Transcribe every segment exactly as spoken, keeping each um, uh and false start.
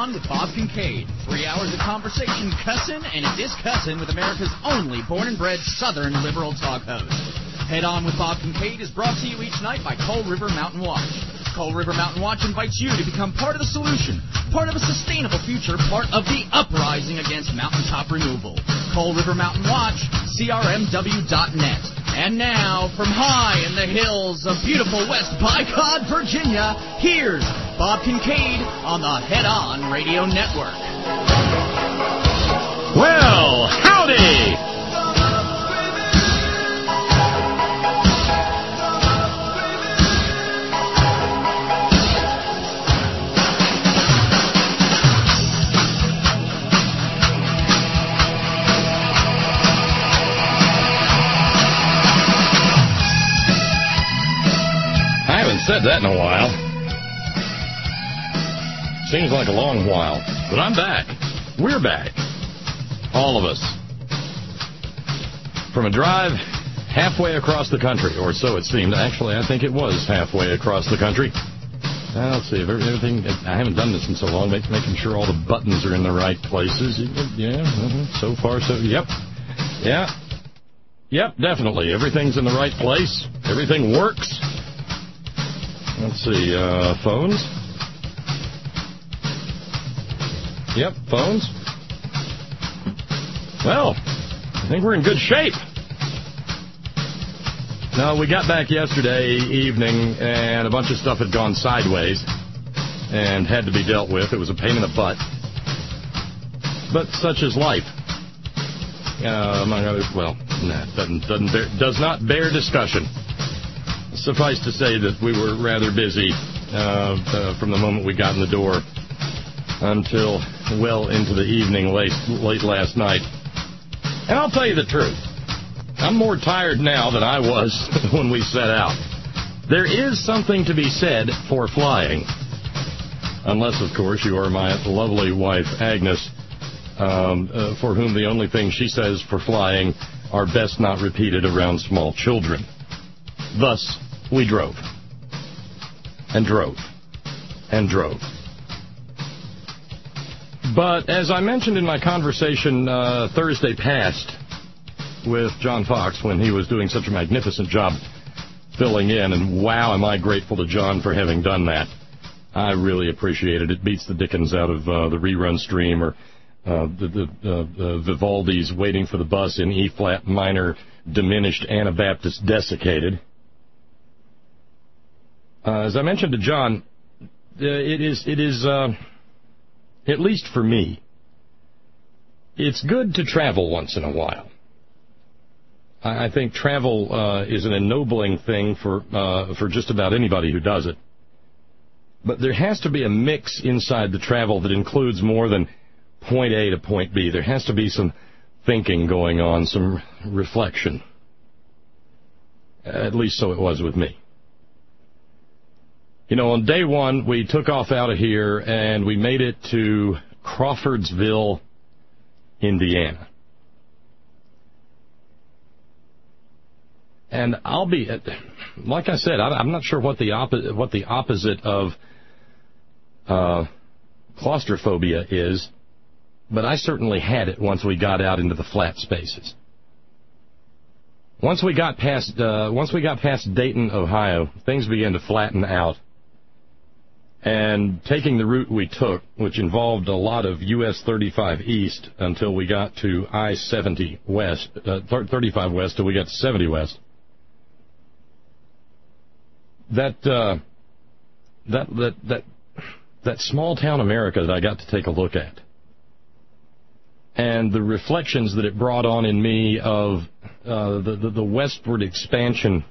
On with Bob Kincaid. Three hours of conversation, cussin' and discussin' with America's only born-and-bred Southern liberal talk host. Head On with Bob Kincaid is brought to you each night by Coal River Mountain Watch. Coal River Mountain Watch invites you to become part of the solution, part of a sustainable future, part of the uprising against mountaintop removal. Coal River Mountain Watch, C R M W dot net. And now, from high in the hills of beautiful West Bicod, Virginia, here's Bob Kincaid on the Head On Radio Network. Well, howdy! Said that in a while. Seems like a long while, but I'm back. We're back. All of us. From a drive halfway across the country, or so it seemed. Actually, I think it was halfway across the country. Uh, let's see, if everything, I haven't done this in so long, make, making sure all the buttons are in the right places. Yeah, uh-huh. So far, so, yep. Yeah. Yep, definitely. Everything's in the right place. Everything works. Let's see, uh, phones? Yep, phones. Well, I think we're in good shape. No, we got back yesterday evening, and a bunch of stuff had gone sideways and had to be dealt with. It was a pain in the butt. But such is life. Uh, among others, well, nah, doesn't, doesn't bear, does not bear discussion. Suffice to say that we were rather busy uh, uh, from the moment we got in the door until well into the evening, late, late last night. And I'll tell you the truth. I'm more tired now than I was when we set out. There is something to be said for flying. Unless, of course, you are my lovely wife, Agnes, um, uh, for whom the only thing she says for flying are best not repeated around small children. Thus, we drove, and drove, and drove. But as I mentioned in my conversation uh, Thursday past with John Fox when he was doing such a magnificent job filling in, and wow, am I grateful to John for having done that. I really appreciate it. It beats the dickens out of uh, the rerun stream or uh, the, the uh, uh, Vivaldi's Waiting for the Bus in E-flat minor diminished Anabaptist desiccated. Uh, as I mentioned to John, uh, it is, it is uh, at least for me, it's good to travel once in a while. I, I think travel uh, is an ennobling thing for uh, for just about anybody who does it. But there has to be a mix inside the travel that includes more than point A to point B. There has to be some thinking going on, some reflection. At least so it was with me. You know, on day one, we took off out of here, and we made it to Crawfordsville, Indiana. And I'll be, like I said, I'm not sure what the, oppo- what the opposite of uh, claustrophobia is, but I certainly had it once we got out into the flat spaces. Once we got past, uh, once we got past Dayton, Ohio, things began to flatten out. And taking the route we took, which involved a lot of U S thirty-five east until we got to I seventy west, uh, thirty-five west till we got to seventy west. That, uh, that, that, that, that small town America that I got to take a look at, and the reflections that it brought on in me of uh, the, the, the westward expansion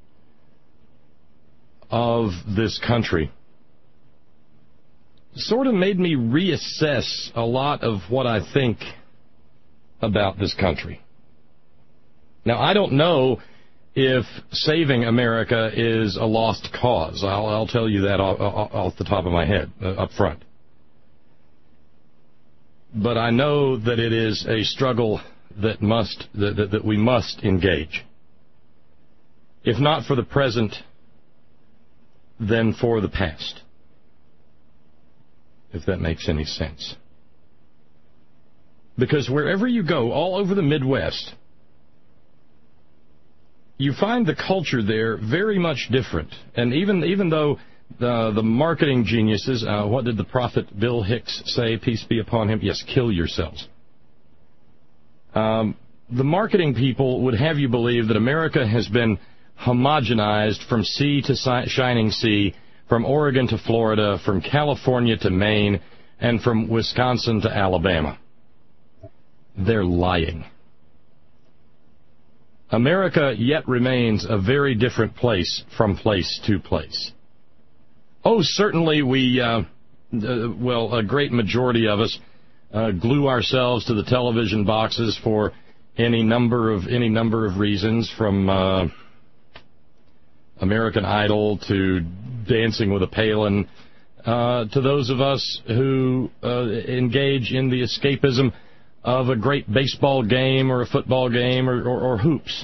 of this country, sort of made me reassess a lot of what I think about this country. Now, I don't know if saving America is a lost cause. I'll, I'll tell you that off, off the top of my head, uh, up front. But I know that it is a struggle that must that, that, that we must engage. If not for the present, then for the past. if that makes any sense. Because wherever you go, all over the Midwest, you find the culture there very much different. And even even though the, the marketing geniuses, uh, what did the prophet Bill Hicks say, peace be upon him? Yes, kill yourselves. Um, the marketing people would have you believe that America has been homogenized from sea to si- shining sea, from Oregon to Florida, from California to Maine, and from Wisconsin to Alabama. They're lying. America yet remains a very different place from place to place. Oh, certainly we, uh, uh, well, a great majority of us uh, glue ourselves to the television boxes for any number of any number of reasons, from uh, American Idol to Dancing with a Palin, uh, to those of us who uh, engage in the escapism of a great baseball game or a football game or, or, or hoops.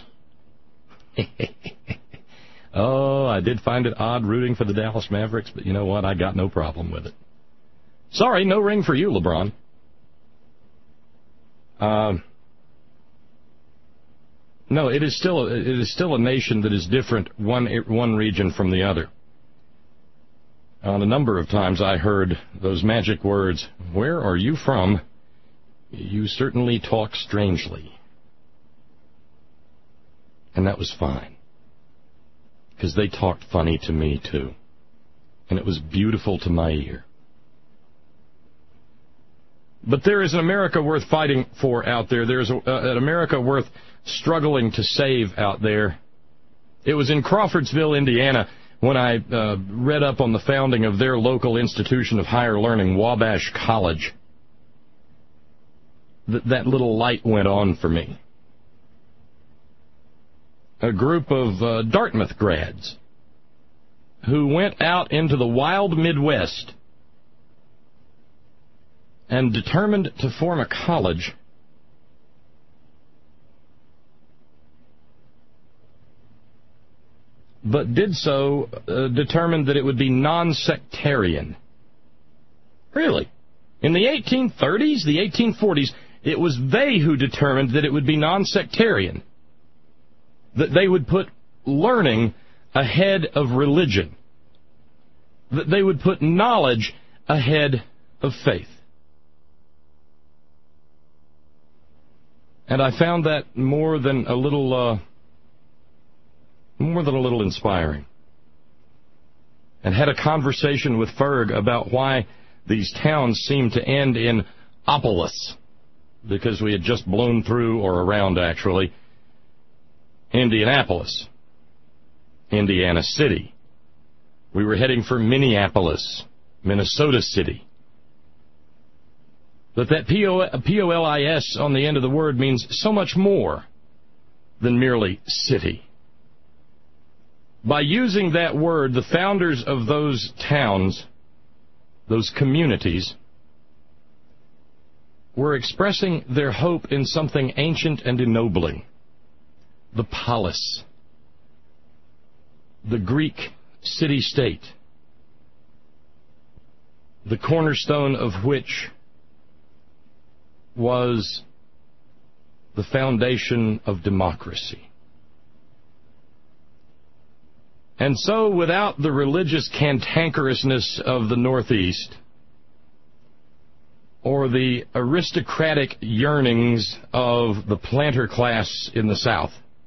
Oh, I did find it odd rooting for the Dallas Mavericks, but you know what? I got no problem with it. Sorry, no ring for you, LeBron. Uh, no, it is still a, it is still a nation that is different, one one region from the other. On a number of times I heard those magic words, "Where are you from? You certainly talk strangely." And that was fine, because they talked funny to me, too. And it was beautiful to my ear. But there is an America worth fighting for out there. There is a, uh, an America worth struggling to save out there. It was in Crawfordsville, Indiana, when I uh, read up on the founding of their local institution of higher learning, Wabash College, that that little light went on for me. A group of uh, Dartmouth grads who went out into the wild Midwest and determined to form a college but did so uh, determined that it would be non-sectarian. Really? In the eighteen thirties, the eighteen forties, it was they who determined that it would be non-sectarian, that they would put learning ahead of religion, that they would put knowledge ahead of faith. And I found that more than a little, uh, more than a little inspiring. And had a conversation with Ferg about why these towns seem to end in Opolis, because we had just blown through, or around actually, Indianapolis, Indiana City. We were heading for Minneapolis, Minnesota City. But that P O L I S on the end of the word means so much more than merely city. By using that word, the founders of those towns, those communities, were expressing their hope in something ancient and ennobling. The polis, the Greek city-state, the cornerstone of which was the foundation of democracy. And so, without the religious cantankerousness of the Northeast, or the aristocratic yearnings of the planter class in the South,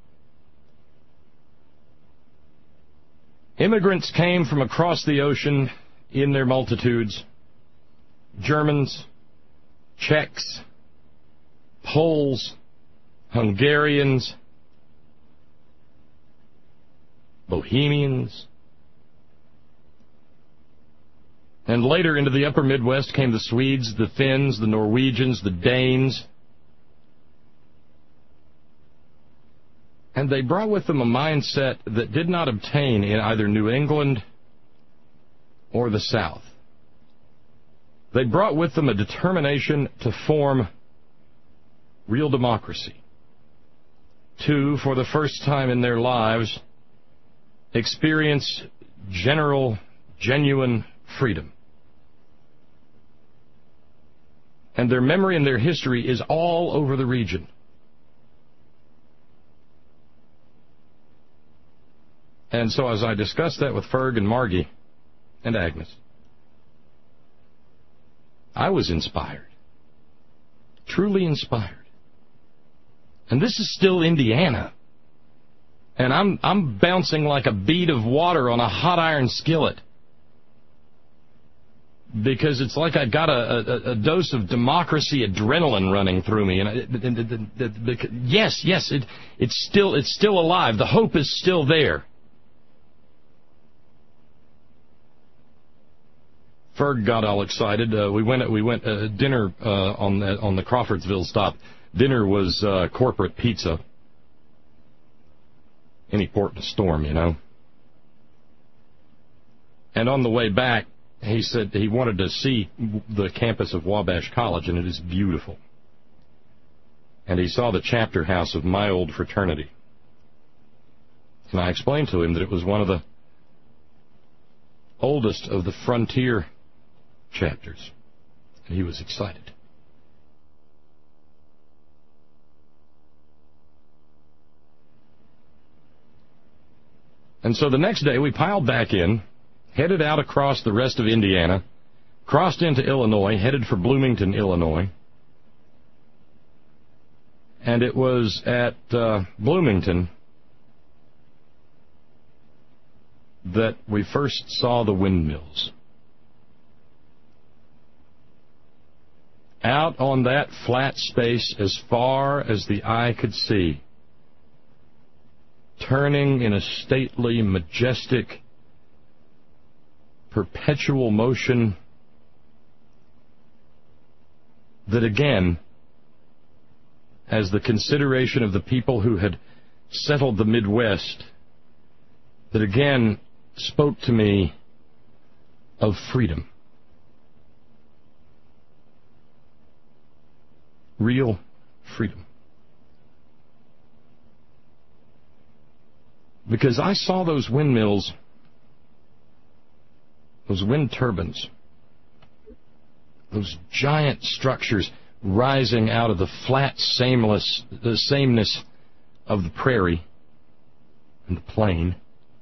immigrants came from across the ocean in their multitudes. Germans, Czechs, Poles, Hungarians, Bohemians. And later into the upper Midwest came the Swedes, the Finns, the Norwegians, the Danes. And they brought with them a mindset that did not obtain in either New England or the South. They brought with them a determination to form real democracy, to, for the first time in their lives, experience general, genuine freedom. And their memory and their history is all over the region. And so as I discussed that with Ferg and Margie and Agnes, I was inspired. Truly inspired. And this is still Indiana. And I'm I'm bouncing like a bead of water on a hot iron skillet. Because it's like I got a, a, a dose of democracy adrenaline running through me. And, I, and, and, and, and yes, yes, it, it's still it's still alive. The hope is still there. Ferg got all excited. Uh, we went we went uh, dinner uh, on the on the Crawfordsville stop. Dinner was uh, corporate pizza. Any port in a storm, you know. And on the way back, he said he wanted to see the campus of Wabash College, and it is beautiful. And he saw the chapter house of my old fraternity. And I explained to him that it was one of the oldest of the frontier chapters. And he was excited. And so the next day we piled back in, headed out across the rest of Indiana, crossed into Illinois, headed for Bloomington, Illinois. And it was at uh, Bloomington that we first saw the windmills. Out on that flat space as far as the eye could see, turning in a stately, majestic, perpetual motion that again, as the consideration of the people who had settled the Midwest, that again spoke to me of freedom. Real freedom. Because I saw those windmills, those wind turbines, those giant structures rising out of the flat sameless, the sameness of the prairie and the plain.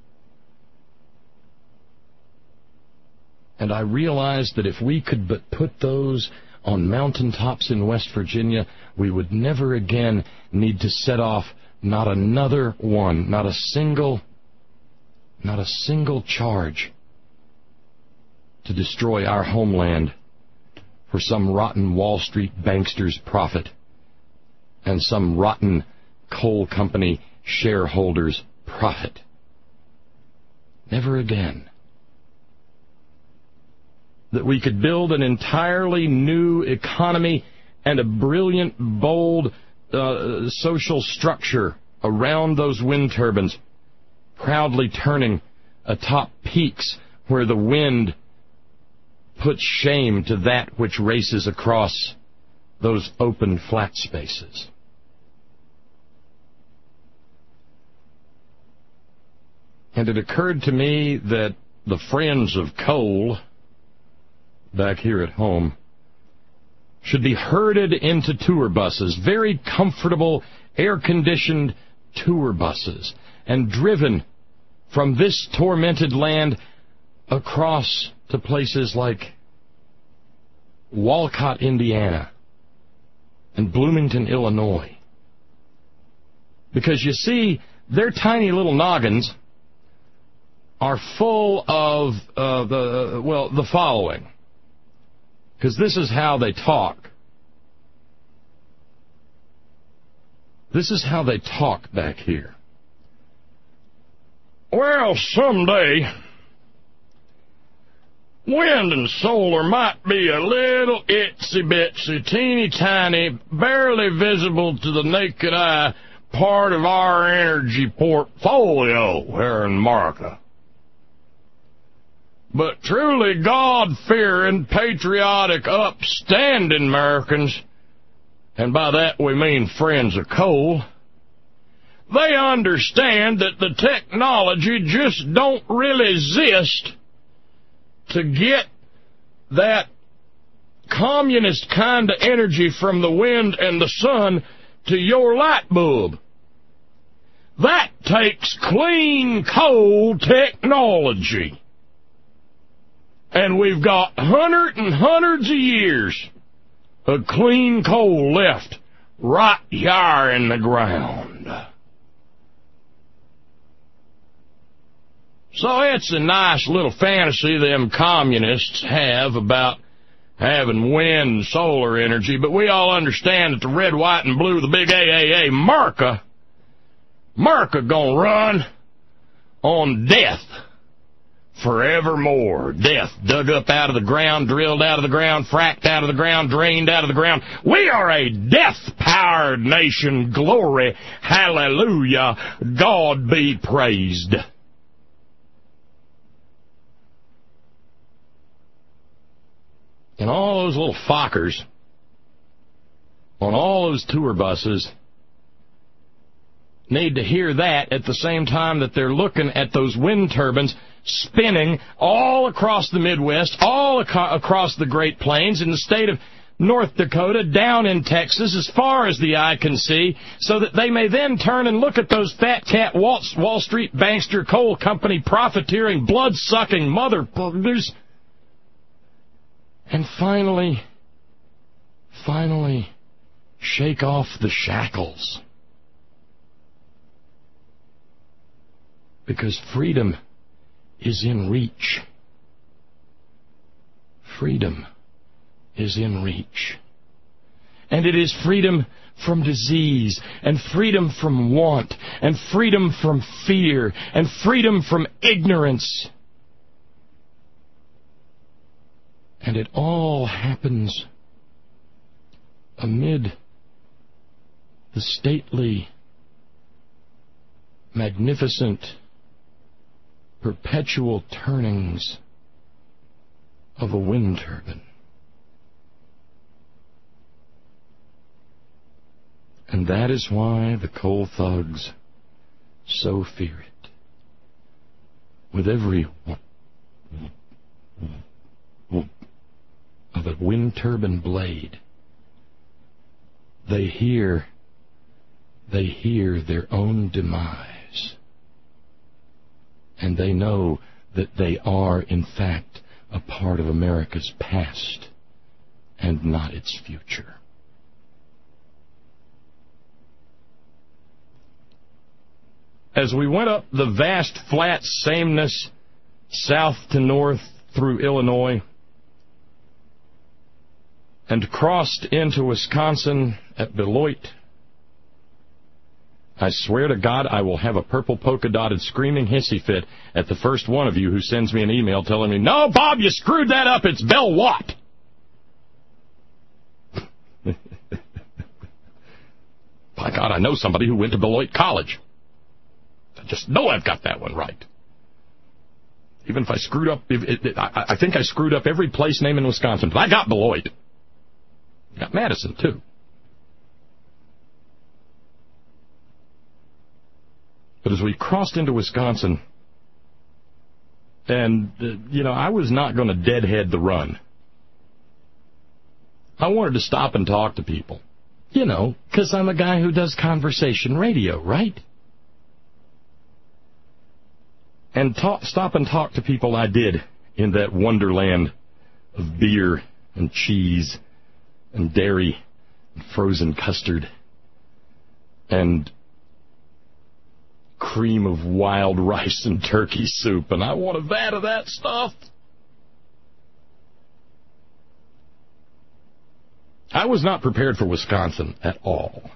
And I realized that if we could but put those on mountaintops in West Virginia, we would never again need to set off not another one, not a single, not a single charge to destroy our homeland for some rotten Wall Street bankster's profit and some rotten coal company shareholder's profit. Never again. That we could build an entirely new economy and a brilliant, bold uh, social structure around those wind turbines, proudly turning atop peaks where the wind puts shame to that which races across those open flat spaces. And it occurred to me that the friends of coal back here at home should be herded into tour buses, very comfortable, air-conditioned tour buses, and driven from this tormented land across to places like Walcott, Indiana, and Bloomington, Illinois. Because you see, their tiny little noggins are full of uh, the well, the following. Because this is how they talk. This is how they talk back here. Well, someday, wind and solar might be a little itsy-bitsy, teeny-tiny, barely visible to the naked eye part of our energy portfolio here in America. But truly God-fearing, patriotic, upstanding Americans, and by that we mean friends of coal, they understand that the technology just don't really exist to get that communist kind of energy from the wind and the sun to your light bulb. That takes clean coal technology. And we've got hundreds and hundreds of years of clean coal left right here in the ground. So it's a nice little fantasy them communists have about having wind and solar energy, but we all understand that the red, white, and blue, the big A A A, America, America gonna run on death forevermore. Death dug up out of the ground, drilled out of the ground, fracked out of the ground, drained out of the ground. We are a death-powered nation. Glory, hallelujah, God be praised. And all those little fuckers on all those tour buses need to hear that at the same time that they're looking at those wind turbines spinning all across the Midwest, all ac- across the Great Plains, in the state of North Dakota, down in Texas, as far as the eye can see, so that they may then turn and look at those fat cat Wall, Wall Street bankster coal company profiteering, blood-sucking motherfuckers, and finally, finally shake off the shackles. Because freedom is in reach. Freedom is in reach. And it is freedom from disease, and freedom from want, and freedom from fear, and freedom from ignorance. And it all happens amid the stately, magnificent, perpetual turnings of a wind turbine. And that is why the coal thugs so fear it. With every whoop, whoop, whoop of a wind turbine blade, they hear, they hear their own demise. And they know that they are, in fact, a part of America's past and not its future. As we went up the vast, flat sameness south to north through Illinois and crossed into Wisconsin at Beloit, I swear to God I will have a purple polka-dotted screaming hissy fit at the first one of you who sends me an email telling me, "No, Bob, you screwed that up. It's Bell Watt." By God, I know somebody who went to Beloit College. I just know I've got that one right. Even if I screwed up, if it, it, I, I think I screwed up every place name in Wisconsin, but I got Beloit. I got Madison, too. But as we crossed into Wisconsin, and, uh, you know, I was not going to deadhead the run. I wanted to stop and talk to people. You know, because I'm a guy who does conversation radio, right? And talk, stop and talk to people I did in that wonderland of beer and cheese and dairy and frozen custard and cream of wild rice and turkey soup, and I want a vat of that stuff. I was not prepared for Wisconsin at all,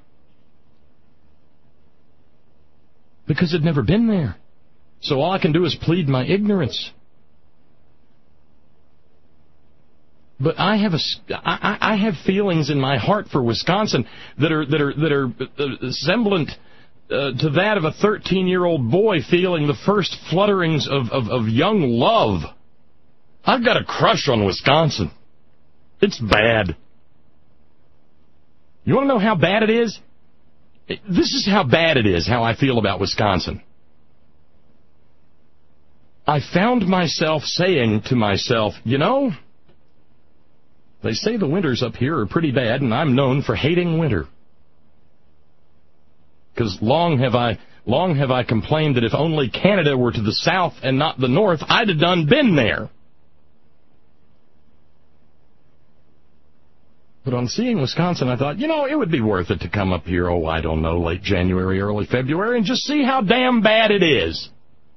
because I'd never been there. So all I can do is plead my ignorance. But I have a, I, I have feelings in my heart for Wisconsin that are that are that are semblant uh, to that of a thirteen-year-old boy feeling the first flutterings of, of, of young love. I've got a crush on Wisconsin. It's bad. You want to know how bad it is? This is how bad it is, how I feel about Wisconsin. I found myself saying to myself, you know, They say the winters up here are pretty bad, and I'm known for hating winter. Because long have I long have I complained that if only Canada were to the south and not the north, I'd have done been there. But on seeing Wisconsin, I thought, you know, it would be worth it to come up here, oh, I don't know, late January, early February, and just see how damn bad it is.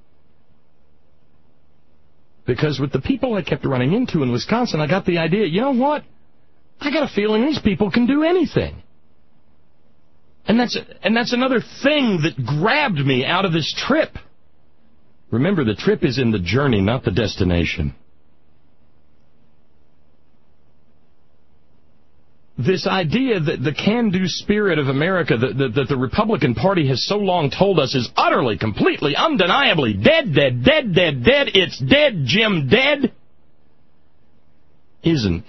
Because with the people I kept running into in Wisconsin, I got the idea, you know what? I got a feeling these people can do anything. And that's and that's another thing that grabbed me out of this trip. Remember, the trip is in the journey, not the destination. This idea that the can-do spirit of America that, that, that the Republican Party has so long told us is utterly, completely, undeniably dead, dead, dead, dead, dead, it's dead, Jim, dead, isn't.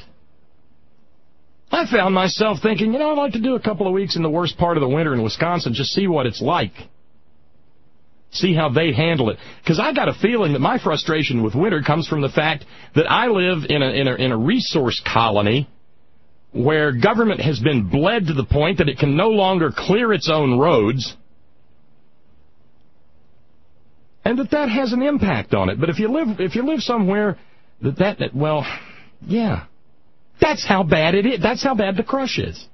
I found myself thinking, you know, I'd like to do a couple of weeks in the worst part of the winter in Wisconsin, just see what it's like. See how they handle it. Because I got a feeling that my frustration with winter comes from the fact that I live in a, in a, in a resource colony where government has been bled to the point that it can no longer clear its own roads, and that that has an impact on it. But if you live if you live somewhere that that, that well, yeah, that's how bad it is. That's how bad the crush is.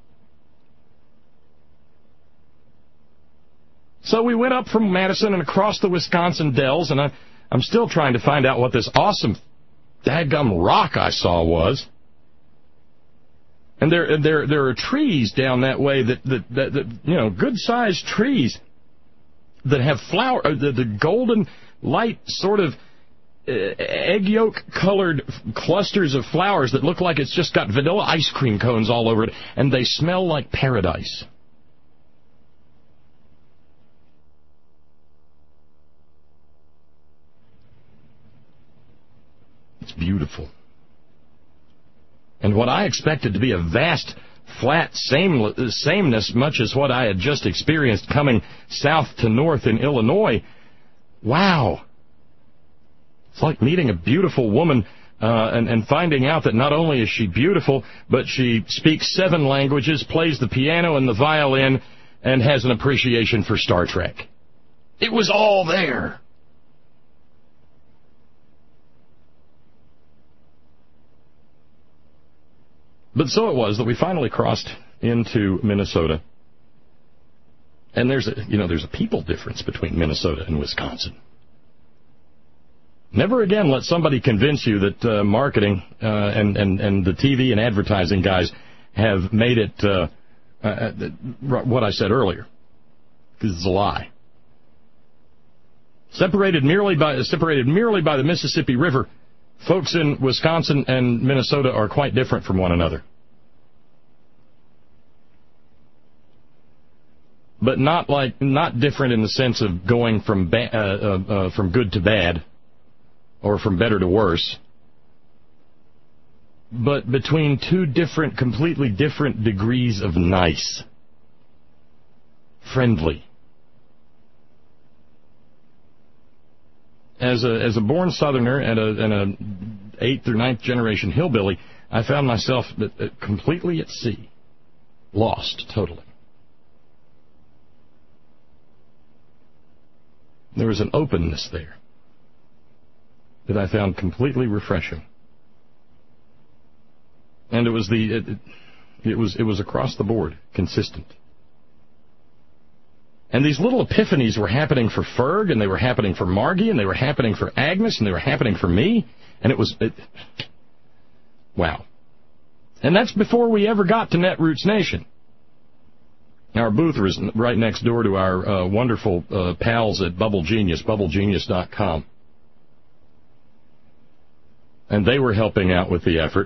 So we went up from Madison and across the Wisconsin Dells, and I, I'm still trying to find out what this awesome dadgum rock I saw was. And there, there, there are trees down that way that, that, that, that you know, good-sized trees that have flower, the, the golden light sort of uh, egg yolk-colored clusters of flowers that look like it's just got vanilla ice cream cones all over it, and they smell like paradise. It's beautiful. And what I expected to be a vast, flat same, sameness, much as what I had just experienced coming south to north in Illinois, wow. It's like meeting a beautiful woman uh, and, and finding out that not only is she beautiful, but she speaks seven languages, plays the piano and the violin, and has an appreciation for Star Trek. It was all there. But so it was that we finally crossed into Minnesota. And there's a, you know, there's a people difference between Minnesota and Wisconsin. Never again let somebody convince you that uh, marketing uh, and, and, and the T V and advertising guys have made it uh, uh, what I said earlier. Because it's a lie. Separated merely by separated merely by the Mississippi River, folks in Wisconsin and Minnesota are quite different from one another. But not like not different in the sense of going from ba- uh, uh, uh, from good to bad, or from better to worse. But between two different, completely different degrees of nice, friendly. As a as a born Southerner and a and a eighth or ninth generation hillbilly, I found myself completely at sea, lost totally. There was an openness there that I found completely refreshing, and it was the it, it was it was across the board, consistent. And these little epiphanies were happening for Ferg, and they were happening for Margie, and they were happening for Agnes, and they were happening for me, and it was, it, wow. And that's before we ever got to Netroots Nation. Our booth was right next door to our uh, wonderful uh, pals at Bubble Genius, bubble genius dot com. And they were helping out with the effort.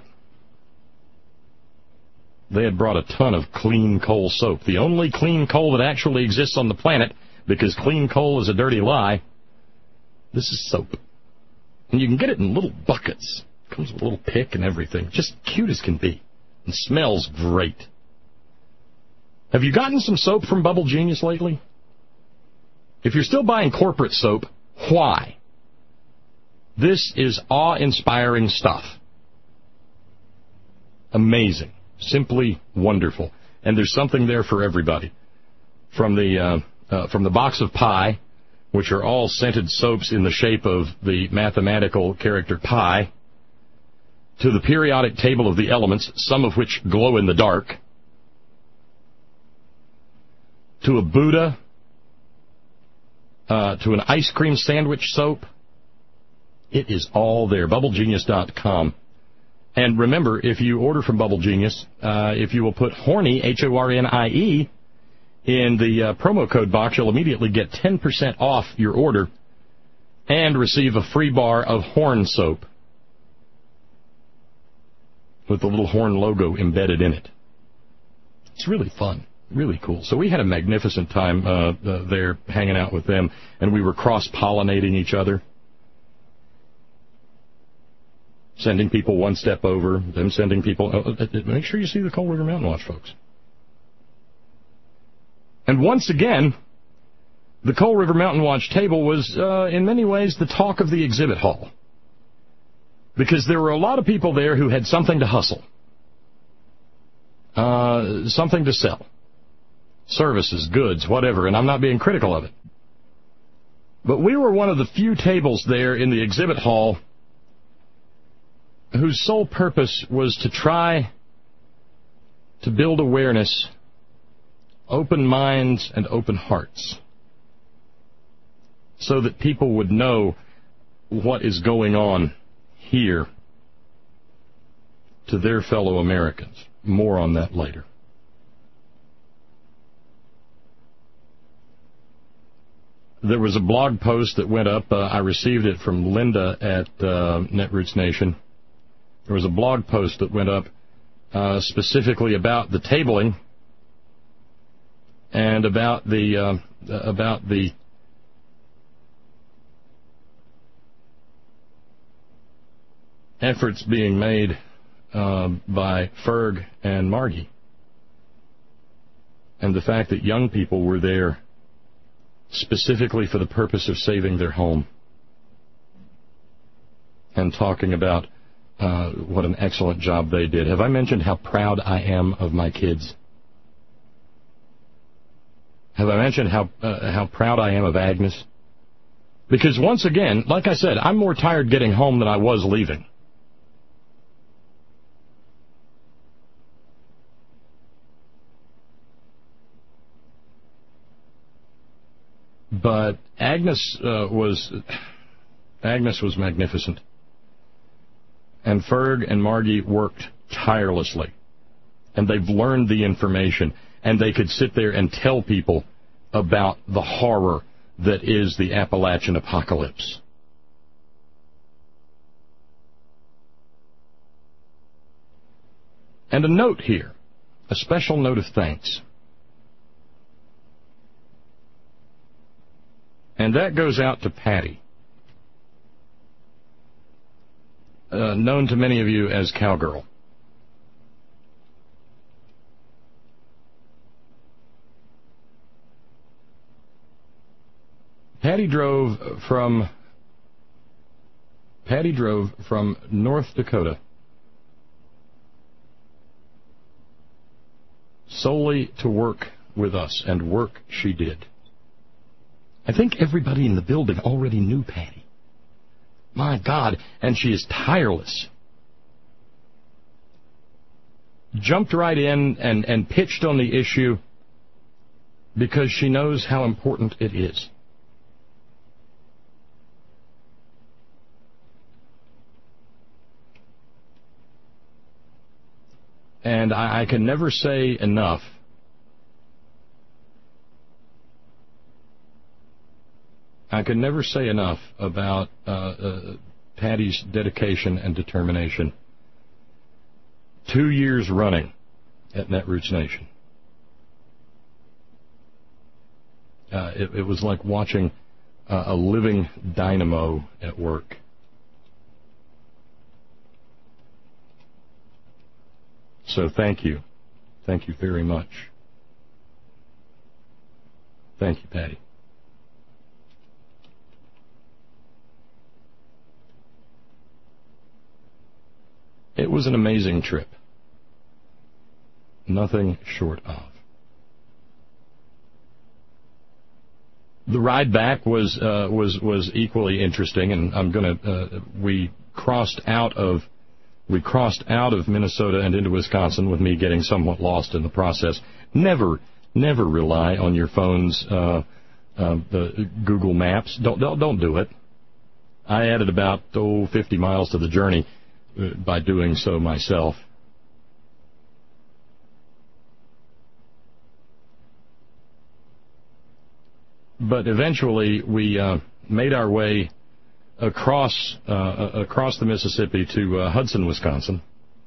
They had brought a ton of clean coal soap, the only clean coal that actually exists on the planet, because clean coal is a dirty lie. This is soap. And you can get it in little buckets. It comes with a little pick and everything. Just cute as can be. And smells great. Have you gotten some soap from Bubble Genius lately? If you're still buying corporate soap, why? This is awe-inspiring stuff. Amazing. Simply wonderful. And there's something there for everybody. From the uh, uh, from the box of pie, which are all scented soaps in the shape of the mathematical character pi, to the periodic table of the elements, some of which glow in the dark, to a Buddha, uh, to an ice cream sandwich soap. It is all there. Bubble Genius dot com. And remember, if you order from Bubble Genius, uh, if you will put Hornie, H O R N I E, in the uh, promo code box, you'll immediately get ten percent off your order and receive a free bar of Horn soap with the little Horn logo embedded in it. It's really fun, really cool. So we had a magnificent time uh, uh, there hanging out with them, and we were cross-pollinating each other. Sending people one step over, them sending people... Uh, make sure you see the Coal River Mountain Watch, folks. And once again, the Coal River Mountain Watch table was, uh, in many ways, the talk of the exhibit hall. Because there were a lot of people there who had something to hustle. Uh, something to sell. Services, goods, whatever, and I'm not being critical of it. But we were one of the few tables there in the exhibit hall whose sole purpose was to try to build awareness, open minds, and open hearts, so that people would know what is going on here to their fellow Americans. More on that later. There was a blog post that went up. Uh, I received it from Linda at uh, Netroots Nation. There was a blog post that went up uh, specifically about the tabling and about the uh, about the efforts being made uh, by Ferg and Margie, and the fact that young people were there specifically for the purpose of saving their home, and talking about Uh, what an excellent job they did. Have I mentioned how proud I am of my kids? Have I mentioned how uh, how proud I am of Agnes? Because once again, like I said, I'm more tired getting home than I was leaving. But Agnes uh, was Agnes was magnificent. And Ferg and Margie worked tirelessly. And they've learned the information. And they could sit there and tell people about the horror that is the Appalachian apocalypse. And a note here, a special note of thanks. And that goes out to Patty. Uh, known to many of you as Cowgirl. Patty drove from Patty drove from North Dakota solely to work with us, and work she did. I think everybody in the building already knew Patty. My God, and she is tireless. Jumped right in and, and pitched on the issue because she knows how important it is. And I, I can never say enough I can never say enough about uh, uh, Patty's dedication and determination. Two years running at Netroots Nation. Uh, it, it was like watching uh, a living dynamo at work. So thank you. Thank you very much. Thank you, Patty. It was an amazing trip. Nothing short of. The ride back was uh, was was equally interesting, and I'm gonna. Uh, we crossed out of we crossed out of Minnesota and into Wisconsin with me getting somewhat lost in the process. Never, never rely on your phone's uh, uh, the Google Maps. Don't, don't don't do it. I added about oh fifty miles to the journey uh, by doing so myself. But eventually, we uh, made our way across uh, across the Mississippi to uh, Hudson, Wisconsin,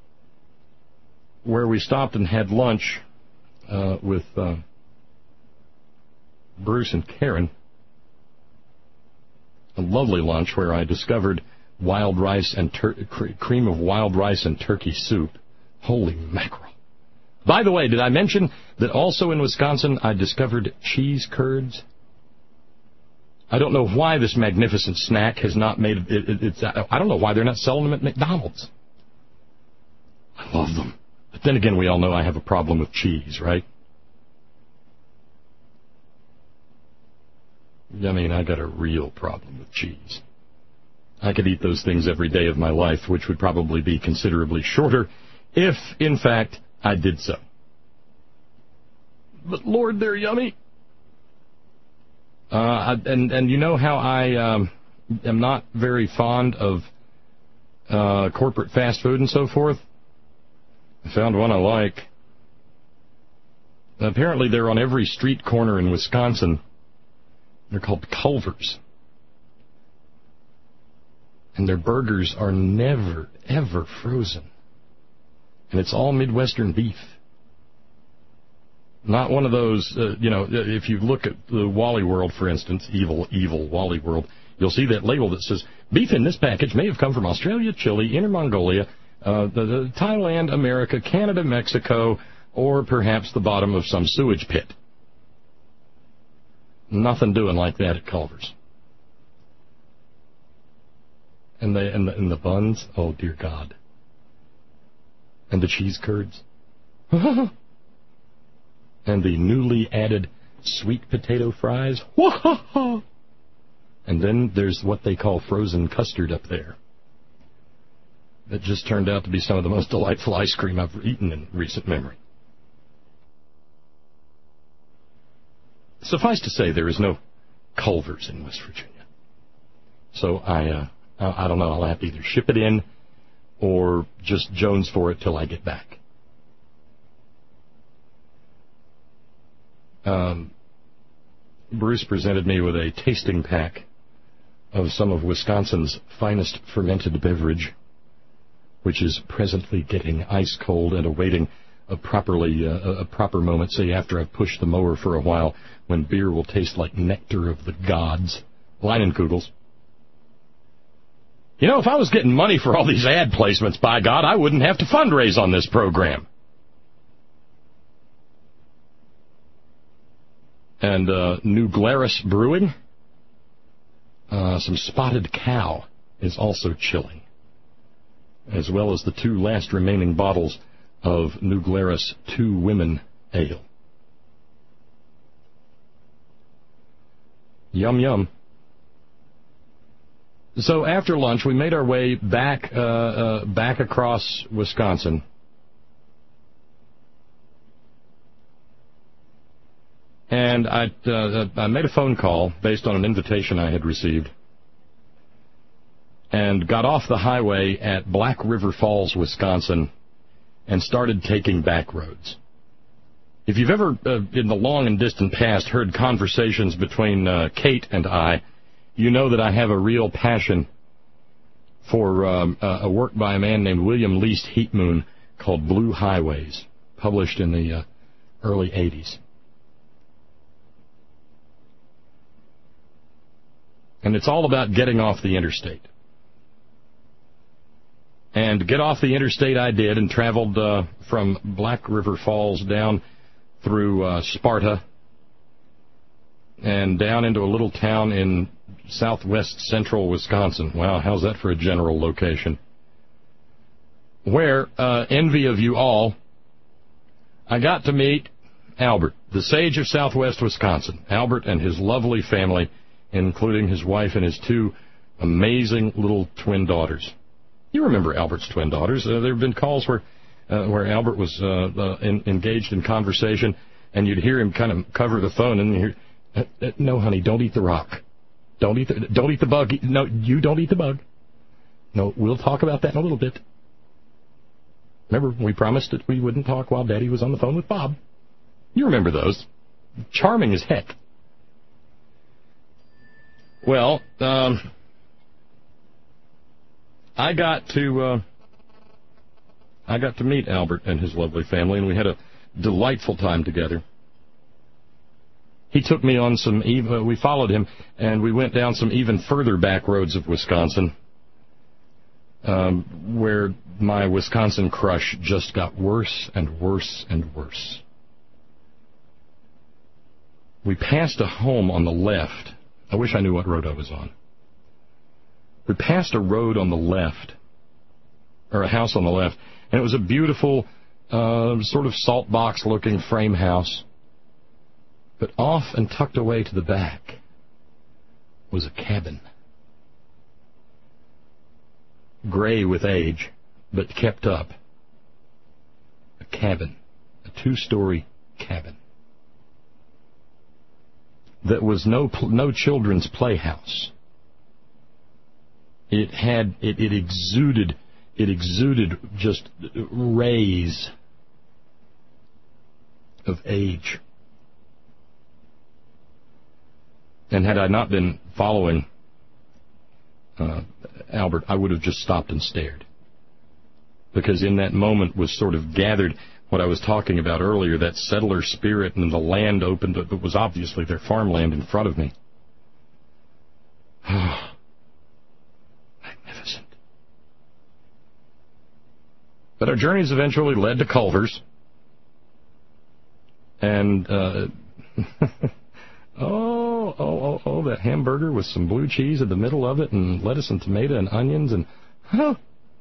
where we stopped and had lunch uh, with uh, Bruce and Karen. A lovely lunch where I discovered wild rice and tur- cream of wild rice and turkey soup. Holy mackerel! By the way, did I mention that also in Wisconsin I discovered cheese curds? I don't know why this magnificent snack has not made it, it, it's. I don't know why they're not selling them at McDonald's. I love them. But then again, we all know I have a problem with cheese, right? I mean, I got a real problem with cheese. I could eat those things every day of my life, which would probably be considerably shorter if, in fact, I did so. But Lord, they're yummy. Uh, and, and you know how I um, am not very fond of uh, corporate fast food and so forth? I found one I like. Apparently they're on every street corner in Wisconsin. They're called Culver's. And their burgers are never, ever frozen. And it's all Midwestern beef. Not one of those, uh, you know, if you look at the Wally World, for instance, evil, evil Wally World, you'll see that label that says, beef in this package may have come from Australia, Chile, Inner Mongolia, uh, the, the Thailand, America, Canada, Mexico, or perhaps the bottom of some sewage pit. Nothing doing like that at Culver's. And the, and the, and the buns, oh, dear God. And the cheese curds. And the newly added sweet potato fries. And then there's what they call frozen custard up there. That just turned out to be some of the most delightful ice cream I've eaten in recent memory. Suffice to say, there is no Culver's in West Virginia. So I, uh, I don't know, I'll have to either ship it in or just Jones for it till I get back. Um, Bruce presented me with a tasting pack of some of Wisconsin's finest fermented beverage, which is presently getting ice cold and awaiting a properly uh, a proper moment, say after I've pushed the mower for a while, when beer will taste like nectar of the gods. Leinenkugels. You know, if I was getting money for all these ad placements, by God, I wouldn't have to fundraise on this program. And uh, New Glarus Brewing, uh, some Spotted Cow is also chilling, as well as the two last remaining bottles of New Glarus Two Women Ale. Yum, yum. So after lunch, we made our way back uh, uh, back across Wisconsin. And I, uh, I made a phone call based on an invitation I had received and got off the highway at Black River Falls, Wisconsin, and started taking back roads. If you've ever, uh, in the long and distant past, heard conversations between uh, Kate and I, you know that I have a real passion for um, uh, a work by a man named William Least Heatmoon called Blue Highways, published in the uh, early eighties. And it's all about getting off the interstate. And get off the interstate I did and traveled uh, from Black River Falls down through uh, Sparta and down into a little town in southwest central Wisconsin. Wow, how's that for a general location? Where, uh, envy of you all, I got to meet Albert, the sage of southwest Wisconsin. Albert and his lovely family, including his wife and his two amazing little twin daughters. You remember Albert's twin daughters. Uh, there have been calls where uh, where Albert was uh, uh, in, engaged in conversation, and you'd hear him kind of cover the phone, and you hear, uh, uh, no, honey, don't eat the rock. Don't eat the, don't eat the bug. No, you don't eat the bug. No, we'll talk about that in a little bit. Remember, we promised that we wouldn't talk while Daddy was on the phone with Bob. You remember those. Charming as heck. Well, um, I got to uh, I got to meet Albert and his lovely family, and we had a delightful time together. He took me on some, uh, we followed him, and we went down some even further back roads of Wisconsin, um, where my Wisconsin crush just got worse and worse and worse. We passed a home on the left. I wish I knew what road I was on. We passed a road on the left, or a house on the left, and it was a beautiful, uh, sort of salt box-looking frame house. But off and tucked away to the back was a cabin. Gray with age, but kept up. A cabin. A two-story cabin. That was no no children's playhouse. It had it, it exuded it exuded just rays of age. And had I not been following uh, Albert, I would have just stopped and stared. Because in that moment was sort of gathered what I was talking about earlier, that settler spirit, and the land opened, it was obviously their farmland in front of me. Magnificent. But our journeys eventually led to Culver's. And, uh, oh, oh, oh, oh, that hamburger with some blue cheese in the middle of it, and lettuce and tomato and onions, and, huh.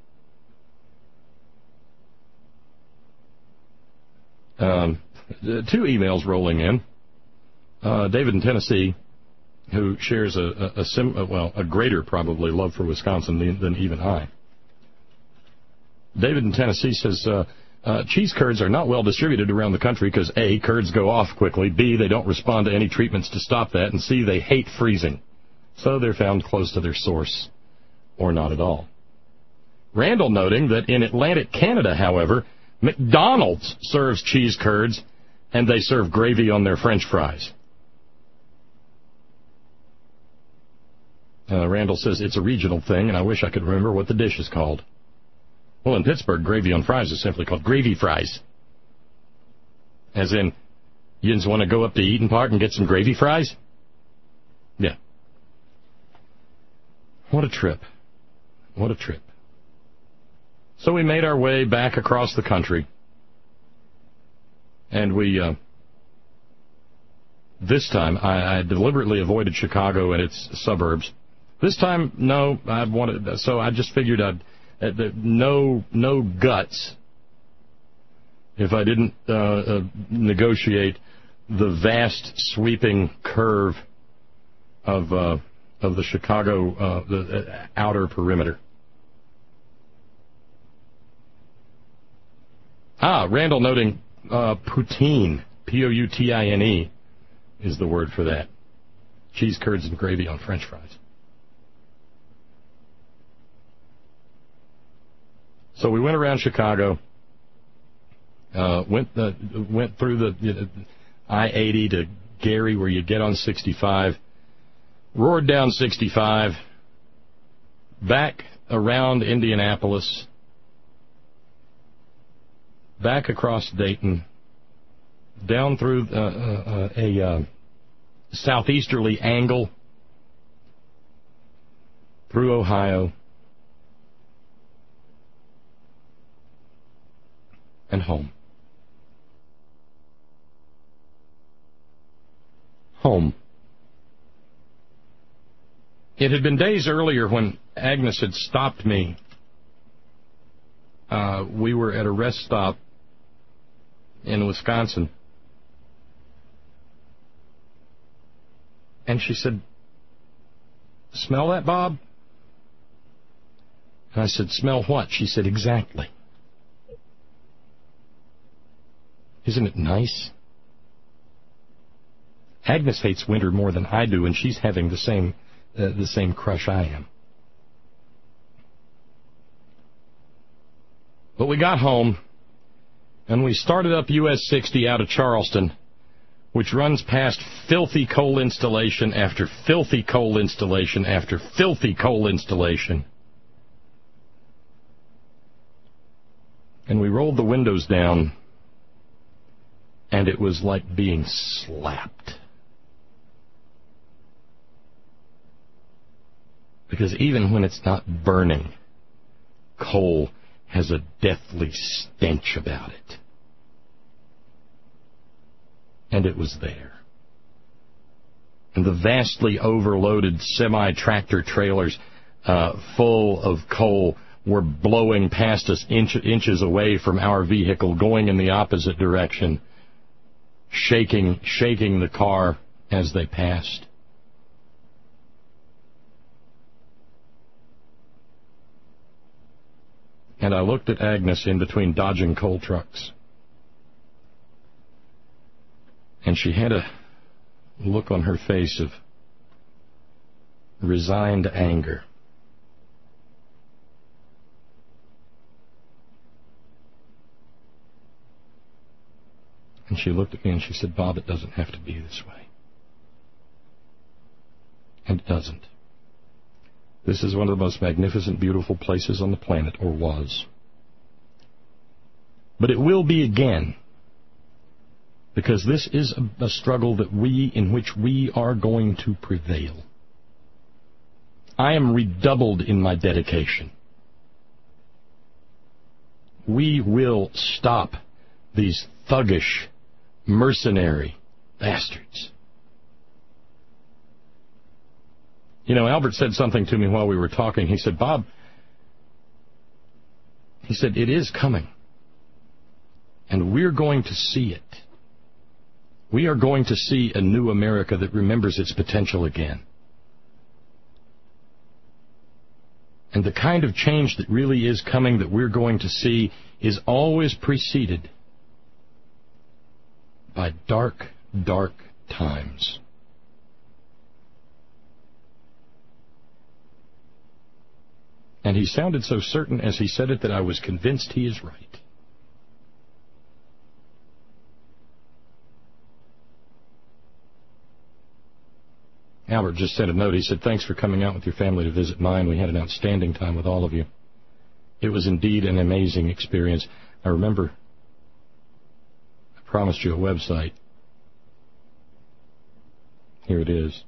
Um, two emails rolling in. Uh, David in Tennessee, who shares a, a, a sim, a, well, a greater probably love for Wisconsin than, than even I. David in Tennessee says, uh, uh, cheese curds are not well distributed around the country because A, curds go off quickly, B, they don't respond to any treatments to stop that, and C, they hate freezing. So they're found close to their source, or not at all. Randall noting that in Atlantic Canada, however, McDonald's serves cheese curds, and they serve gravy on their French fries. Uh, Randall says it's a regional thing, and I wish I could remember what the dish is called. Well, in Pittsburgh, gravy on fries is simply called gravy fries. As in, you just want to go up to Eaton Park and get some gravy fries? Yeah. What a trip. What a trip. So we made our way back across the country, and we, uh, this time, I, I deliberately avoided Chicago and its suburbs. This time, no, I wanted, so I just figured I'd, uh, no, no guts if I didn't uh, uh, negotiate the vast sweeping curve of uh, of the Chicago uh, the uh, outer perimeter. Ah, Randall noting uh, poutine, P O U T I N E, is the word for that. Cheese curds and gravy on French fries. So we went around Chicago, uh, went uh, went through the you know, I eighty to Gary, where you get on sixty-five, roared down sixty-five, back around Indianapolis, back across Dayton, down through uh, uh, a uh, southeasterly angle, through Ohio, and home. Home. It had been days earlier when Agnes had stopped me. Uh, we were at a rest stop in Wisconsin. And she said, "Smell that, Bob?" And I said, "Smell what?" She said, "Exactly." Isn't it nice? Agnes hates winter more than I do, and she's having the same uh, the same crush I am. But we got home, and we started up U S sixty out of Charleston, which runs past filthy coal installation after filthy coal installation after filthy coal installation. And we rolled the windows down, and it was like being slapped. Because even when it's not burning, coal has a deathly stench about it. And it was there. And the vastly overloaded semi-tractor trailers uh, full of coal were blowing past us inch, inches away from our vehicle, going in the opposite direction, shaking, shaking the car as they passed. And I looked at Agnes in between dodging coal trucks. And she had a look on her face of resigned anger. And she looked at me and she said, "Bob, it doesn't have to be this way." And it doesn't. This is one of the most magnificent, beautiful places on the planet, or was. But it will be again, because this is a, a struggle that we, in which we are going to prevail. I am redoubled in my dedication. We will stop these thuggish, mercenary bastards. You know, Albert said something to me while we were talking. He said, "Bob," he said, "it is coming. And we're going to see it. We are going to see a new America that remembers its potential again. And the kind of change that really is coming that we're going to see is always preceded by dark, dark times." And he sounded so certain as he said it that I was convinced he is right. Albert just sent a note. He said, "Thanks for coming out with your family to visit mine. We had an outstanding time with all of you. It was indeed an amazing experience. I remember I promised you a website. Here it is."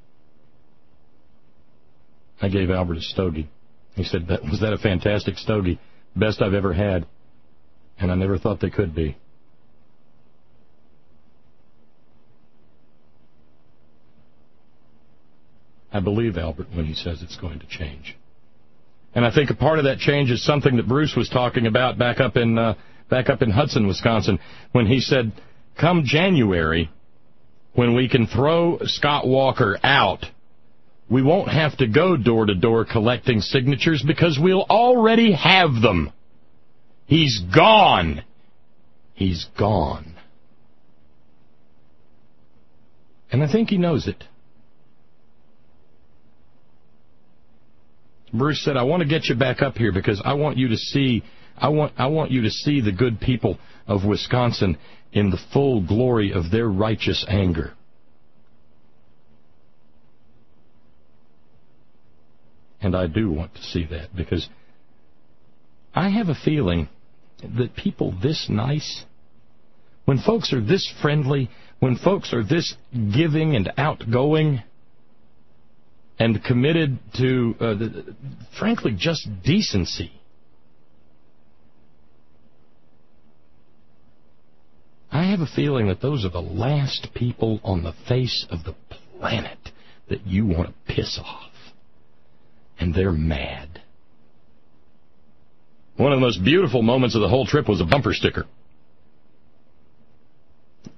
I gave Albert a stogie. He said, "That was that a fantastic stogie? Best I've ever had. And I never thought they could be." I believe Albert when he says it's going to change. And I think a part of that change is something that Bruce was talking about back up in uh, back up in Hudson, Wisconsin, when he said, come January, when we can throw Scott Walker out, we won't have to go door to door collecting signatures because we'll already have them. He's gone. He's gone. And I think he knows it. Bruce said, "I want to get you back up here because I want you to see I want I want you to see the good people of Wisconsin in the full glory of their righteous anger." And I do want to see that, because I have a feeling that people this nice, when folks are this friendly, when folks are this giving and outgoing and committed to, uh, the, frankly, just decency, I have a feeling that those are the last people on the face of the planet that you want to piss off. And they're mad. One of the most beautiful moments of the whole trip was a bumper sticker.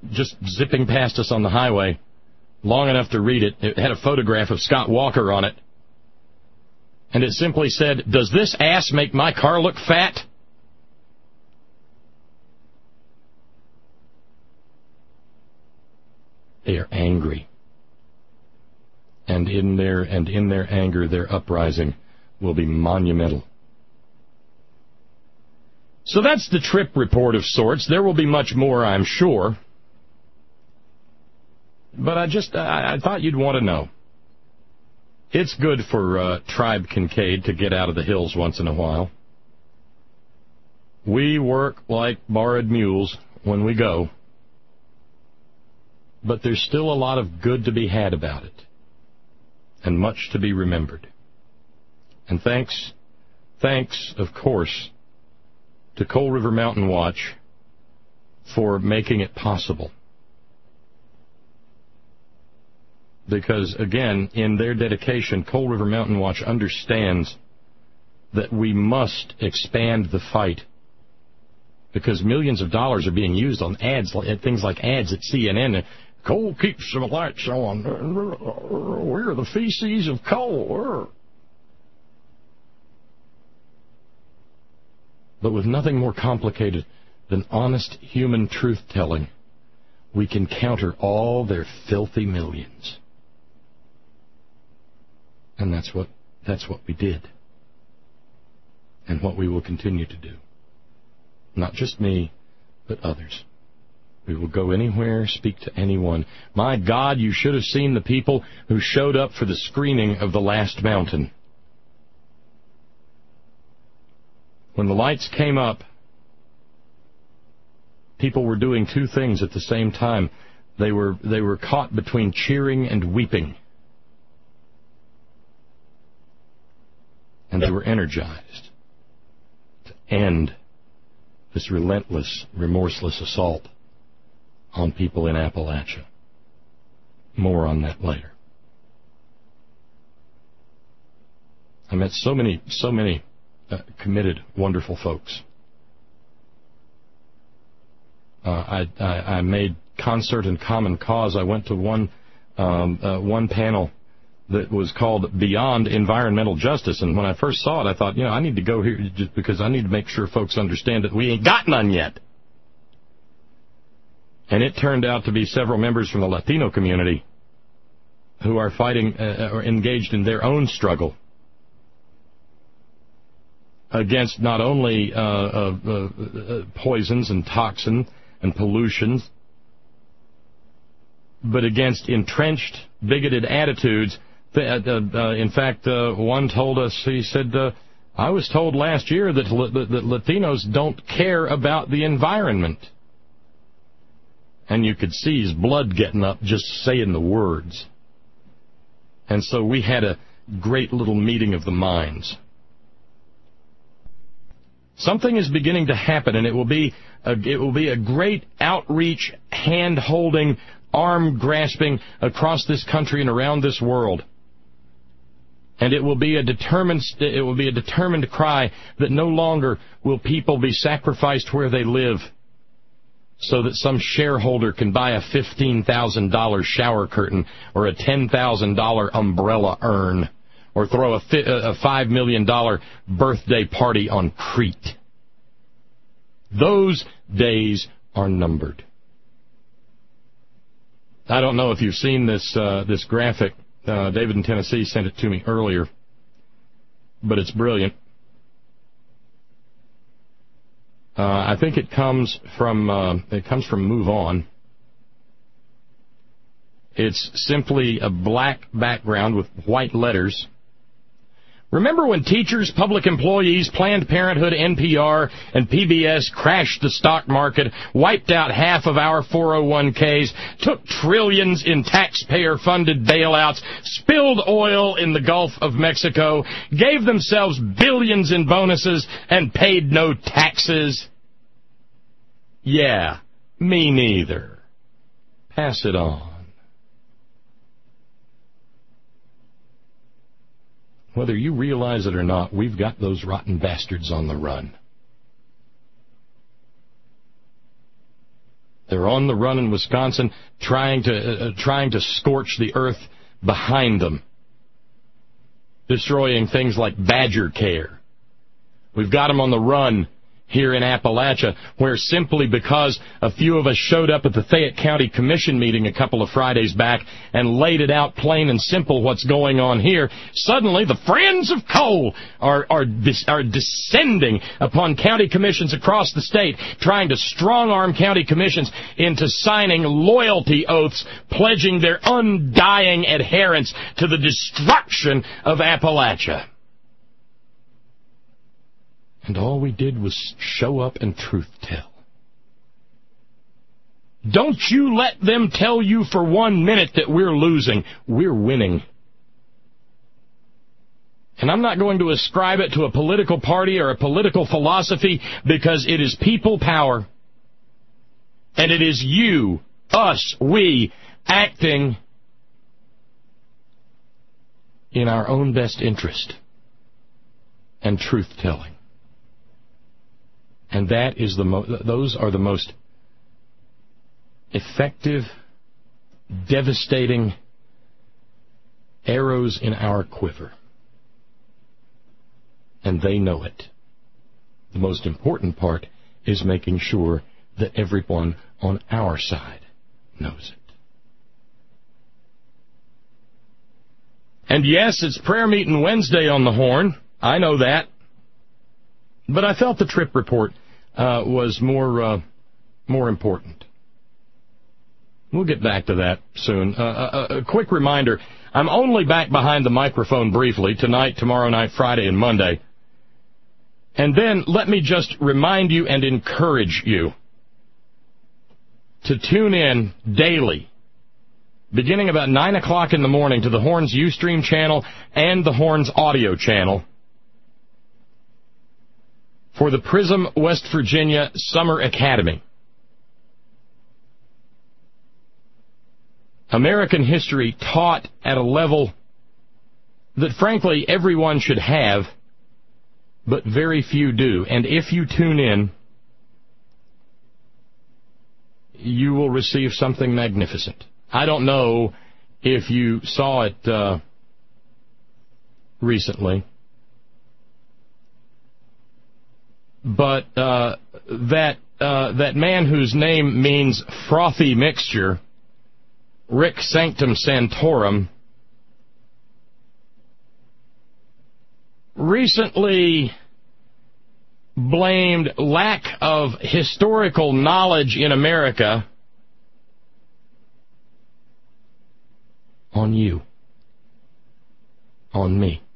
just zipping past us on the highway, long enough to read it. It had a photograph of Scott Walker on it. And it simply said, "Does this ass make my car look fat?" They are angry. And in their and in their anger, their uprising will be monumental. So that's the trip report of sorts. There will be much more, I'm sure. But I just, I, I thought you'd want to know. It's good for uh, Tribe Kincaid to get out of the hills once in a while. We work like borrowed mules when we go. But there's still a lot of good to be had about it. And much to be remembered. And thanks, thanks, of course, to Coal River Mountain Watch for making it possible. Because, again, in their dedication, Coal River Mountain Watch understands that we must expand the fight. Because millions of dollars are being used on ads, things like ads at C N N. Coal keeps the lights on. We're the feces of coal. But with nothing more complicated than honest human truth-telling, we can counter all their filthy millions. And that's what that's what we did. And what we will continue to do. Not just me, but others. We will go anywhere, speak to anyone. My God, you should have seen the people who showed up for the screening of The Last Mountain. When the lights came up, people were doing two things at the same time. They were they were caught between cheering and weeping. And they were energized to end this relentless, remorseless assault on people in Appalachia. More on that later. I met so many, so many uh, committed, wonderful folks. Uh, I, I, I made concert and common cause. I went to one um, uh, one panel that was called Beyond Environmental Justice, and when I first saw it, I thought, you know, I need to go here just because I need to make sure folks understand that we ain't got none yet. And it turned out to be several members from the Latino community who are fighting uh, or engaged in their own struggle against not only uh, uh, uh, poisons and toxins and pollutions, but against entrenched, bigoted attitudes. Uh, uh, in fact, uh, one told us, he said, uh, I was told last year that, that, that Latinos don't care about the environment. And you could see his blood getting up just saying the words. And so we had a great little meeting of the minds. Something is beginning to happen, and it will be a, it will be a great outreach, hand-holding, arm-grasping across this country and around this world. And it will be a determined it will be a determined cry that no longer will people be sacrificed where they live, so that some shareholder can buy a fifteen thousand dollars shower curtain or a ten thousand dollars umbrella urn or throw a, fi- a five million dollars birthday party on Crete. Those days are numbered. I don't know if you've seen this uh, this graphic. Uh, David in Tennessee sent it to me earlier, but it's brilliant. Uh, I think it comes from uh, it comes from Move On. It's simply a black background with white letters. Remember when teachers, public employees, Planned Parenthood, N P R, and P B S crashed the stock market, wiped out half of our four oh one k's, took trillions in taxpayer-funded bailouts, spilled oil in the Gulf of Mexico, gave themselves billions in bonuses, and paid no taxes? Yeah, me neither. Pass it on. Whether you realize it or not, we've got those rotten bastards on the run. They're on the run in Wisconsin, trying to uh, trying to scorch the earth behind them, destroying things like Badger Care. We've got them on the run here in Appalachia, where simply because a few of us showed up at the Fayette County Commission meeting a couple of Fridays back and laid it out plain and simple what's going on here, suddenly the Friends of Coal are are, are descending upon county commissions across the state, trying to strong-arm county commissions into signing loyalty oaths, pledging their undying adherence to the destruction of Appalachia. And all we did was show up and truth tell. Don't you let them tell you for one minute that we're losing. We're winning. And I'm not going to ascribe it to a political party or a political philosophy, because it is people power. And it is you, us, we, acting in our own best interest and truth-telling. And that is the mo- those are the most effective, devastating arrows in our quiver. And they know it. The most important part is making sure that everyone on our side knows it. And yes, it's prayer meeting Wednesday on the Horn. I know that. But I felt the trip report uh, was more uh, more important. We'll get back to that soon. Uh, a, a quick reminder, I'm only back behind the microphone briefly tonight, tomorrow night, Friday, and Monday. And then let me just remind you and encourage you to tune in daily, beginning about nine o'clock in the morning, to the Horn's Ustream channel and the Horn's audio channel for the Prism West Virginia Summer Academy. American history taught at a level that, frankly, everyone should have, but very few do. And if you tune in, you will receive something magnificent. I don't know if you saw it uh, recently, but uh, that uh, that man whose name means frothy mixture, Rick Sanctum Santorum, recently blamed lack of historical knowledge in America on you, on me.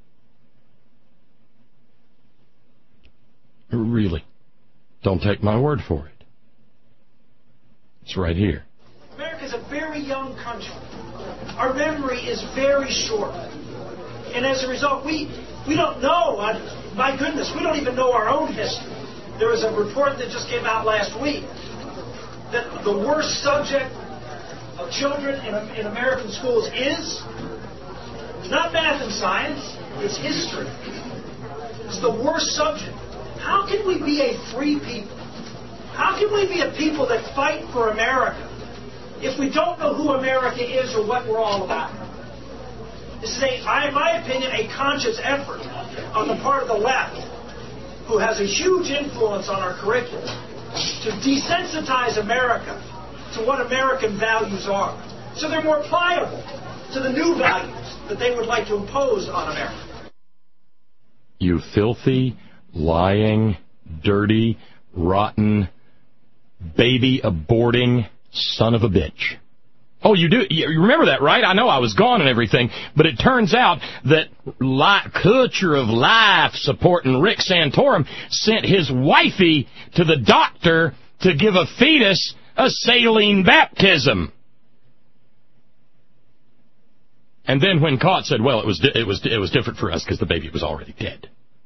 Really. Don't take my word for it. It's right here. America is a very young country. Our memory is very short. And as a result, we, we don't know, uh, my goodness, we don't even know our own history. There was a report that just came out last week that the worst subject of children in, in American schools is not math and science, it's history. It's the worst subject. How can we be a free people? How can we be a people that fight for America if we don't know who America is or what we're all about? This is, a, in my opinion, a conscious effort on the part of the left, who has a huge influence on our curriculum, to desensitize America to what American values are, so they're more pliable to the new values that they would like to impose on America. You filthy, lying, dirty, rotten, baby-aborting son of a bitch. Oh, you do? You remember that, right? I know I was gone and everything, but it turns out that li- Culture of Life supporting Rick Santorum sent his wifey to the doctor to give a fetus a saline baptism. And then when caught, said, well, it was di- it was it was different for us because the baby was already dead.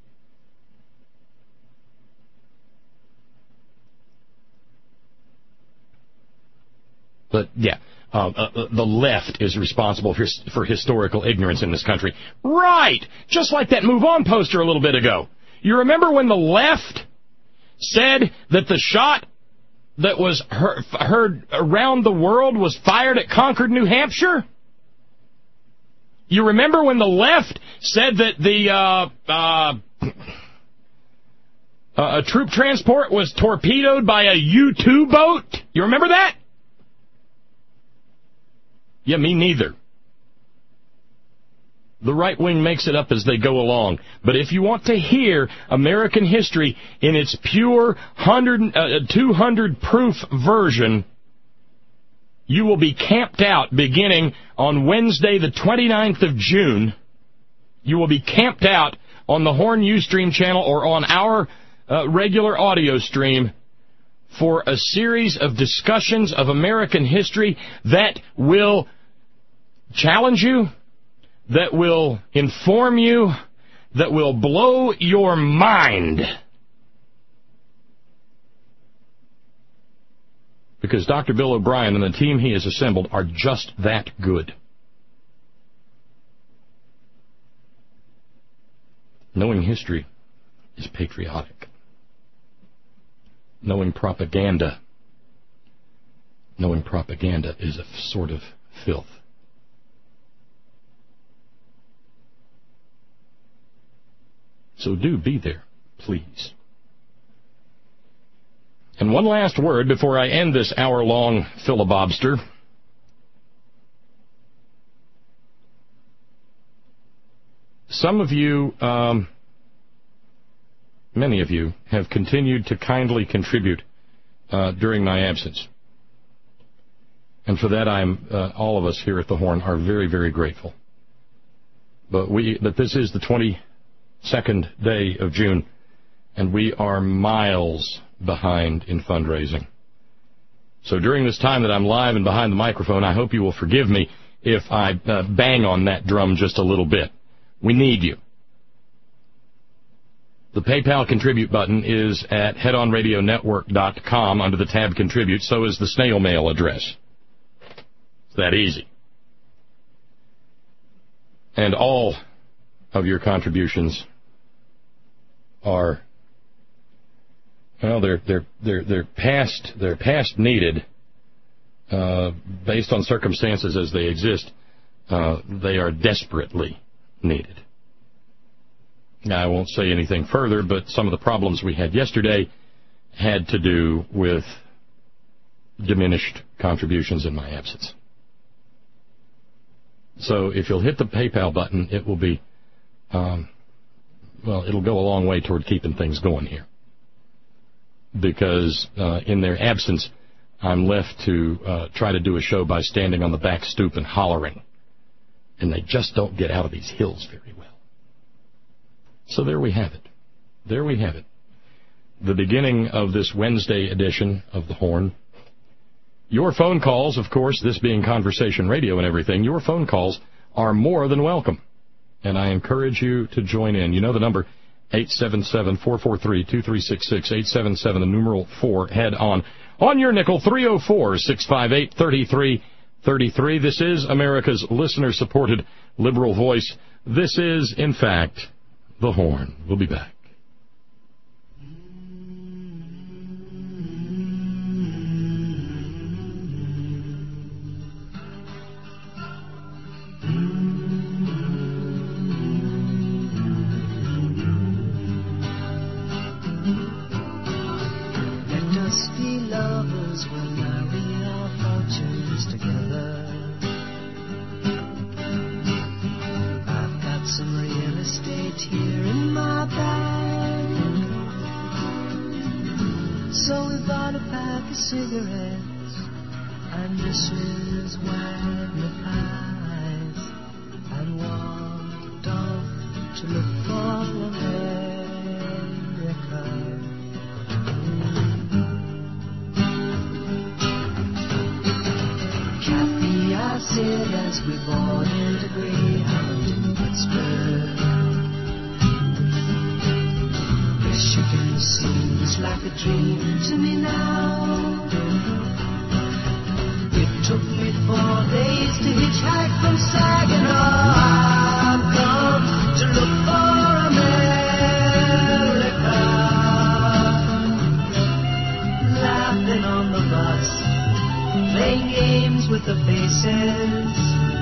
But, yeah, uh, uh, the left is responsible for, for historical ignorance in this country. Right! Just like that Move On poster a little bit ago. You remember when the left said that the shot that was heard, heard around the world was fired at Concord, New Hampshire? You remember when the left said that the uh, uh, a troop transport was torpedoed by a U two boat? You remember that? Yeah, me neither. The right wing makes it up as they go along. But if you want to hear American history in its pure two hundred proof version, you will be camped out beginning on Wednesday, the twenty-ninth of June. You will be camped out on the Horn Ustream channel or on our uh, regular audio stream for a series of discussions of American history that will challenge you, that will inform you, that will blow your mind. Because Doctor Bill O'Brien and the team he has assembled are just that good. Knowing history is patriotic. Knowing propaganda, knowing propaganda is a sort of filth. So do be there, please. And one last word before I end this hour-long filibuster. Some of you, um, many of you, have continued to kindly contribute uh, during my absence. And for that, I'm, uh, all of us here at the Horn are very, very grateful. But we, but this is the twenty-second day of June, and we are miles behind in fundraising. So during this time that I'm live and behind the microphone, I hope you will forgive me if I uh, bang on that drum just a little bit. We need you. The PayPal contribute button is at head on radio network dot com under the tab contribute. So is the snail mail address. It's that easy. And all of your contributions are, well, they're they're they're they're past they're past needed, uh, based on circumstances as they exist. Uh, they are desperately needed. Now, I won't say anything further, but some of the problems we had yesterday had to do with diminished contributions in my absence. So if you'll hit the PayPal button, it will be, um, well, it'll go a long way toward keeping things going here. Because uh, in their absence, I'm left to uh, try to do a show by standing on the back stoop and hollering. And they just don't get out of these hills very well. So there we have it. There we have it. The beginning of this Wednesday edition of The Horn. Your phone calls, of course, this being conversation radio and everything, your phone calls are more than welcome. And I encourage you to join in. You know the number, eight seven seven, four four three, two three six six, eight seven seven, the numeral four, head on. On your nickel, three oh four, six five eight, three three three three. This is America's listener-supported liberal voice. This is, in fact, The Horn. We'll be back. Cigarettes and Missus Wagner pies, and walked off to look for America. Kathy, I said as we boarded a Greyhound in Pittsburgh, Michigan seems like a dream to me now. It took me four days to hitchhike from Saginaw. I've come to look for America, laughing on faces.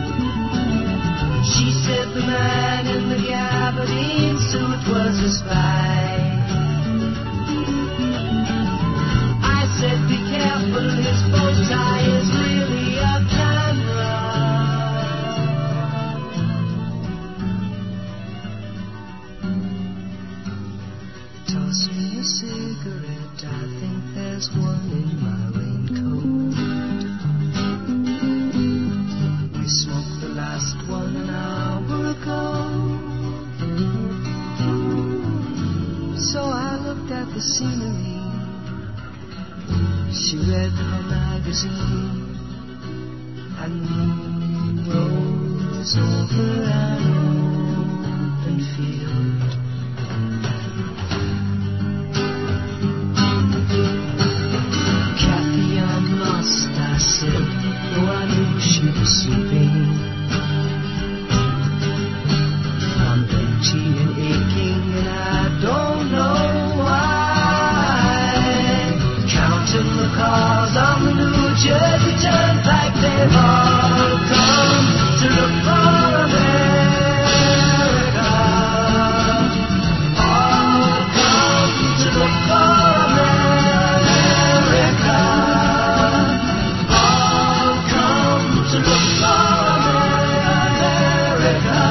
She said the man in the gabardine suit was a spy. I said be careful, his bow tie is really a camera. Toss me a cigarette, I think there's one in my raincoat. We smoked the last one an hour ago. So I looked at the scenery. She read her magazine, and the moon rose over an open field. Kathy, I'm lost, I said, though I knew she was sleeping. I'm empty and aching, and I don't know why. Counting the cars on the New Jersey Turnpike, they've all come to look for America. All come to look for America. All come to look for America.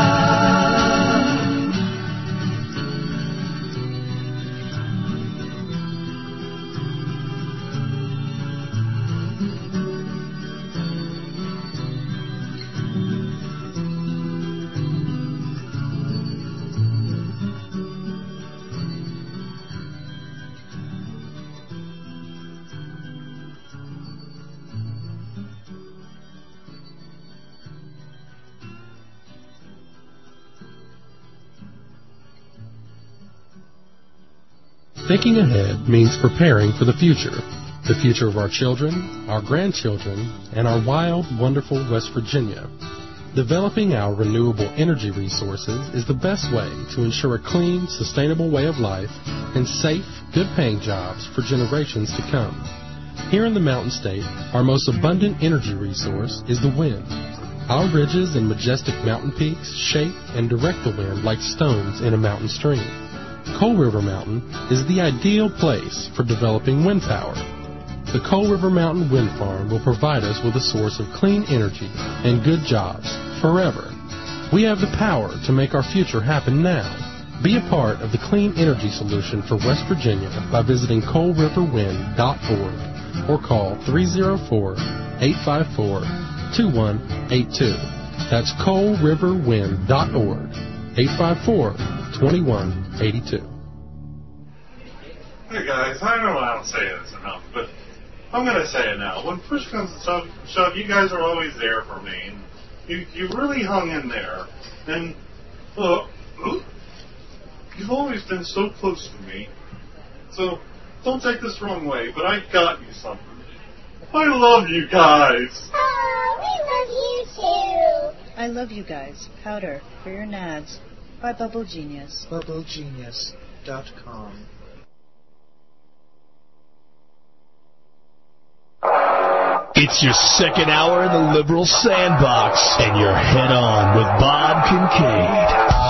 Thinking ahead means preparing for the future. The future of our children, our grandchildren, and our wild, wonderful West Virginia. Developing our renewable energy resources is the best way to ensure a clean, sustainable way of life and safe, good-paying jobs for generations to come. Here in the Mountain State, our most abundant energy resource is the wind. Our ridges and majestic mountain peaks shape and direct the wind like stones in a mountain stream. Coal River Mountain is the ideal place for developing wind power. The Coal River Mountain Wind Farm will provide us with a source of clean energy and good jobs forever. We have the power to make our future happen now. Be a part of the clean energy solution for West Virginia by visiting coal river wind dot org or call three oh four, eight five four, two one eight two. That's coal river wind dot org, eight five four, two one eight two. Hey guys, I know I don't say this enough, but I'm going to say it now. When push comes to shove, shove, you guys are always there for me. And you, you really hung in there. And, uh, you've always been so close to me. So, don't take this the wrong way, but I got you something. I love you guys. Oh, we love you too. I love you guys. Powder for your nads. By Bubble Genius. Bubble Genius dot com. It's your second hour in the Liberal Sandbox, and you're head on with Bob Kincaid.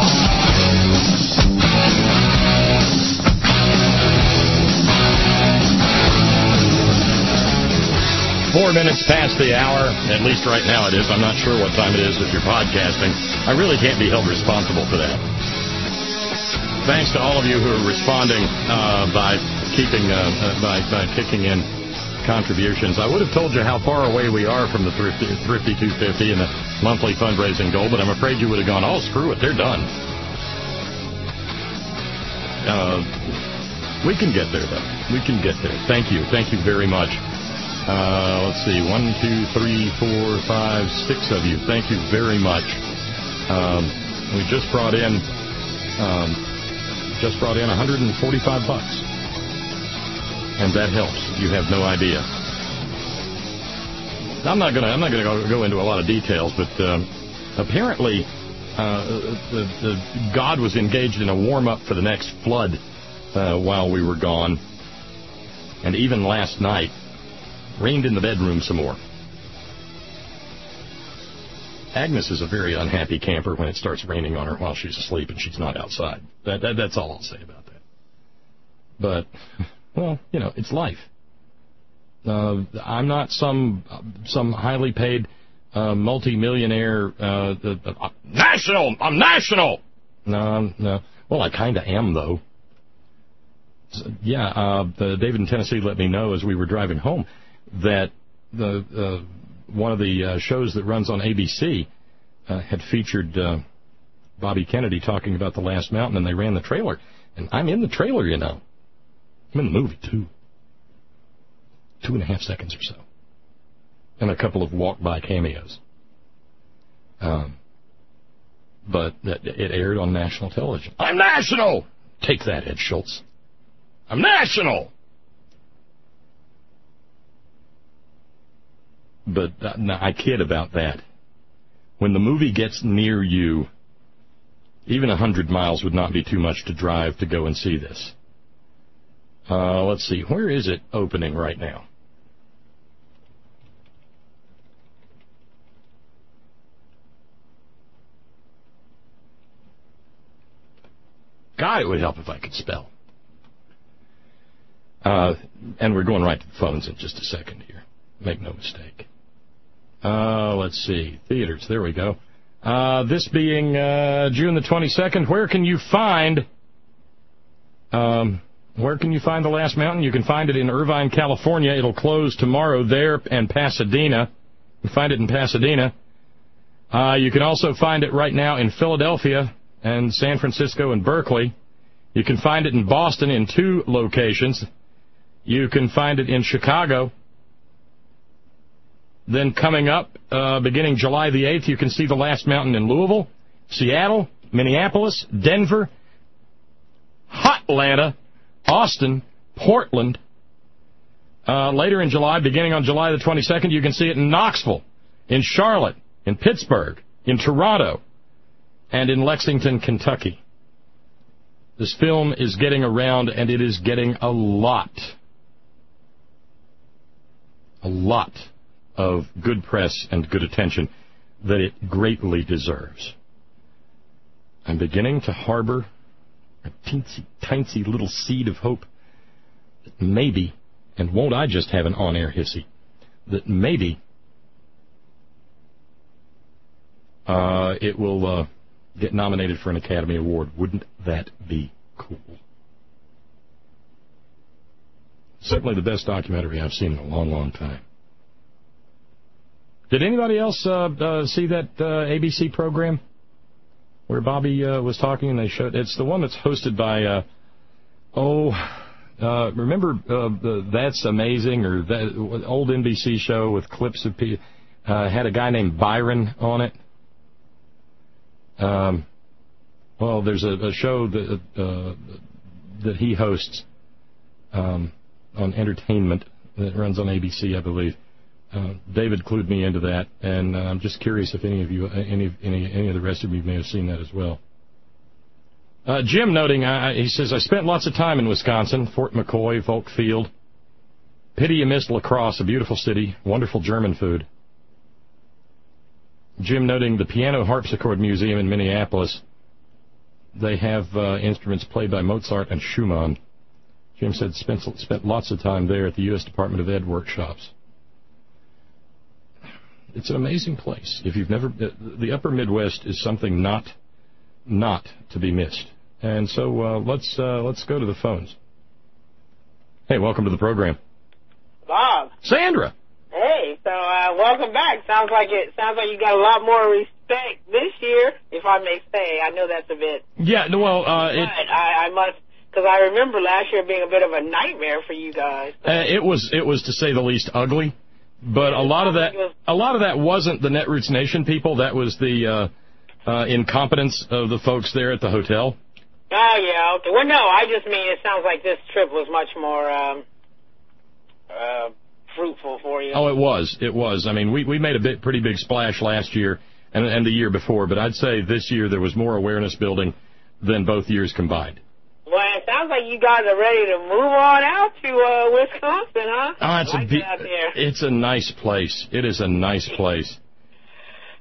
Four minutes past the hour, at least right now it is. I'm not sure what time it is if you're podcasting. I really can't be held responsible for that. Thanks to all of you who are responding uh, by keeping, uh, uh, by, by kicking in contributions. I would have told you how far away we are from the Thrifty, Thrifty two fifty and the monthly fundraising goal, but I'm afraid you would have gone, oh, screw it, they're done. Uh, we can get there, though. We can get there. Thank you. Thank you very much. Uh, let's see, one, two, three, four, five, six of you. Thank you very much. Um, we just brought in, um, just brought in one hundred forty-five bucks, and that helps. You have no idea. I'm not gonna, I'm not gonna go, go into a lot of details, but um, apparently, uh, the, the God was engaged in a warm up for the next flood uh, while we were gone, and even last night. Rained in the bedroom some more. Agnes is a very unhappy camper when it starts raining on her while she's asleep and she's not outside. That, that That's all I'll say about that. But, well, you know, it's life. Uh, I'm not some some highly paid uh, multi-millionaire uh, uh, uh, national. I'm national. No, no. Well, I kind of am, though. So, yeah, uh, the David in Tennessee let me know as we were driving home that the uh, one of the uh, shows that runs on A B C uh, had featured uh, Bobby Kennedy talking about The Last Mountain, and they ran the trailer. And I'm in the trailer, you know. I'm in the movie, too. Two and a half seconds or so. And a couple of walk-by cameos. Um, but it aired on national television. I'm national! Take that, Ed Schultz. I'm national! But uh, no, I kid about that. When the movie gets near you, even a hundred miles would not be too much to drive to go and see this. Uh, let's see, where is it opening right now? God, it would help if I could spell. Uh, and we're going right to the phones in just a second here. Make no mistake. Uh, let's see. Theaters, there we go. Uh, this being uh, June the twenty-second, where can you find... Um, where can you find The Last Mountain? You can find it in Irvine, California. It'll close tomorrow there and Pasadena. You can find it in Pasadena. Uh, you can also find it right now in Philadelphia and San Francisco and Berkeley. You can find it in Boston in two locations. You can find it in Chicago. Then coming up, uh, beginning July the eighth, you can see The Last Mountain in Louisville, Seattle, Minneapolis, Denver, Hotlanta, Austin, Portland. Uh, later in July, beginning on July the twenty-second, you can see it in Knoxville, in Charlotte, in Pittsburgh, in Toronto, and in Lexington, Kentucky. This film is getting around, and it is getting a lot, a lot of good press and good attention that it greatly deserves. I'm beginning to harbor a teensy, tiny little seed of hope that maybe, and won't I just have an on-air hissy, that maybe uh, it will uh, get nominated for an Academy Award. Wouldn't that be cool? Certainly the best documentary I've seen in a long, long time. Did anybody else uh, uh, see that uh, A B C program where Bobby uh, was talking and they showed? It's the one that's hosted by, uh, oh, uh, remember uh, the, That's Amazing, or that old N B C show with clips of people, uh, had a guy named Byron on it. Um, well, there's a, a show that uh, that he hosts um, on entertainment that runs on A B C, I believe. Uh, David clued me into that, and uh, I'm just curious if any of you, any, any, any of the rest of you may have seen that as well. Uh, Jim noting, uh, he says, I spent lots of time in Wisconsin, Fort McCoy, Volk Field. Pity you missed La Crosse, a beautiful city, wonderful German food. Jim noting the Piano Harpsichord Museum in Minneapolis. They have uh, instruments played by Mozart and Schumann. Jim said spent, spent lots of time there at the U S Department of Ed workshops. It's an amazing place. If you've never, the Upper Midwest is something not, not to be missed. And so uh, let's uh, let's go to the phones. Hey, welcome to the program, Bob. Sandra. Hey, so uh, welcome back. Sounds like it. Sounds like you got a lot more respect this year, if I may say. I know that's a bit. Yeah. Well, uh, but it, I, I must. Because I remember last year being a bit of a nightmare for you guys. Uh, it was, it was to say the least, ugly. But a lot of that, a lot of that wasn't the Netroots Nation people. That was the uh, uh, incompetence of the folks there at the hotel. Oh yeah, okay. Well, no, I just mean it sounds like this trip was much more um, uh, fruitful for you. Oh, it was, it was. I mean, we we made a bit, pretty big splash last year and and the year before, but I'd say this year there was more awareness building than both years combined. Well, it sounds like you guys are ready to move on out to uh, Wisconsin, huh? Oh, it's, like a, it out there. It's a nice place. It is a nice place.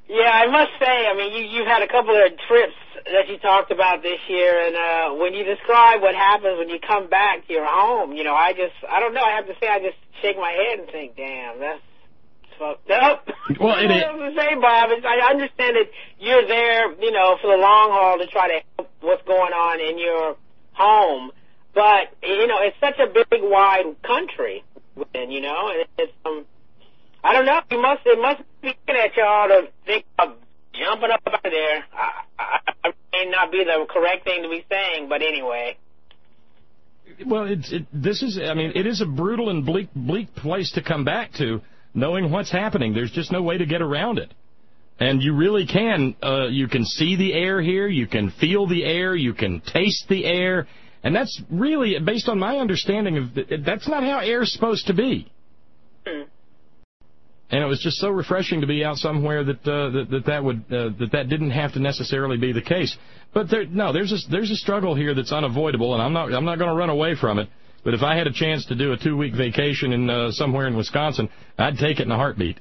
Yeah, I must say, I mean, you, you've had a couple of trips that you talked about this year, and uh, when you describe what happens when you come back to your home, you know, I just, I don't know, I have to say, I just shake my head and think, damn, that's fucked up. Well, it is. I don't know what to say, Bob. It's, I understand that you're there, you know, for the long haul to try to help what's going on in your home, but, you know, it's such a big, wide country, and, you know, and it's, um, I don't know, you must, it must be looking at y'all to think of jumping up out of there. I, I, I may not be the correct thing to be saying, but anyway. Well, it's, it, this is, I mean, it is a brutal and bleak, bleak place to come back to, knowing what's happening. There's just no way to get around it. And you really can, uh, you can see the air here, you can feel the air, you can taste the air, and that's really, based on my understanding of, that's not how air's supposed to be. Hmm. And it was just so refreshing to be out somewhere that uh, that, that that would uh, that that didn't have to necessarily be the case. But there, no, there's a there's a struggle here that's unavoidable, and I'm not I'm not going to run away from it. But if I had a chance to do a two week vacation in uh, somewhere in Wisconsin, I'd take it in a heartbeat.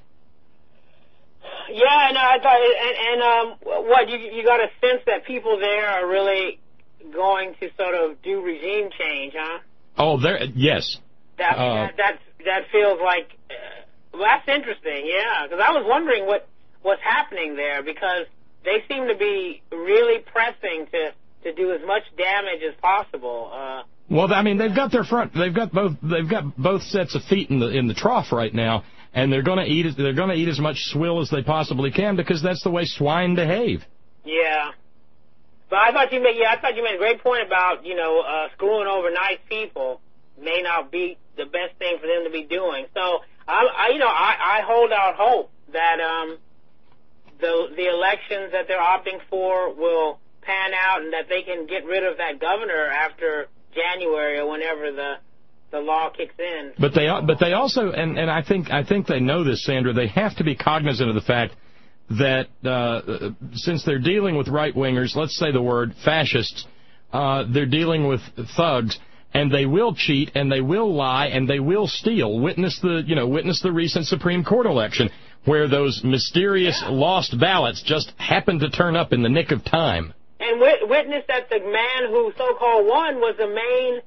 Yeah, no, I thought, and, and um, what you you got a sense that people there are really going to sort of do regime change, huh? Oh, there, yes. That uh, that that, that feels like. Uh, Well, that's interesting, yeah, because I was wondering what what's happening there, because they seem to be really pressing to, to do as much damage as possible. Uh, well, I mean, they've got their front, they've got both, they've got both sets of feet in the in the trough right now, and they're going to eat, they're going to eat as much swill as they possibly can, because that's the way swine behave. Yeah, but I thought you made, yeah, I thought you made a great point about, you know, uh, screwing over nice people may not be the best thing for them to be doing. So. I, I, you know, I, I hold out hope that um, the the elections that they're opting for will pan out, and that they can get rid of that governor after January or whenever the the law kicks in. But they but they also, and, and I think I think they know this, Sandra. They have to be cognizant of the fact that uh, since they're dealing with right wingers, let's say the word fascists, uh, they're dealing with thugs. And they will cheat, and they will lie, and they will steal. Witness the, you know, witness the recent Supreme Court election, where those mysterious yeah. lost ballots just happened to turn up in the nick of time. And wit- witness that the man who so-called won was the main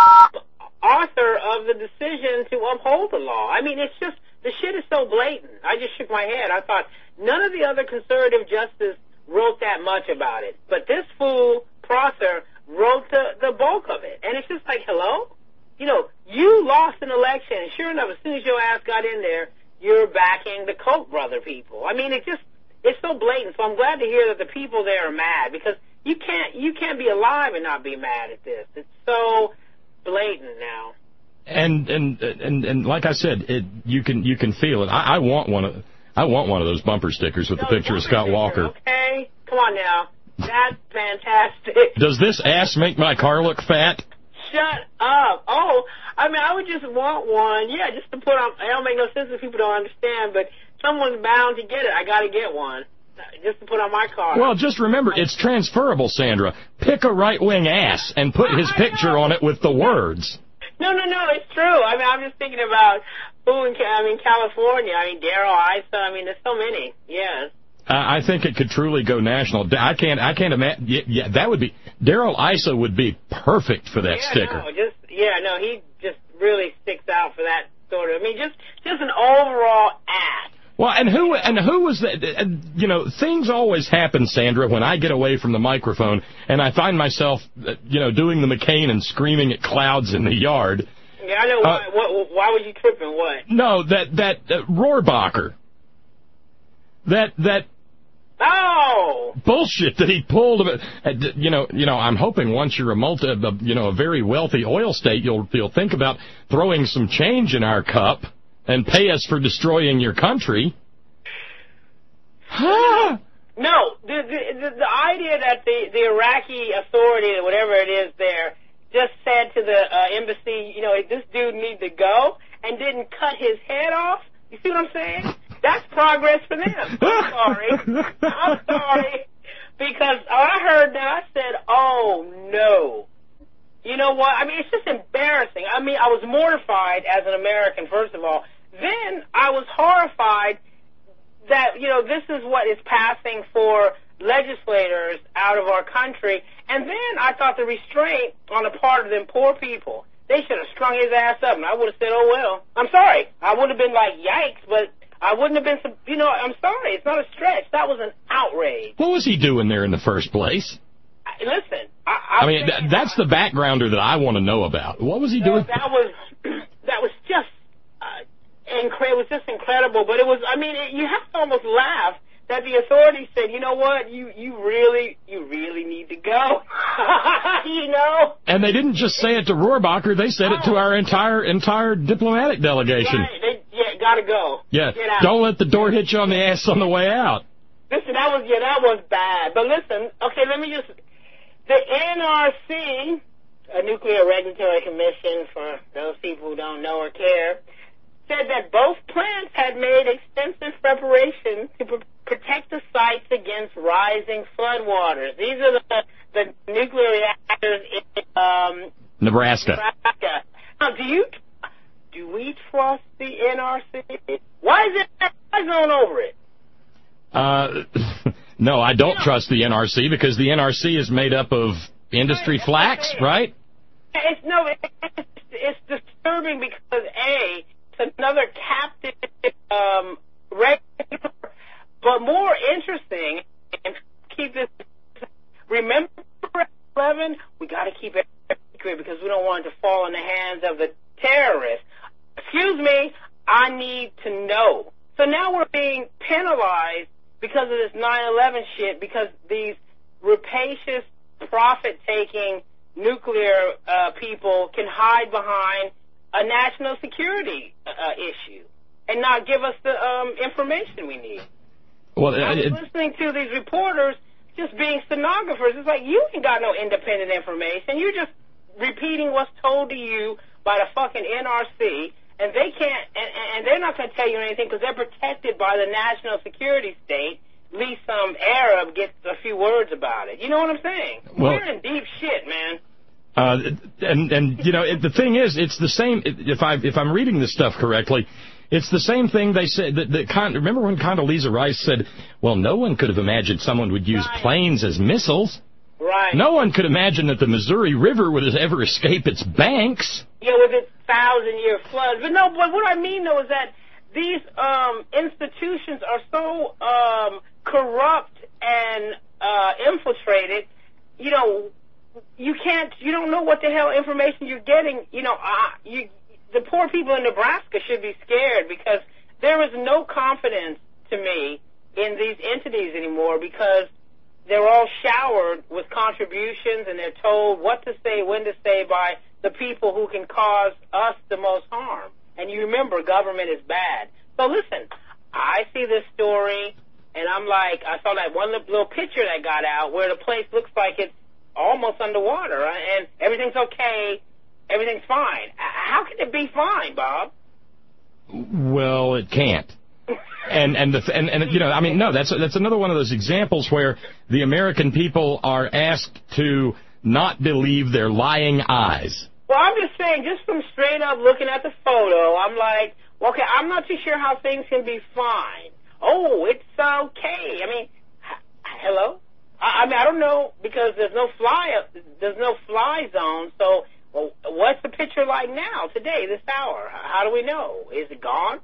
author of the decision to uphold the law. I mean, it's just, the shit is so blatant. I just shook my head. I thought, none of the other conservative justices wrote that much about it. But this fool, Prosser, wrote the, the bulk of it. And it's just like, hello? You know, you lost an election, and sure enough, as soon as your ass got in there, you're backing the Koch brother people. I mean, it just, it's so blatant. So I'm glad to hear that the people there are mad, because you can't, you can't be alive and not be mad at this. It's so blatant now. And, and, and, and like I said, it, you can, you can feel it. I, I want one of, I want one of those bumper stickers with no, the picture of Scott sticker, Walker. Okay, come on now. That's fantastic. Does this ass make my car look fat? Shut up. Oh, I mean, I would just want one. Yeah, just to put on. It don't make no sense if people don't understand, but someone's bound to get it. I got to get one. Just to put on my car. Well, just remember, it's transferable, Sandra. Pick a right-wing ass and put his picture on it with the words. No, no, no, it's true. I mean, I'm just thinking about who in, I mean, California. I mean, Darrell Issa. I mean, there's so many. Yes. Uh, I think it could truly go national. I can't. I can't imagine. Yeah, yeah, that would be. Darrell Issa would be perfect for that yeah, sticker. No, just yeah, no, he just really sticks out for that sort of. I mean, just just an overall ass. Well, and who and who was that? You know, things always happen, Sandra, when I get away from the microphone and I find myself, you know, doing the McCain and screaming at clouds in the yard. Yeah, I know. Uh, why, what, why were you tripping? What? No, that that uh, Rohrbacher. That that oh bullshit that he pulled. You know, you know. I'm hoping once you're a multi, you know, a very wealthy oil state, you'll you'll think about throwing some change in our cup and pay us for destroying your country. no, the, the the the idea that the the Iraqi authority, or whatever it is, there just said to the uh, embassy, you know, this dude needs to go, and didn't cut his head off. You see what I'm saying? That's progress for them. I'm sorry. I'm sorry. Because I heard that, I said, oh, no. You know what? I mean, it's just embarrassing. I mean, I was mortified as an American, first of all. Then I was horrified that, you know, this is what is passing for legislators out of our country. And then I thought the restraint on the part of them poor people, they should have strung his ass up, and I would have said, oh, well. I'm sorry. I would have been like, yikes, but I wouldn't have been, some, you know, I'm sorry. It's not a stretch. That was an outrage. What was he doing there in the first place? I, listen. I, I, I mean, th- that's the backgrounder that I want to know about. What was he doing? That was, that was just, uh, incredible. It was just incredible. But it was, I mean, it, you have to almost laugh that the authorities said, you know what, you, you really, you really need to go. You know? And they didn't just say it to Rohrabacher, they said oh. it to our entire entire diplomatic delegation. Right. They, yeah, gotta go. Yeah, don't let the door hit you on the ass on the way out. Listen, that was, yeah, that was bad. But listen, okay, let me just, the N R C, a Nuclear Regulatory Commission, for those people who don't know or care, said that both plants had made extensive preparation to pre- protect the sites against rising floodwaters. These are the, the nuclear reactors in um, Nebraska. Nebraska. Now, do you do we trust the N R C? Why is it a zone over it? Uh, no, I don't you know, trust the N R C because the N R C is made up of industry flax, right? It's no, it's, it's disturbing because A, it's another captive um, regulator. But more interesting, and keep this, remember eleven? We got to keep it secret because we don't want it to fall in the hands of the terrorists. Excuse me, I need to know. So now we're being penalized because of this nine eleven shit because these rapacious, profit-taking nuclear uh, people can hide behind a national security uh, issue and not give us the um, information we need. Well, I was it, listening to these reporters just being stenographers. It's like, you ain't got no independent information. You're just repeating what's told to you by the fucking N R C, and they can't, and, and they're not going to tell you anything because they're protected by the national security state. At least some Arab gets a few words about it. You know what I'm saying? Well, we're in deep shit, man. Uh, and, and you know, it, the thing is, it's the same, if, I, if I'm reading this stuff correctly, it's the same thing they said. That, that Con- remember when Condoleezza Rice said, well, no one could have imagined someone would use right. planes as missiles. Right. No one could imagine that the Missouri River would ever escape its banks. Yeah, with its thousand-year floods. But no, but what I mean, though, is that these um, institutions are so um, corrupt and uh, infiltrated, you know, you can't, you don't know what the hell information you're getting. You know, uh, you... The poor people in Nebraska should be scared because there is no confidence to me in these entities anymore because they're all showered with contributions and they're told what to say, when to say by the people who can cause us the most harm. And you remember, government is bad. So listen, I see this story and I'm like, I saw that one little picture that got out where the place looks like it's almost underwater and everything's okay. Everything's fine. How can it be fine, Bob? Well, it can't. and and the and, and you know, I mean, no, that's that's another one of those examples where the American people are asked to not believe their lying eyes. Well, I'm just saying, just from straight up looking at the photo, I'm like, well, okay, I'm not too sure how things can be fine. Oh, it's okay. I mean, h- hello. I, I mean, I don't know because there's no fly there's no fly zone, so. Well, what's the picture like now, today, this hour? How do we know? Is it gone?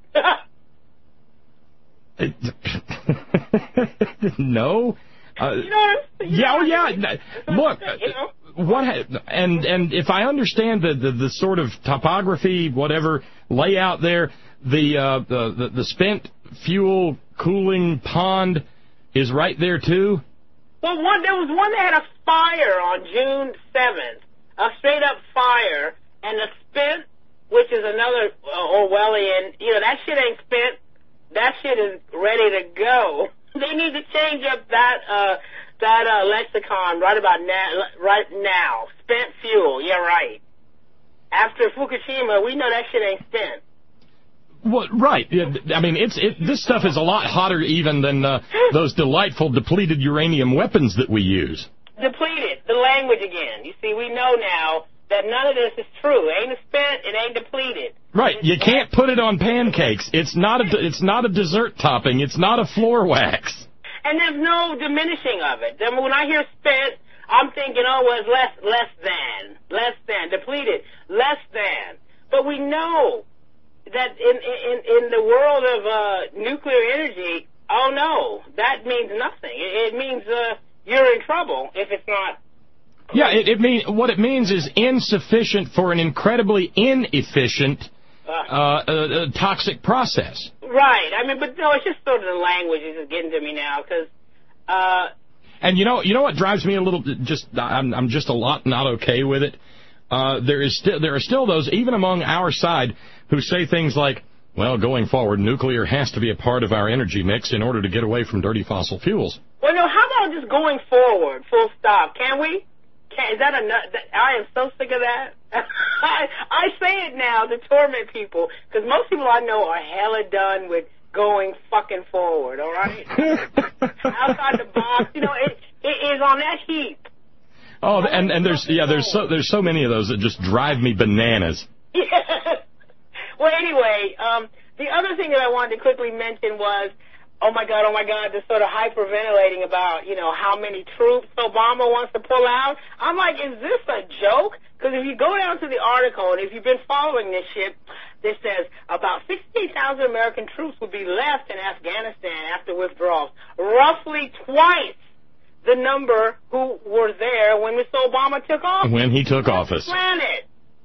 No. Uh, you know what I'm, you yeah, know oh, yeah. I mean? Look, you know? what? Ha- and and if I understand the, the, the sort of topography, whatever layout there, the, uh, the the the spent fuel cooling pond is right there too. Well, one there was one that had a fire on June seventh. A straight-up fire, and the spent, which is another uh, Orwellian, you know, that shit ain't spent. That shit is ready to go. They need to change up that uh, that uh, lexicon right about now. Right now, spent fuel. Yeah, right. After Fukushima, we know that shit ain't spent. Well, right. I mean, it's it, this stuff is a lot hotter even than uh, those delightful depleted uranium weapons that we use. Depleted, the language again. You see, we know now that none of this is true. It ain't spent, it ain't depleted. Right, you can't put it on pancakes. It's not a, it's not a dessert topping. It's not a floor wax. And there's no diminishing of it. Then when I hear spent, I'm thinking, oh, well, it's less, less than, less than, depleted, less than. But we know that in in, in the world of uh, nuclear energy, oh, no, that means nothing. It, it means uh, you're in trouble if it's not. Yeah, it, it mean what it means is insufficient for an incredibly inefficient uh, uh, uh, toxic process. Right. I mean, but no, it's just sort of the language is just getting to me now because. Uh, and you know, you know what drives me a little. Just I'm, I'm just a lot not okay with it. Uh, there is still there are still those even among our side who say things like, "Well, going forward, nuclear has to be a part of our energy mix in order to get away from dirty fossil fuels." Well, no. How about just going forward, full stop? Can we? Can, is that a nut? I am so sick of that. I, I say it now to torment people because most people I know are hella done with going fucking forward. All right, outside the box, you know, it, it is on that heap. Oh, and and there's yeah, there's so there's so many of those that just drive me bananas. Yeah. Well, anyway, um, the other thing that I wanted to quickly mention was, oh my God, oh my God, this sort of hyperventilating about, you know, how many troops Obama wants to pull out. I'm like, is this a joke? Because if you go down to the article, and if you've been following this shit, this says about sixty thousand American troops would be left in Afghanistan after withdrawals, roughly twice the number who were there when Mister Obama took office. When he took office. Planet.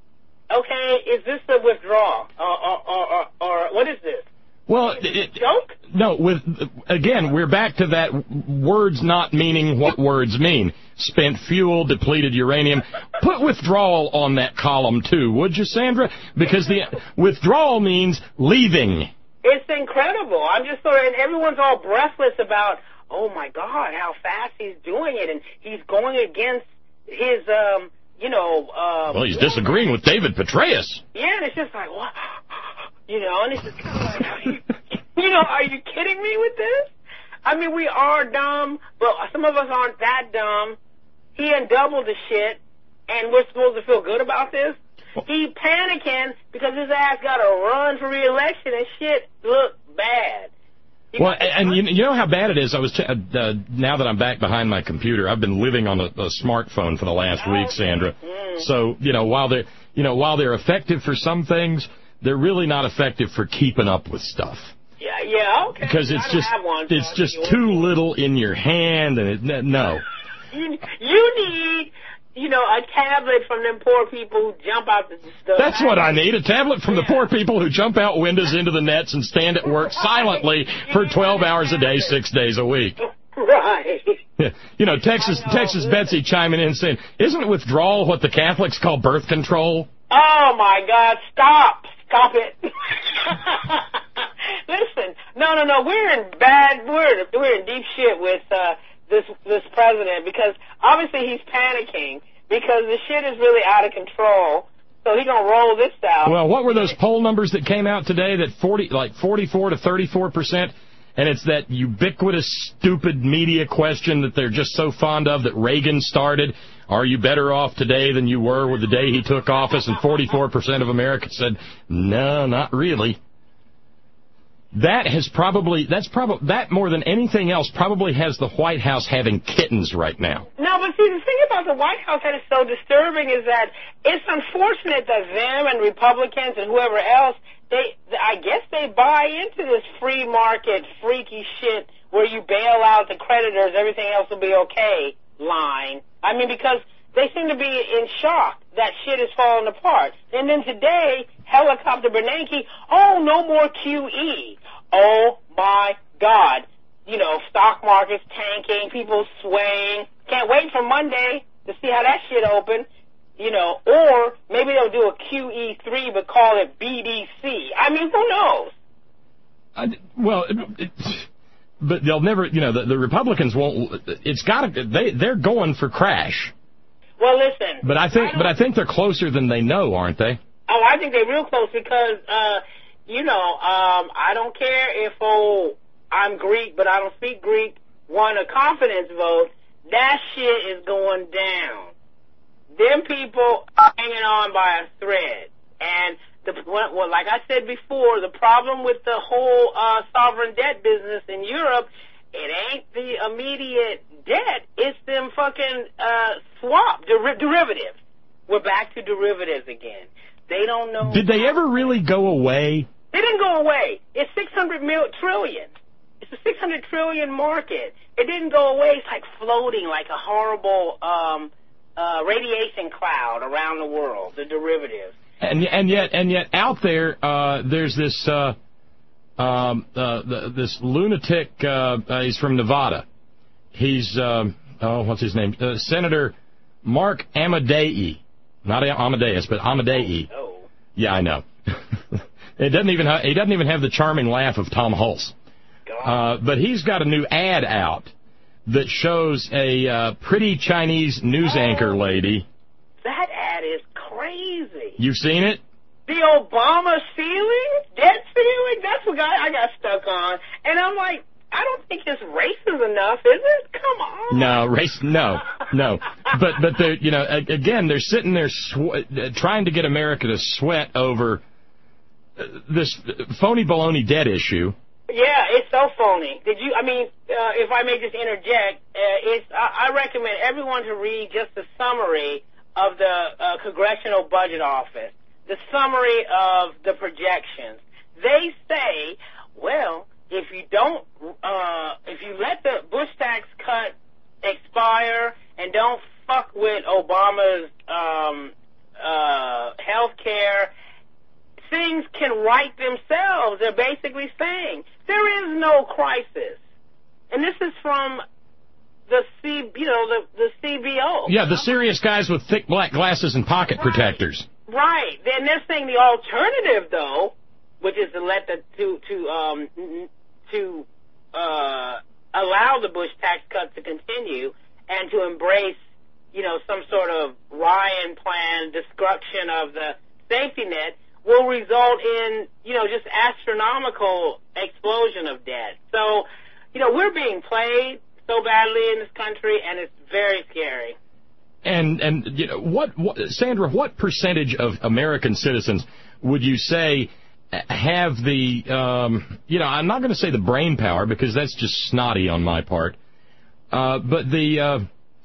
Okay, is this a withdrawal? Or, or, or, or, or what is this? Well, is it it, a joke? No, with again, we're back to that words not meaning what words mean. Spent fuel, depleted uranium. Put withdrawal on that column, too, would you, Sandra? Because the withdrawal means leaving. It's incredible. I'm just sort of, and everyone's all breathless about, oh, my God, how fast he's doing it, and he's going against his, um, you know... Um, well, he's disagreeing with David Petraeus. Yeah, and it's just like, what? You know, and it's just kind of like, are you, you know, are you kidding me with this? I mean, we are dumb, but some of us aren't that dumb. He undoubled the shit, and we're supposed to feel good about this? He panicking because his ass got to run for re-election, and shit look bad. Well, and you, you know how bad it is? I was t- uh, now that I'm back behind my computer, I've been living on a, a smartphone for the last week, Sandra. Mm. So, you know, while they're, you know, while they're effective for some things, they're really not effective for keeping up with stuff. Yeah, yeah, okay. Because it's just one, it's so just too little in your hand, and it, no. You, you need, you know, a tablet from them poor people who jump out the... the That's what I need, a tablet from yeah. the poor people who jump out windows into the nets and stand at work silently for twelve hours a day, six days a week. Right. You know, Texas know, Texas Betsy chiming in saying, isn't withdrawal what the Catholics call birth control? Oh, my God, stop. Stop it. Listen, no, no, no, we're in bad, we're, we're in deep shit with uh, this this president because obviously he's panicking because the shit is really out of control, so he's going to roll this out. Well, what were those poll numbers that came out today that forty, like forty-four to thirty-four percent? And it's that ubiquitous, stupid media question that they're just so fond of that Reagan started. Are you better off today than you were with the day he took office? And forty-four percent of Americans said, no, not really. That has probably, that's probably, that more than anything else probably has the White House having kittens right now. No, but see, the thing about the White House that is so disturbing is that it's unfortunate that them and Republicans and whoever else, they, I guess they buy into this free market, freaky shit where you bail out the creditors, everything else will be okay line. I mean, because they seem to be in shock that shit is falling apart. And then today, Helicopter Bernanke, oh, no more Q E. Oh, my God. You know, stock markets tanking, people swaying. Can't wait for Monday to see how that shit open. You know, or maybe they'll do a Q E three but call it B D C. I mean, who knows? I, well, it, it, but they'll never, you know, the, the Republicans won't, it's got to, they, they're going for crash. Well, listen. But I think, I but I think they're closer than they know, aren't they? Oh, I think they're real close because, uh, you know, um, I don't care if, oh, I'm Greek, but I don't speak Greek, won a confidence vote. That shit is going down. them people are hanging on by a thread. And the well, like I said before, the problem with the whole uh, sovereign debt business in Europe, it ain't the immediate debt. It's them fucking uh, swap der- derivatives. We're back to derivatives again. They don't know. Did they ever really go away? They didn't go away. It's six hundred mil trillion. It's a six hundred trillion market. It didn't go away. It's like floating like a horrible um, uh, radiation cloud around the world, the derivatives. And and yet and yet out there, uh, there's this uh, um, uh, the, this lunatic. Uh, uh, he's from Nevada. He's um, oh, what's his name? Uh, Senator Mark Amadei, not Amadeus, but Amadei. Oh. Yeah, I know. It doesn't even ha- he doesn't even have the charming laugh of Tom Hulse. Uh, but he's got a new ad out that shows a uh, pretty Chinese news anchor lady. That ad is crazy. You've seen it? The Obama ceiling? Debt ceiling? That's what I got stuck on. And I'm like, I don't think it's racist enough, is it? Come on. No, race, no, no. But, but they're, you know, again, they're sitting there sw- trying to get America to sweat over this phony baloney debt issue. Yeah, it's so phony. Did you, I mean, uh, if I may just interject, uh, it's, I, I recommend everyone to read just the summary of the uh, Congressional Budget Office, the summary of the projections. They say, well, if you don't, uh, if you let the Bush tax cut expire and don't fuck with Obama's um, uh, health care, things can right themselves. They're basically saying there is no crisis. And this is from the C, you know, the, the C B O. Yeah, the serious guys with thick black glasses and pocket right. protectors. Right. Then they're saying the alternative, though, which is to let the to to um to uh allow the Bush tax cut to continue and to embrace, you know, some sort of Ryan plan destruction of the safety net, will result in, you know, just astronomical explosion of debt. So, you know, we're being played so badly in this country, and it's very scary. And, and you know, what, what, Sandra, what percentage of American citizens would you say have the, um, you know, I'm not going to say the brain power, because that's just snotty on my part, uh, but the uh,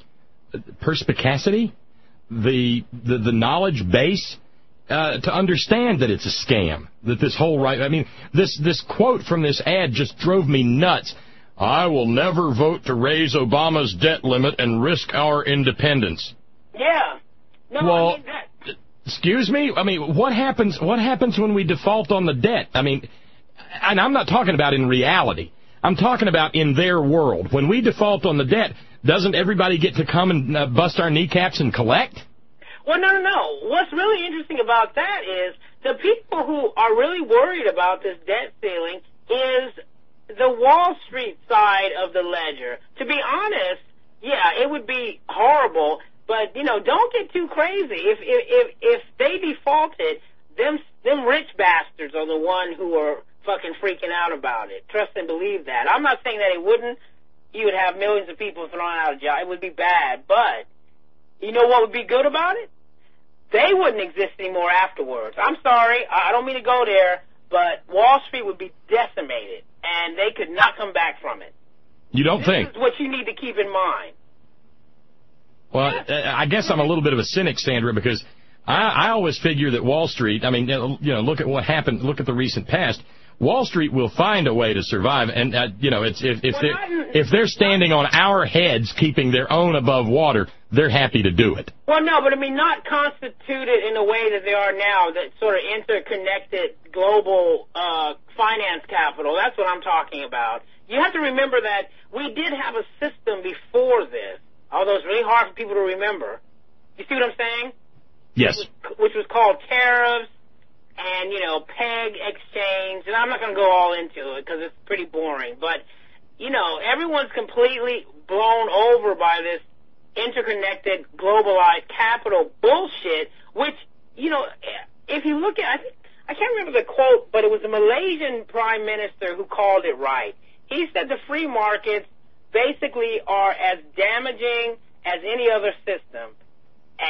perspicacity, the, the, the knowledge base, Uh, to understand that it's a scam, that this whole right, I mean, this this quote from this ad just drove me nuts. I will never vote to raise Obama's debt limit and risk our independence. Yeah. No, well, I mean that. Excuse me? I mean, what happens, what happens when we default on the debt? I mean, and I'm not talking about in reality. I'm talking about in their world. When we default on the debt, doesn't everybody get to come and uh, bust our kneecaps and collect? Well, no, no, no. What's really interesting about that is the people who are really worried about this debt ceiling is the Wall Street side of the ledger. To be honest, yeah, it would be horrible, but, you know, don't get too crazy. If if if, if they defaulted, them them rich bastards are the one who are fucking freaking out about it. Trust and believe that. I'm not saying that it wouldn't. You would have millions of people thrown out of job. It would be bad, but you know what would be good about it? They wouldn't exist anymore afterwards. I'm sorry, I don't mean to go there, but Wall Street would be decimated, and they could not come back from it. You don't this think? This is what you need to keep in mind. Well, I guess I'm a little bit of a cynic, Sandra, because I, I always figure that Wall Street, I mean, you know, look at what happened, look at the recent past. Wall Street will find a way to survive, and, uh, you know, it's if, if, well, they're, not, if they're standing on our heads keeping their own above water, they're happy to do it. Well, no, but I mean, not constituted in the way that they are now, that sort of interconnected global uh, finance capital. That's what I'm talking about. You have to remember that we did have a system before this, although it's really hard for people to remember. You see what I'm saying? Yes. Which was, which was called tariffs and, you know, peg exchange. And I'm not going to go all into it because it's pretty boring. But, you know, everyone's completely blown over by this interconnected, globalized capital bullshit, which, you know, if you look at, I, think, I can't remember the quote, but it was the Malaysian prime minister who called it right. He said the free markets basically are as damaging as any other system. And before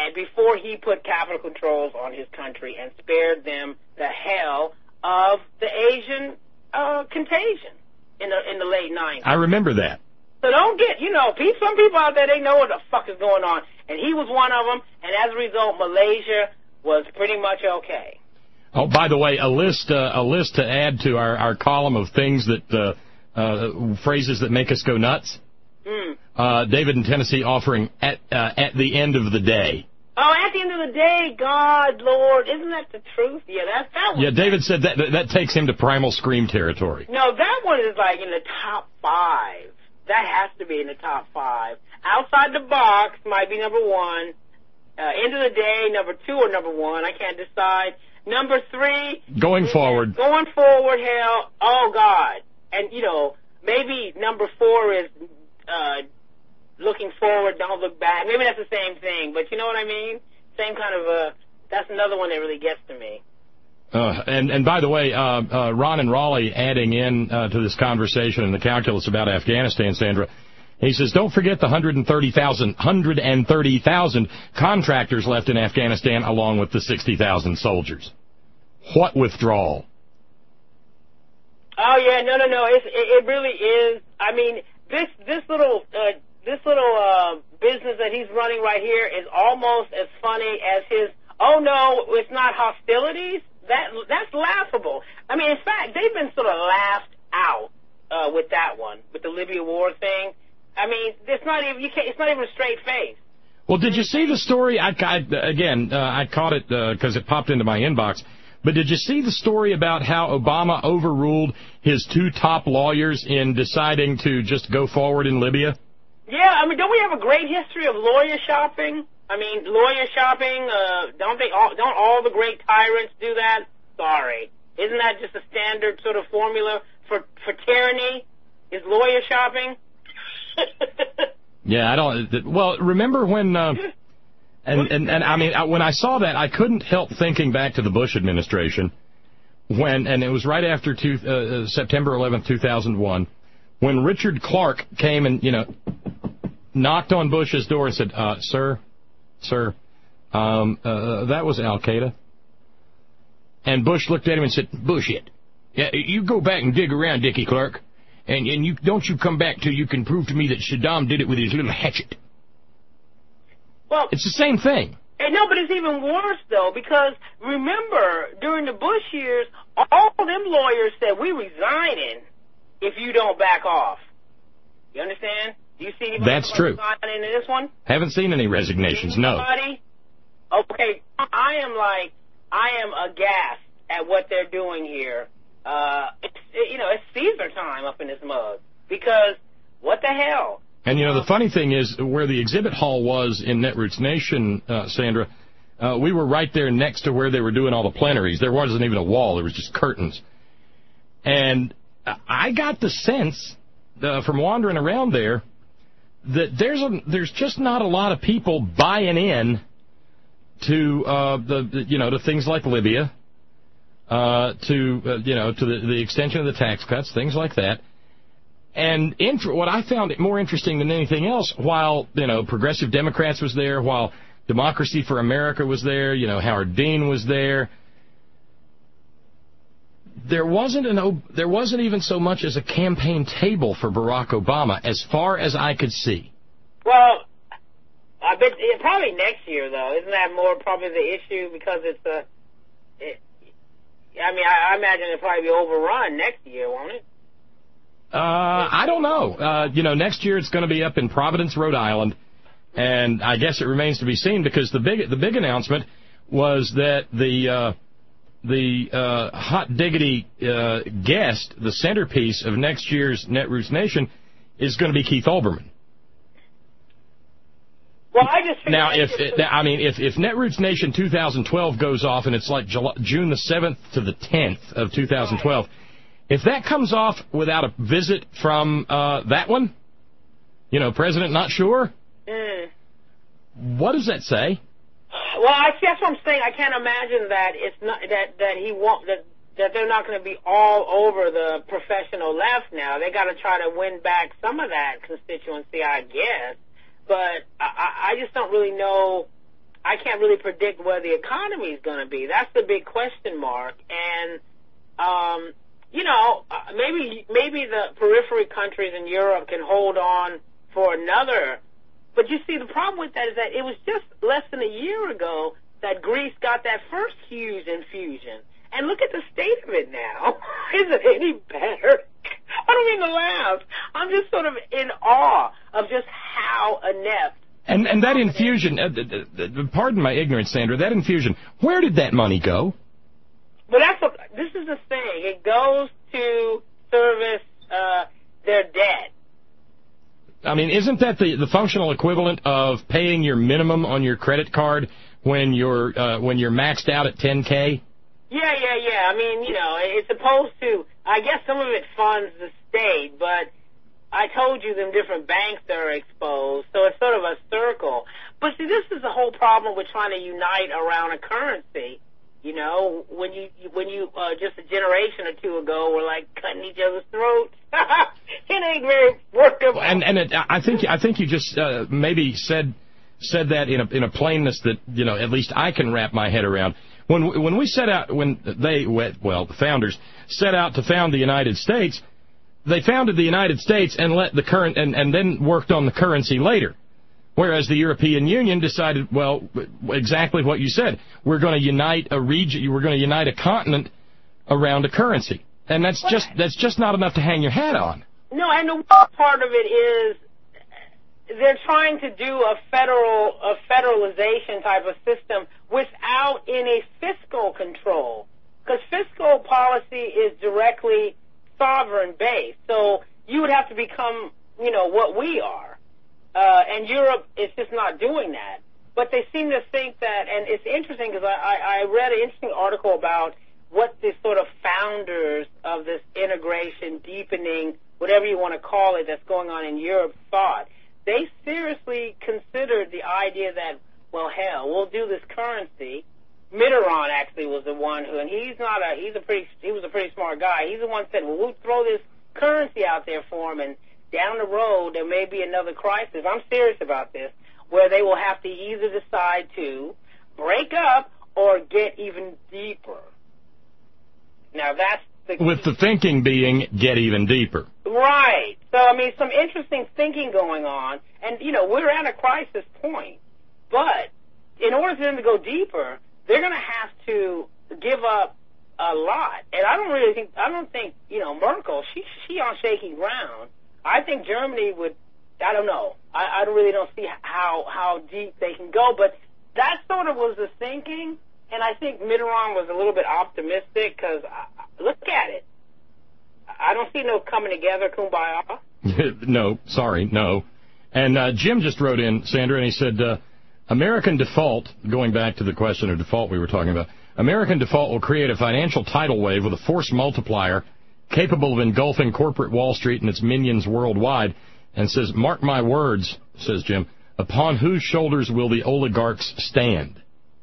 before he put capital controls on his country and spared them the hell of the Asian uh, contagion in the in the late nineties. I remember that. So don't get, you know, pe- some people out there, they know what the fuck is going on. And he was one of them, and as a result, Malaysia was pretty much okay. Oh, by the way, a list uh, a list to add to our, our column of things that, uh, uh, phrases that make us go nuts. Mm. Uh, David in Tennessee offering at uh, at the end of the day. Oh, at the end of the day, God, Lord, isn't that the truth? Yeah, that's that one. Yeah, David said that, that that takes him to Primal Scream territory. No, that one is like in the top five. That has to be in the top five. Outside the box might be number one. Uh, end of the day, number two or number one. I can't decide. Number three. Going forward. Going forward, hell. Oh, God. And, you know, maybe number four is uh, looking forward, don't look back. Maybe that's the same thing, but you know what I mean? Same kind of, uh, that's another one that really gets to me. Uh, and, and by the way, uh, uh, Ron and Raleigh adding in uh, to this conversation and the calculus about Afghanistan, Sandra, he says, don't forget the one hundred thirty thousand, one hundred thirty thousand contractors left in Afghanistan along with the sixty thousand soldiers. What withdrawal? Oh, yeah, no, no, no, it's, it, it really is. I mean, this, this little, uh, this little, uh, business that he's running right here is almost as funny as his, oh, no, it's not hostilities. That that's laughable. I mean, in fact, they've been sort of laughed out uh, with that one, with the Libya war thing. I mean, it's not even you can't. It's not even a straight face. Well, did you see the story? I, I again, uh, I caught it because uh, it popped into my inbox. But did you see the story about how Obama overruled his two top lawyers in deciding to just go forward in Libya? Yeah, I mean, don't we have a great history of lawyer shopping? I mean, lawyer shopping, uh, don't they all, don't all the great tyrants do that? Sorry. Isn't that just a standard sort of formula for, for tyranny? Is lawyer shopping? Yeah, I don't, well, remember when, uh, and, and, and I mean, when I saw that, I couldn't help thinking back to the Bush administration when, and it was right after two, uh, September eleventh, two thousand one, when Richard Clark came and, you know, knocked on Bush's door and said, uh, sir, Sir, um, uh, that was Al-Qaeda. And Bush looked at him and said, bullshit. Yeah, you go back and dig around, Dickie Clark, and, and you don't you come back till you can prove to me that Saddam did it with his little hatchet. Well, it's the same thing. And no, but it's even worse, though, because remember, during the Bush years, all them lawyers said, we resigning if you don't back off. You understand? Do you see anybody That's true. resigning in this one? Haven't seen any resignations, anybody? No. Okay, I am like, I am aghast at what they're doing here. Uh, it's, it, you know, it's Caesar time up in this mug. Because, what the hell? And, you know, the funny thing is, where the exhibit hall was in Netroots Nation, uh, Sandra, uh, we were right there next to where they were doing all the plenaries. There wasn't even a wall. There was just curtains. And I got the sense, uh, from wandering around there, that there's a, there's just not a lot of people buying in to uh, the, the you know to things like Libya, uh, to uh, you know to the, the extension of the tax cuts, things like that. And int- what I found more interesting than anything else, while you know Progressive Democrats was there, while Democracy for America was there, you know Howard Dean was there. There wasn't an there wasn't even so much as a campaign table for Barack Obama, as far as I could see. Well, I bet it, probably next year, though. Isn't that more probably the issue because it's a? It, I mean, I, I imagine it'll probably be overrun next year, won't it? Uh, I don't know. Uh, you know, next year it's going to be up in Providence, Rhode Island, and I guess it remains to be seen because the big the big announcement was that the. Uh, The uh, hot diggity uh, guest, the centerpiece of next year's Netroots Nation, is going to be Keith Olbermann. Well, I just now, if it, I mean, if if Netroots Nation two thousand twelve goes off and it's like July, June the seventh to the tenth of two thousand twelve, if that comes off without a visit from uh, that one, you know, President not sure, mm. what does that say? Well, I that's what I'm saying. I can't imagine that it's not that that he won't that that they're not going to be all over the professional left now. They got to try to win back some of that constituency, I guess. But I, I just don't really know. I can't really predict where the economy is going to be. That's the big question mark. And, um, you know, uh, maybe maybe the periphery countries in Europe can hold on for another. But you see, the problem with that is that it was just less than a year ago that Greece got that first huge infusion. And look at the state of it now. Is it any better? I don't mean to laugh. I'm just sort of in awe of just how inept. And and that infusion, uh, uh, uh, pardon my ignorance, Sandra, that infusion, where did that money go? Well, that's what, this is the thing. It goes to service uh, their debt. I mean, isn't that the, the functional equivalent of paying your minimum on your credit card when you're uh, when you're maxed out at ten K? Yeah, yeah, yeah. I mean, you know, it's supposed to, I guess some of it funds the state, but I told you them different banks that are exposed, so it's sort of a circle. But see, this is the whole problem with trying to unite around a currency. You know, when you, when you, uh, just a generation or two ago were like cutting each other's throats, it ain't very workable. And, and it, I think, I think you just, uh, maybe said, said that in a, in a plainness that, you know, at least I can wrap my head around. When when we set out, when they, well, the founders set out to found the United States, they founded the United States and let the current and, and then worked on the currency later. Whereas the European Union decided, well, exactly what you said. We're going to unite a region. We're going to unite a continent around a currency, and that's just that's just not enough to hang your hat on. No, and the worst part of it is they're trying to do a federal, a federalization type of system without any fiscal control. Because fiscal policy is directly sovereign-based. So you would have to become, you know, what we are. Uh, and Europe is just not doing that. But they seem to think that, and it's interesting because I, I, I read an interesting article about what the sort of founders of this integration, deepening, whatever you want to call it, that's going on in Europe thought. They seriously considered the idea that, well, hell, we'll do this currency. Mitterrand actually was the one who, and he's not a, he's a pretty, he was a pretty smart guy. He's the one who said, well, we'll throw this currency out there for him, and down the road there may be another crisis. I'm serious about this, where they will have to either decide to break up or get even deeper. Now that's the with the thinking being get even deeper. Right. So, I mean, some interesting thinking going on. And, you know, we're at a crisis point. But in order for them to go deeper, they're going to have to give up a lot. And I don't really think, I don't think, you know, Merkel, she she on shaky ground. I think Germany would, I don't know. I, I really don't see how, how deep they can go. But that sort of was the thinking. And I think Mitterrand was a little bit optimistic because, look at it. I don't see no coming together, kumbaya. No, sorry, no. And uh, Jim just wrote in, Sandra, and he said, uh, American default, going back to the question of default we were talking about, American default will create a financial tidal wave with a force multiplier capable of engulfing corporate Wall Street and its minions worldwide, and says, mark my words, says Jim, upon whose shoulders will the oligarchs stand?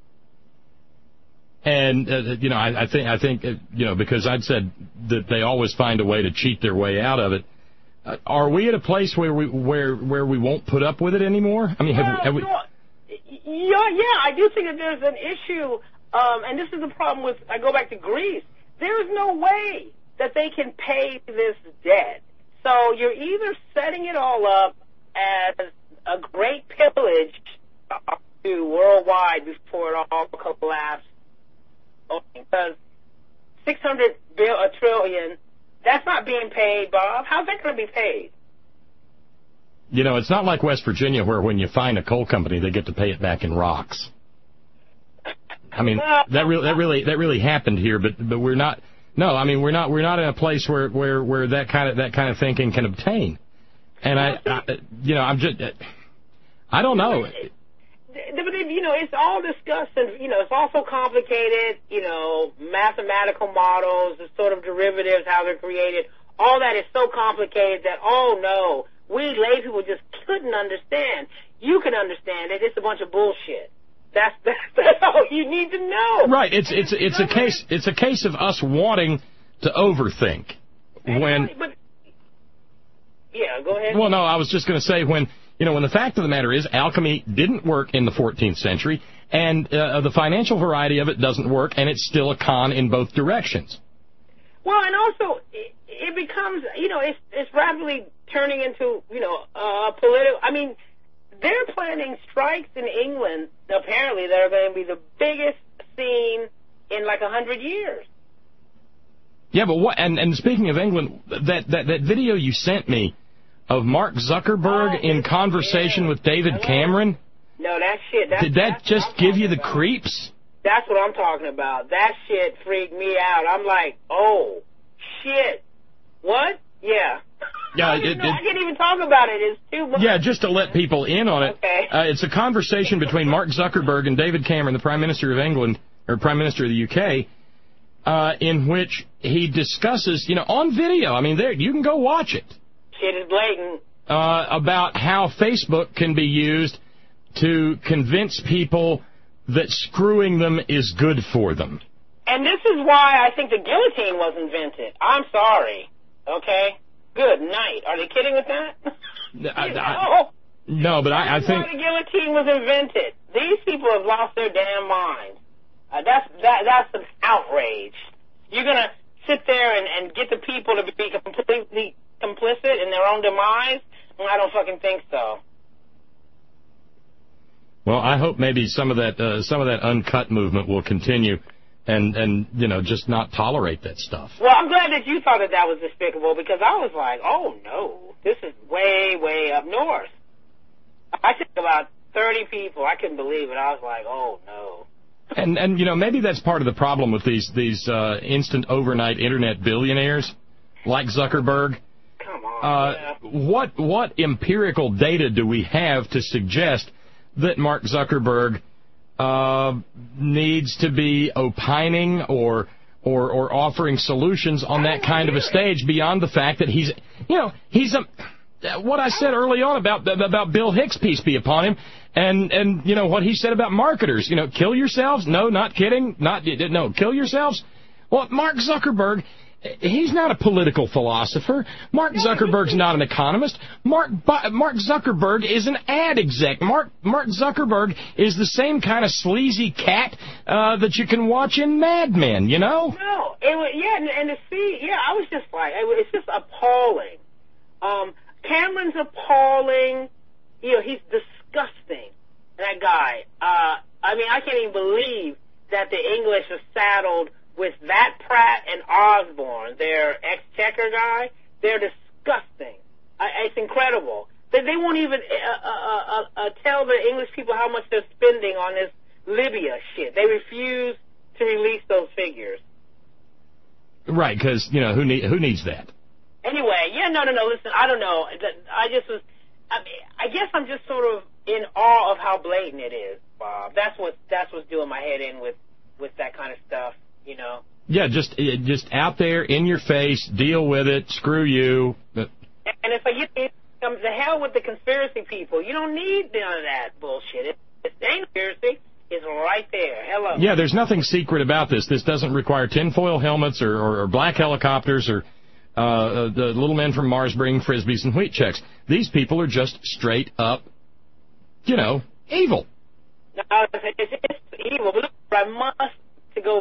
And, uh, you know, I, I think, I think, uh, you know, because I'd said that they always find a way to cheat their way out of it. Uh, are we at a place where we where where we won't put up with it anymore? I mean, have, well, have we? No, yeah, yeah, I do think that there's an issue, um, and this is the problem with. I go back to Greece. There is no way that they can pay this debt. So you're either setting it all up as a great pillage to worldwide before it all collapses. Because six hundred bill a trillion, that's not being paid, Bob. How's that going to be paid? You know, it's not like West Virginia where when you find a coal company, they get to pay it back in rocks. I mean, that really, that really, that really happened here, but but we're not. No, I mean, we're not. We're not in a place where where where that kind of that kind of thinking can obtain. And I, I you know, I'm just, I don't know. But, you know, it's all discussed, and, you know, it's also complicated, you know, mathematical models, the sort of derivatives, how they're created. All that is so complicated that, oh, no, we lay people just couldn't understand. You can understand it. It's a bunch of bullshit. That's, that's, that's all you need to know. Right. It's it's it's a case it's a case of us wanting to overthink. When but, yeah, go ahead. Well, no, I was just going to say when You know, when the fact of the matter is alchemy didn't work in the fourteenth century, and uh, the financial variety of it doesn't work, and it's still a con in both directions. Well, and also, it, it becomes, you know, it's, it's rapidly turning into, you know, uh, political. I mean, they're planning strikes in England, apparently, that are going to be the biggest seen in like a hundred years. Yeah, but what? And, and speaking of England, that, that, that video you sent me of Mark Zuckerberg oh, in conversation yeah. with David Hello. Cameron. No, that shit. That's, did that that's just give you the about. creeps? That's what I'm talking about. That shit freaked me out. I'm like, oh, shit. What? Yeah. Yeah, I, it, it, it, I can't even talk about it. It's too much. Yeah, just to let people in on it. Okay. Uh, it's a conversation between Mark Zuckerberg and David Cameron, the Prime Minister of England, or Prime Minister of the U K, uh, in which he discusses, you know, on video. I mean, there you can go watch it. Shit is blatant. Uh, about how Facebook can be used to convince people that screwing them is good for them. And this is why I think the guillotine was invented. I'm sorry. Okay? Good night. Are they kidding with that? I, I, no, but I, I think... That's why the guillotine was invented. These people have lost their damn minds. Uh, that's that, that's an outrage. You're going to sit there and, and get the people to be completely complicit in their own demise? I don't fucking think so. Well, I hope maybe some of that uh, some of that uncut movement will continue, and and you know just not tolerate that stuff. Well, I'm glad that you thought that that was despicable, because I was like, oh no, this is way way up north. I think about thirty people. I couldn't believe it. I was like, oh no. And and you know maybe that's part of the problem with these these uh, instant overnight internet billionaires like Zuckerberg. Come on. Uh, yeah. What what empirical data do we have to suggest that Mark Zuckerberg uh, needs to be opining or, or or offering solutions on that kind of a stage beyond the fact that he's, you know, he's a, what I said early on about about Bill Hicks, peace be upon him, and and you know what he said about marketers, you know, kill yourselves. No, not kidding. Not no, kill yourselves. Well, Mark Zuckerberg. He's not a political philosopher. Mark Zuckerberg's not an economist. Mark Mark Zuckerberg is an ad exec. Mark Mark Zuckerberg is the same kind of sleazy cat uh, that you can watch in Mad Men, you know? No, it was, yeah, and, and to see, yeah, I was just like, it was, it's just appalling. Um, Cameron's appalling. You know, he's disgusting, that guy. Uh, I mean, I can't even believe that the English are saddled with that Pratt and Osborne, their ex-checker guy. They're disgusting. I, it's incredible. They, they won't even uh, uh, uh, uh, tell the English people how much they're spending on this Libya shit. They refuse to release those figures. Right, because, you know, who, need, who needs that? Anyway, yeah, no, no, no, listen, I don't know. I just was, I, mean, I guess I'm just sort of in awe of how blatant it is, Bob. That's what, that's what's doing my head in with, with that kind of stuff. You know. Yeah, just just out there in your face, deal with it. Screw you. And it's like you come to hell with the conspiracy people. You don't need none of that bullshit. It's a conspiracy. It's right there. Hello. Yeah, there's nothing secret about this. This doesn't require tinfoil helmets or, or, or black helicopters or uh, the little men from Mars bringing frisbees and wheat checks. These people are just straight up, you know, evil. No, it's, it's evil. But look, I must to go.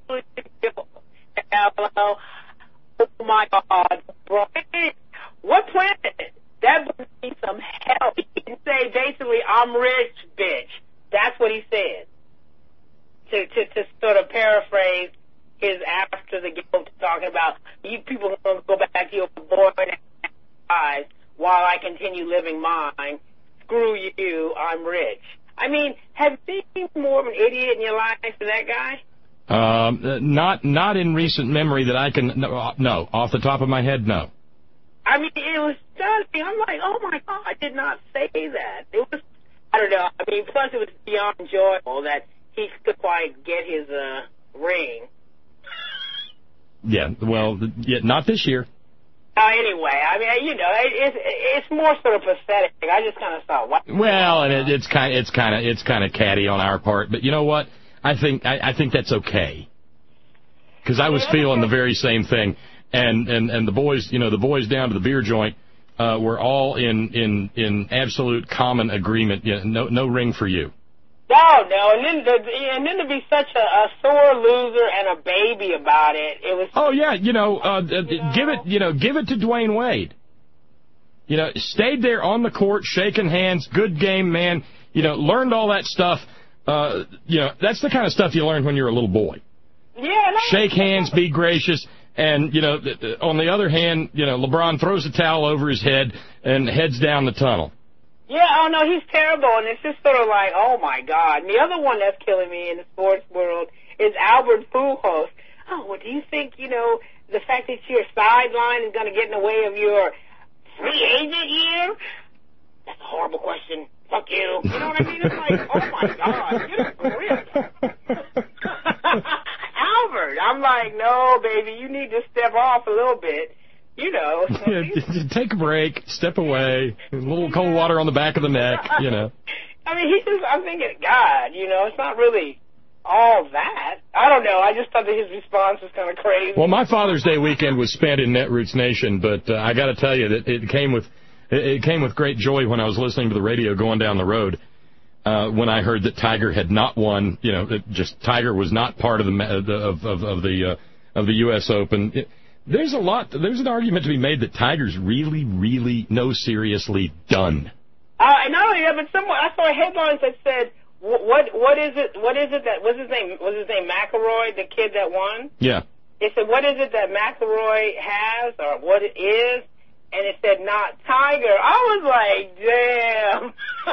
Hello. Oh my God, bro. What planet? That would be some hell. He can say basically, I'm rich, bitch. That's what he said. To, to, to sort of paraphrase his after the guilt, talking about you people are going to go back to your boring eyes while I continue living mine. Screw you, I'm rich. I mean, have you seen more of an idiot in your life than that guy? Um, not not in recent memory that I can, no, no, off the top of my head, no. I mean, it was stunning. I'm like, oh my God, I did not say that. It was, I don't know, I mean, plus it was beyond enjoyable that he could quite get his, uh, ring. Yeah, well, yeah, not this year. Uh, anyway, I mean, you know, it, it's it's more sort of pathetic. I just kind of thought, what? Well, and it, it's kind it's kind of it's kind of catty on our part, but you know what? I think I, I think that's okay, because I was feeling the very same thing, and, and, and the boys, you know, the boys down to the beer joint uh, were all in, in, in absolute common agreement. You know, no, no ring for you. No, no, and then the, and then to be such a, a sore loser and a baby about it, it was. Oh yeah, you know, uh, you know, give it, you know, give it to Dwayne Wade. You know, stayed there on the court, shaking hands, good game, man. You know, learned all that stuff. Uh, you know, that's the kind of stuff you learn when you're a little boy. Yeah. No, Shake hands, be gracious, and you know, on the other hand, you know, LeBron throws a towel over his head and heads down the tunnel. Yeah, oh no, he's terrible, and it's just sort of like, oh my God. And the other one that's killing me in the sports world is Albert Pujols. Oh, well, do you think, you know, the fact that your sideline is going to get in the way of your free agent year? That's a horrible question. Fuck you. You know what I mean? It's like, oh my God, get a grip. Albert, I'm like, no, baby, you need to step off a little bit. You know. Yeah, take a break, step away, a little cold water on the back of the neck, you know. I mean, he just, I'm thinking, God, you know, it's not really all that. I don't know. I just thought that his response was kind of crazy. Well, my Father's Day weekend was spent in Netroots Nation, but uh, I got to tell you that it came with it came with great joy when I was listening to the radio going down the road uh, when I heard that Tiger had not won. You know, that just Tiger was not part of the of of, of the uh, of the U S Open. It, There's a lot. There's an argument to be made that Tiger's really, really, no, seriously done. Uh, I know, yeah, but someone I saw headlines that said, "What, what is it? What is it that was his name? Was his name McIlroy, the kid that won?" Yeah. It said, "What is it that McIlroy has, or what it is?" And it said, "Not Tiger." I was like, "Damn,"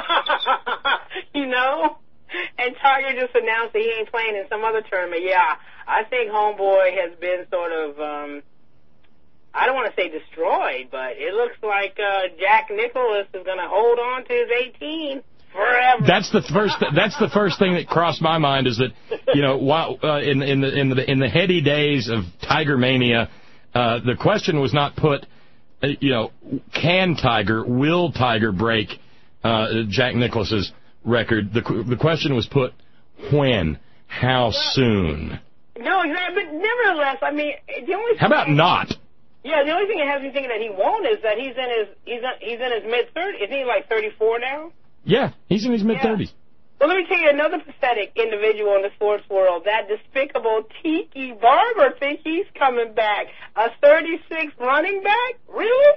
you know. And Tiger just announced that he ain't playing in some other tournament. Yeah, I think Homeboy has been sort of. Um, I don't want to say destroyed, but it looks like uh, Jack Nicklaus is going to hold on to his eighteen forever. That's the first. That's the first thing that crossed my mind is that, you know, while uh, in in the in the in the heady days of Tiger Mania, uh, the question was not put, uh, you know, can Tiger, will Tiger break uh, Jack Nicklaus's record? The the question was put, when, how soon? No, exactly. But nevertheless, I mean, the only. How about not? Yeah, the only thing that has me thinking that he won't is that he's in his he's in, he's in his mid thirties. Isn't he like thirty-four now? Yeah, he's in his mid thirties. Yeah. Well, let me tell you another pathetic individual in the sports world. That despicable Tiki Barber thinks he's coming back. A thirty-six running back? Really?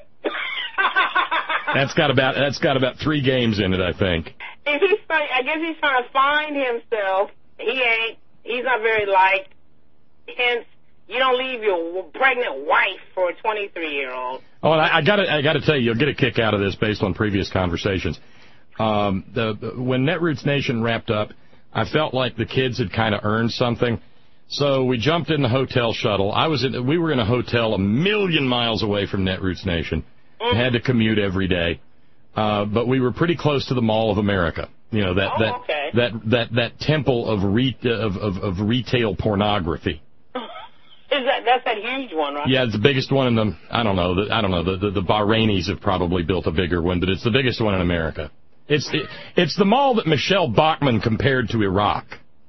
That's got about that's got about three games in it, I think. If he's trying, I guess he's trying to find himself. He ain't. He's not very liked. Hence. You don't leave your pregnant wife for a twenty-three-year-old. Oh, and I, I got to I got to tell you, you'll get a kick out of this based on previous conversations. Um, the, the when Netroots Nation wrapped up, I felt like the kids had kind of earned something. So we jumped in the hotel shuttle. I was in, we were in a hotel a million miles away from Netroots Nation. Mm-hmm. Had to commute every day, uh, but we were pretty close to the Mall of America. You know that oh, that, okay. that that that temple of re, of, of of retail pornography. Is that that's that huge one, right? Yeah, it's the biggest one in the. I don't know. The, I don't know. The, the the Bahrainis have probably built a bigger one, but it's the biggest one in America. It's it, it's the mall that Michelle Bachmann compared to Iraq.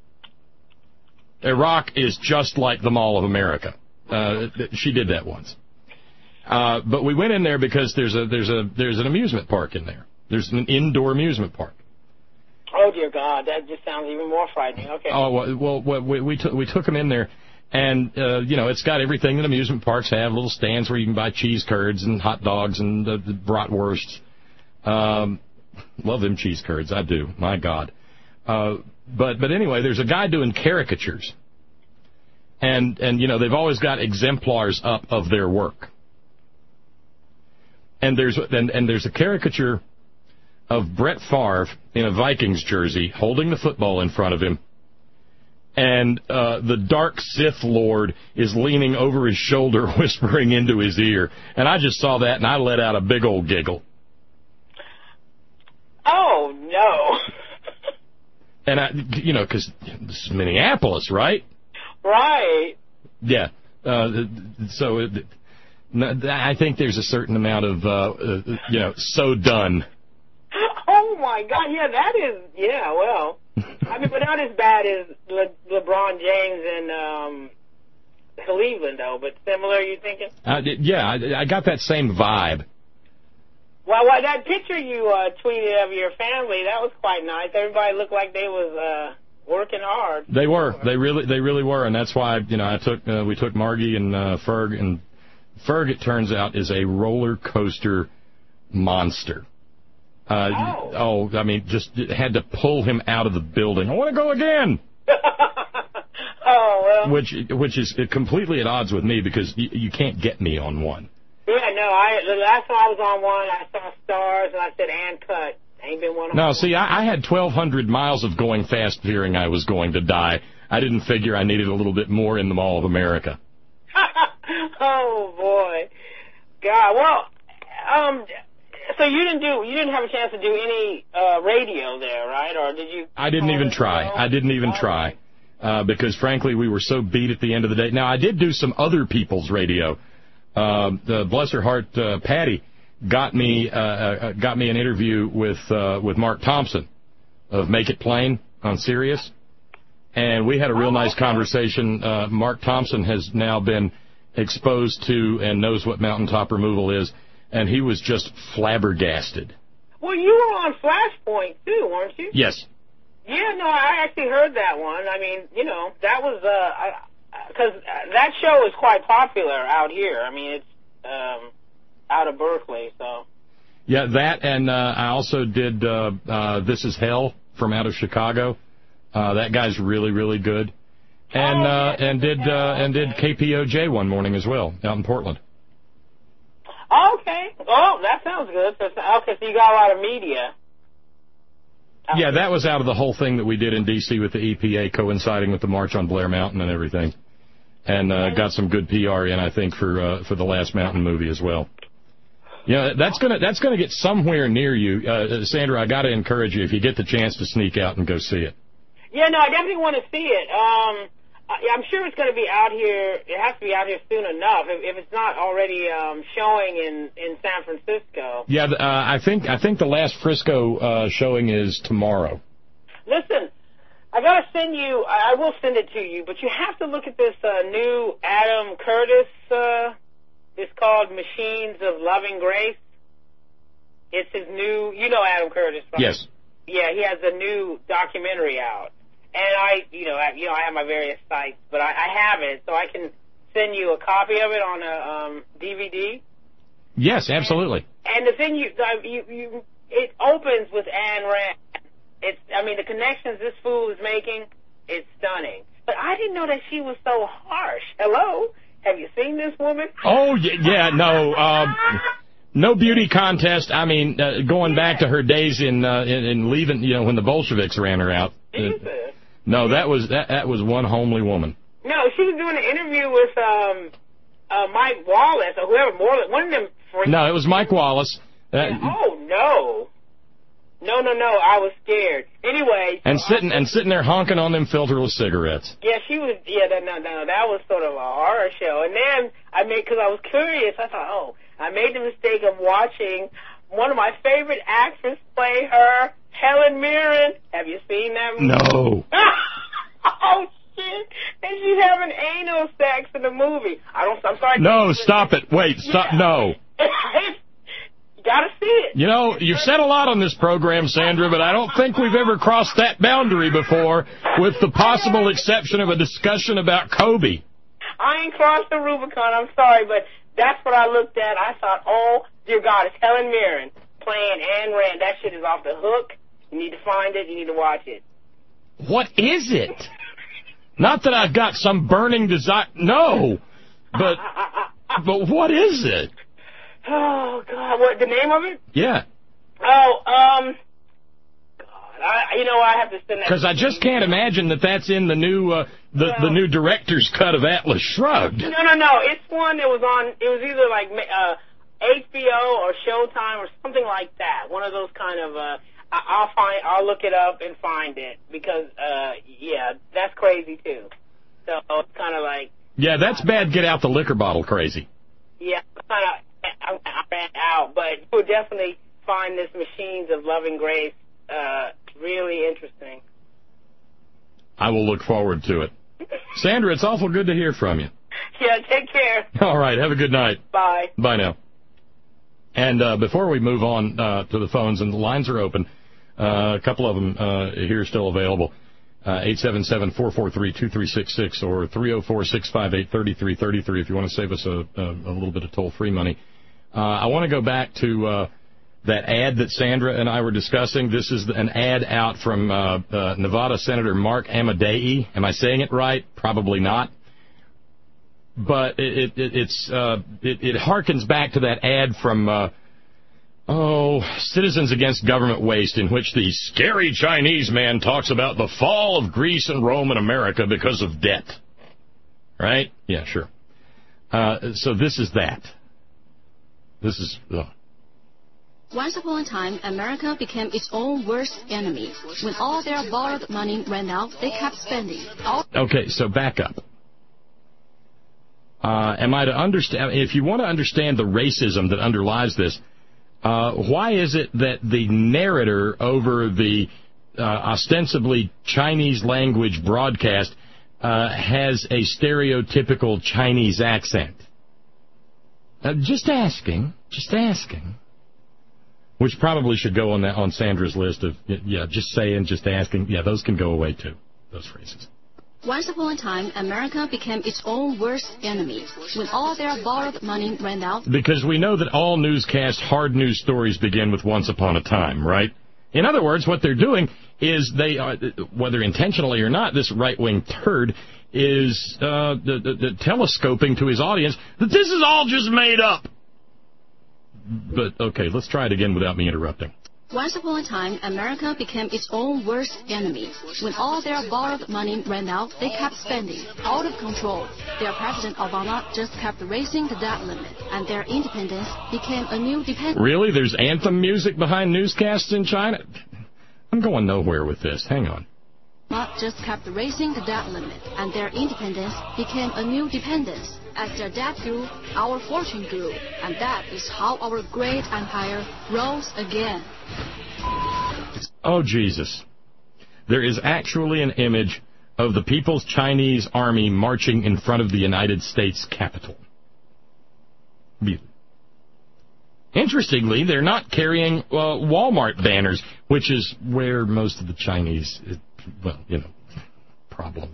Iraq is just like the Mall of America. Uh, she did that once. Uh, but we went in there because there's a there's a there's an amusement park in there. There's an indoor amusement park. Oh dear God, that just sounds even more frightening. Okay. Oh well, well we we took we took them in there. And, uh, you know, it's got everything that amusement parks have, little stands where you can buy cheese curds and hot dogs and uh, bratwursts. Um, love them cheese curds. I do. My God. Uh, but, but anyway, there's a guy doing caricatures. And, and, you know, they've always got exemplars up of their work. And there's, and, and there's a caricature of Brett Favre in a Vikings jersey holding the football in front of him. And uh, the dark Sith Lord is leaning over his shoulder, whispering into his ear. And I just saw that, and I let out a big old giggle. Oh, no. And, I, you know, because this is Minneapolis, right? Right. Yeah. Uh, so it, I think there's a certain amount of, uh, uh, you know, so done. Oh, my God. Yeah, that is, yeah, well. I mean, but not as bad as Le- LeBron James and um, Cleveland, though. But similar, you thinking? Uh, yeah, I, I got that same vibe. Well, well, that picture you uh, tweeted of your family, that was quite nice. Everybody looked like they was uh, working hard. They were. They really, they really were, and that's why you know I took uh, we took Margie and uh, Ferg, and Ferg, it turns out, is a roller coaster monster. Uh, oh. oh, I mean, just had to pull him out of the building. I want to go again. Oh well. Which which is completely at odds with me because you, you can't get me on one. Yeah, no. I the last time I was on one, I saw stars, and I said, "And cut." Ain't been one. No, see, I, I had twelve hundred miles of going fast, fearing I was going to die. I didn't figure I needed a little bit more in the Mall of America. Oh boy, God. Well, um, so you didn't do, you didn't have a chance to do any uh, radio there, right? Or did you? I didn't even try. I didn't even try uh, because, frankly, we were so beat at the end of the day. Now, I did do some other people's radio. Uh, the bless her heart, uh, Patty got me uh, uh, got me an interview with uh, with Mark Thompson of Make It Plain on Sirius, and we had a real oh, nice okay. conversation. Uh, Mark Thompson has now been exposed to and knows what mountaintop removal is, and he was just flabbergasted. Well, you were on Flashpoint too, weren't you? Yes. Yeah, no, I actually heard that one. I mean, you know, that was uh, because uh, that show is quite popular out here. I mean, it's um, out of Berkeley, so. Yeah, that, and uh, I also did uh, uh, This Is Hell from out of Chicago. Uh, that guy's really, really good. And uh, and did uh, and did K P O J one morning as well out in Portland. Okay. Oh, that sounds good. So, okay, so you got a lot of media. Yeah, that was out of the whole thing that we did in D C with the E P A coinciding with the March on Blair Mountain and everything, and uh, got some good P R in, I think, for uh, for the Last Mountain movie as well. Yeah, that's gonna that's gonna get somewhere near you, uh, Sandra. I got to encourage you if you get the chance to sneak out and go see it. Yeah, no, I definitely want to see it. Um. I'm sure it's going to be out here. It has to be out here soon enough. If, if it's not already um, showing in, in San Francisco. Yeah, uh, I think I think the last Frisco uh, showing is tomorrow. Listen, I got to send you. I will send it to you, but you have to look at this uh, new Adam Curtis. Uh, it's called Machines of Loving Grace. It's his new. You know Adam Curtis, right? Yes. Yeah, he has a new documentary out. And I, you know, I, you know, I have my various sites, but I, I have it, so I can send you a copy of it on a um, D V D. Yes, absolutely. And, and the thing you, you, you, it opens with Ayn Rand. It's, I mean, the connections this fool is making, it's stunning. But I didn't know that she was so harsh. Hello, have you seen this woman? Oh yeah, yeah no. Um, No beauty contest. I mean, uh, going back to her days in, uh, in in leaving, you know, when the Bolsheviks ran her out. Jesus. Uh, no, that was that, that was one homely woman. No, she was doing an interview with um, uh, Mike Wallace or whoever. More one of them. Freaks. No, it was Mike Wallace. Uh, yeah. Oh no, no, no, no! I was scared. Anyway. And so sitting I, and sitting there honking on them filterless cigarettes. Yeah, she was. Yeah, that, no, no, that was sort of a horror show. And then I made because I was curious. I thought, oh, I made the mistake of watching one of my favorite actors play her, Helen Mirren. Have you seen that movie? No. Oh, shit. And she's having anal sex in the movie. I don't, I'm sorry. No, stop it. Wait, stop. Yeah. No. You gotta see it. You know, you've said a lot on this program, Sandra, but I don't think we've ever crossed that boundary before, with the possible exception of a discussion about Kobe. I ain't crossed the Rubicon. I'm sorry, but that's what I looked at. I thought, oh, dear God, it's Helen Mirren playing Ayn Rand. That shit is off the hook. You need to find it. You need to watch it. What is it? Not that I've got some burning desire. No. But but what is it? Oh, God. What, the name of it? Yeah. Oh, um... God, I, you know, I have to send that... Because I just can't imagine that that's in the new uh, the, well, the new director's cut of Atlas Shrugged. No, no, no. It's one that was on... It was either like uh, H B O or Showtime or something like that. One of those kind of... Uh, I'll find, I'll look it up and find it because, uh, yeah, that's crazy too. So it's kind of like. Yeah, that's bad. Get out the liquor bottle crazy. Yeah, kind of. I, I ran out, but you would definitely find this Machines of Loving Grace uh, really interesting. I will look forward to it. Sandra, it's awful good to hear from you. Yeah, take care. All right, have a good night. Bye. Bye now. And uh, before we move on uh, to the phones, and the lines are open, uh, a couple of them uh, here still available, uh, eight seven seven, four four three, two three six six or three oh four, six five eight, three three three three if you want to save us a, a, a little bit of toll-free money. Uh, I want to go back to uh, that ad that Sandra and I were discussing. This is an ad out from uh, uh, Nevada Senator Mark Amadei. Am I saying it right? Probably not. But it, it, it's uh, it, it harkens back to that ad from, uh, oh, Citizens Against Government Waste, in which the scary Chinese man talks about the fall of Greece and Rome and America because of debt. Right? Yeah, sure. Uh, so this is that. This is... Uh, Once upon a time, America became its own worst enemy. When all their borrowed money ran out, they kept spending. All okay, so back up. Uh, am I to understand, if you want to understand the racism that underlies this, uh, why is it that the narrator over the uh, ostensibly Chinese language broadcast uh, has a stereotypical Chinese accent? Uh, just asking, just asking. Which probably should go on that, on Sandra's list of, yeah, just saying, just asking. Yeah, those can go away too, those phrases. Once upon a time, America became its own worst enemy. When all their borrowed money ran out... Because we know that all newscast hard news stories begin with once upon a time, right? In other words, what they're doing is they are, whether intentionally or not, this right-wing turd is uh, the, the, the telescoping to his audience that this is all just made up. But, okay, let's try it again without me interrupting. Once upon a time, America became its own worst enemy. When all their borrowed money ran out, they kept spending, out of control. Their President Obama just kept raising the debt limit, and their independence became a new dependence. Really? There's anthem music behind newscasts in China? I'm going nowhere with this. Hang on. Obama just kept raising the debt limit, and their independence became a new dependence. As their debt grew, our fortune grew, and that is how our great empire rose again. Oh, Jesus. There is actually an image of the People's Chinese Army marching in front of the United States Capitol. Interestingly, they're not carrying uh, Walmart banners, which is where most of the Chinese, well, you know, problem,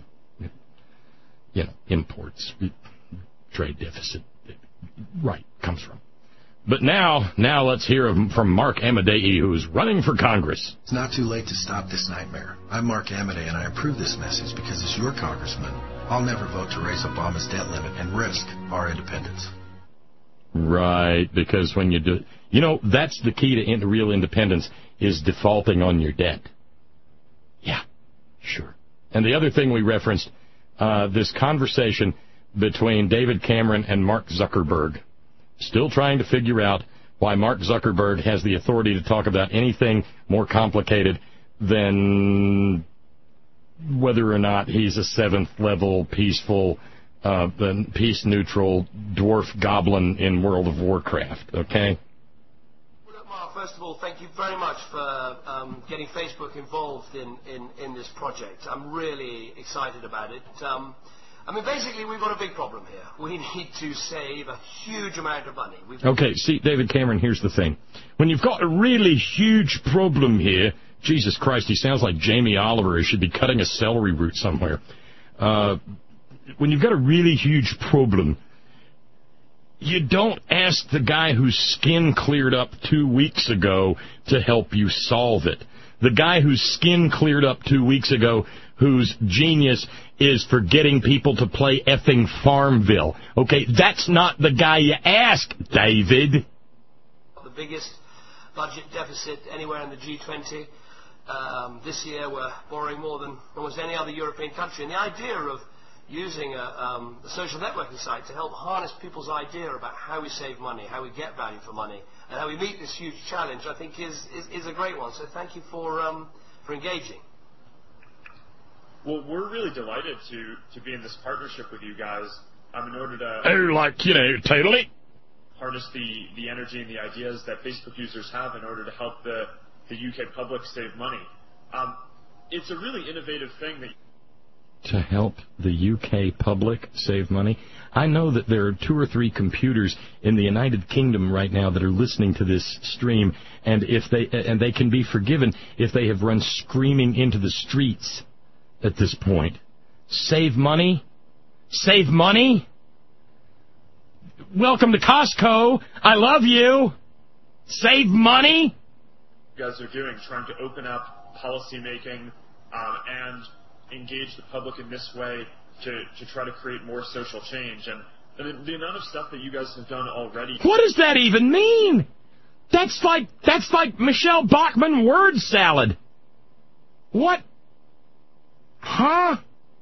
you know, imports, trade deficit, right, comes from. But now, now let's hear from Mark Amadei, who is running for Congress. It's not too late to stop this nightmare. I'm Mark Amadei, and I approve this message because as your congressman, I'll never vote to raise Obama's debt limit and risk our independence. Right, because when you do, you know, that's the key to in, real independence, is defaulting on your debt. Yeah, sure. And the other thing we referenced, uh, this conversation between David Cameron and Mark Zuckerberg. Still trying to figure out why Mark Zuckerberg has the authority to talk about anything more complicated than whether or not he's a seventh-level, peaceful, uh, peace-neutral dwarf goblin in World of Warcraft, okay? Well, look, Mark, first of all, thank you very much for um, getting Facebook involved in, in, in this project. I'm really excited about it. Um, I mean, basically, we've got a big problem here. We need to save a huge amount of money. We've okay, see, David Cameron, here's the thing. When you've got a really huge problem here, Jesus Christ, he sounds like Jamie Oliver. He should be cutting a celery root somewhere. Uh, when you've got a really huge problem, you don't ask the guy whose skin cleared up two weeks ago to help you solve it. The guy whose skin cleared up two weeks ago, whose genius is for getting people to play effing Farmville. Okay, that's not the guy you ask, David. The biggest budget deficit anywhere in the G twenty. Um, this year we're borrowing more than almost any other European country. And the idea of using a, um, a social networking site to help harness people's idea about how we save money, how we get value for money, and how we meet this huge challenge, I think is, is, is a great one. So thank you for, um, for engaging. Well, we're really delighted to, to be in this partnership with you guys um, in order to... Oh, like, you know, totally. ...harness the, the energy and the ideas that Facebook users have in order to help the, the U K public save money. Um, it's a really innovative thing that... to help the U K public save money? I know that there are two or three computers in the United Kingdom right now that are listening to this stream, and if they and they can be forgiven if they have run screaming into the streets at this point. Save money? Save money? Welcome to Costco. I love you. Save money? You guys are doing, trying to open up policy making um, and engage the public in this way to, to try to create more social change. And, and the, the amount of stuff that you guys have done already... What does that even mean? That's like that's like Michelle Bachmann word salad. What? Huh?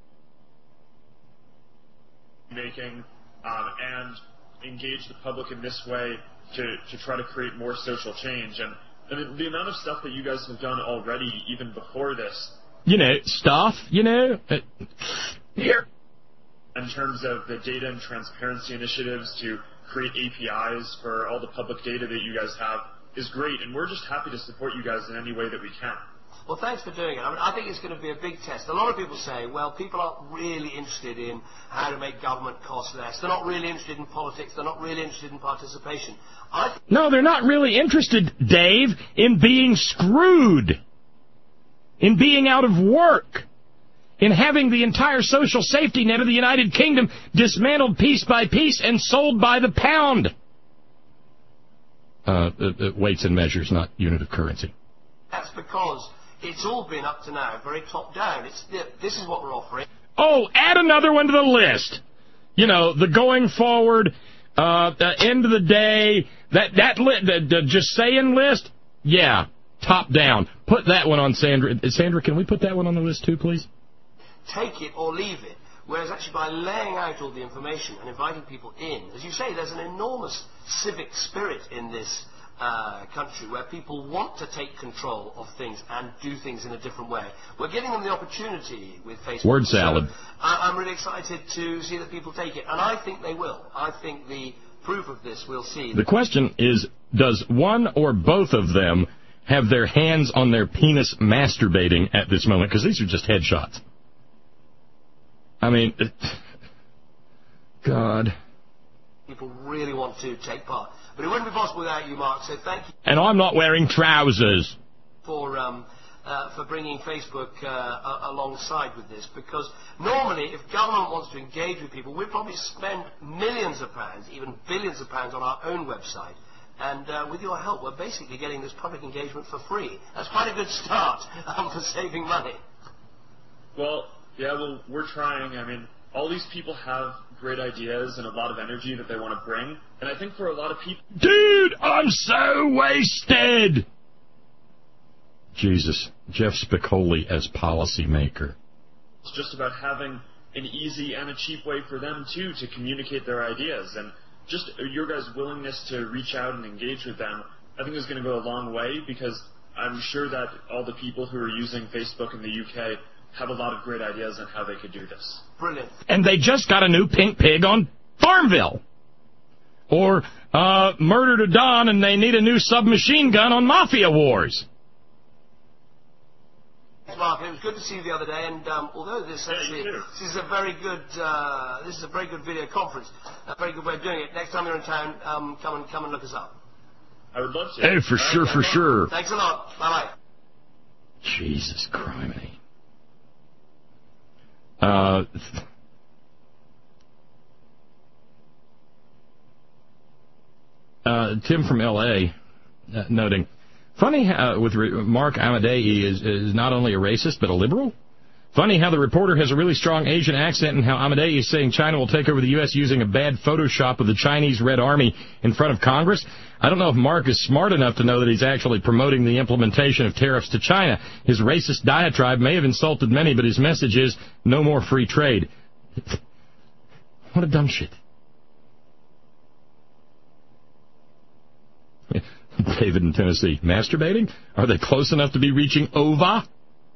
Making um, and engage the public in this way to, to try to create more social change. And, and the, the amount of stuff that you guys have done already, even before this... You know, stuff, you know... Uh, here. In terms of the data and transparency initiatives to create A P Is for all the public data that you guys have is great, and we're just happy to support you guys in any way that we can. Well, thanks for doing it. I mean, I think it's going to be a big test. A lot of people say, well, people aren't really interested in how to make government cost less. They're not really interested in politics. They're not really interested in participation. I th- no, they're not really interested, Dave, in being screwed, in being out of work, in having the entire social safety net of the United Kingdom dismantled piece by piece and sold by the pound. Uh, uh, uh, weights and measures, not unit of currency. That's because it's all been up to now very top down. It's this is what we're offering. Oh, add another one to the list. You know, the going forward, uh, the end of the day, that that li- the, the just saying list. Yeah, top down. Put that one on, Sandra. Sandra, can we put that one on the list too, please? Take it or leave it. Whereas actually by laying out all the information and inviting people in, as you say, there's an enormous civic spirit in this uh, country where people want to take control of things and do things in a different way. We're giving them the opportunity with Facebook. Word salad. So I- I'm really excited to see that people take it, and I think they will. I think the proof of this we'll see. The question is, does one or both of them have their hands on their penis masturbating at this moment? Because these are just headshots. I mean, God. People really want to take part. But it wouldn't be possible without you, Mark, so thank you. And I'm not wearing trousers. For um, uh, for bringing Facebook uh, alongside with this, because normally if government wants to engage with people, we'd probably spend millions of pounds, even billions of pounds on our own website. And uh, with your help, we're basically getting this public engagement for free. That's quite a good start um, for saving money. Well, yeah, well, we're trying. I mean, all these people have great ideas and a lot of energy that they want to bring. And I think for a lot of people... Dude, I'm so wasted! Jesus, Jeff Spicoli as policymaker. It's just about having an easy and a cheap way for them, too, to communicate their ideas. And just your guys' willingness to reach out and engage with them, I think is going to go a long way, because I'm sure that all the people who are using Facebook in the U K have a lot of great ideas on how they could do this. Brilliant. And they just got a new pink pig on Farmville. Or uh, Murder to Dawn, and they need a new submachine gun on Mafia Wars. Mark, it was good to see you the other day, and um, although this actually this is a very good uh, this is a very good video conference, a very good way of doing it. Next time you're in town, um, come and come and look us up. I would love to. Hey, for All sure, right, for okay. sure. Thanks a lot. Bye bye. Jesus criminy. Uh, uh, Tim from L A uh, noting, funny how with re- Mark Amadei is, is not only a racist but a liberal. Funny how the reporter has a really strong Asian accent and how Amadei is saying China will take over the U S using a bad Photoshop of the Chinese Red Army in front of Congress. I don't know if Mark is smart enough to know that he's actually promoting the implementation of tariffs to China. His racist diatribe may have insulted many, but his message is no more free trade. What a dumb shit. David in Tennessee, masturbating? Are they close enough to be reaching ova?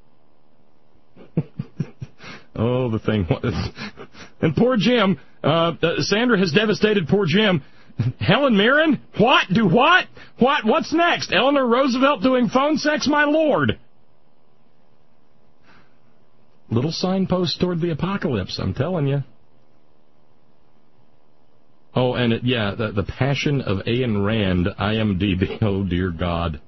Oh, the thing. And poor Jim. Uh, uh, Sandra has devastated poor Jim. Helen Mirren? What? Do what? What? What's next? Eleanor Roosevelt doing phone sex, my lord? Little signpost toward the apocalypse, I'm telling you. Oh, and it, yeah, the, the Passion of Ayn Rand, I M D B. Oh, dear God.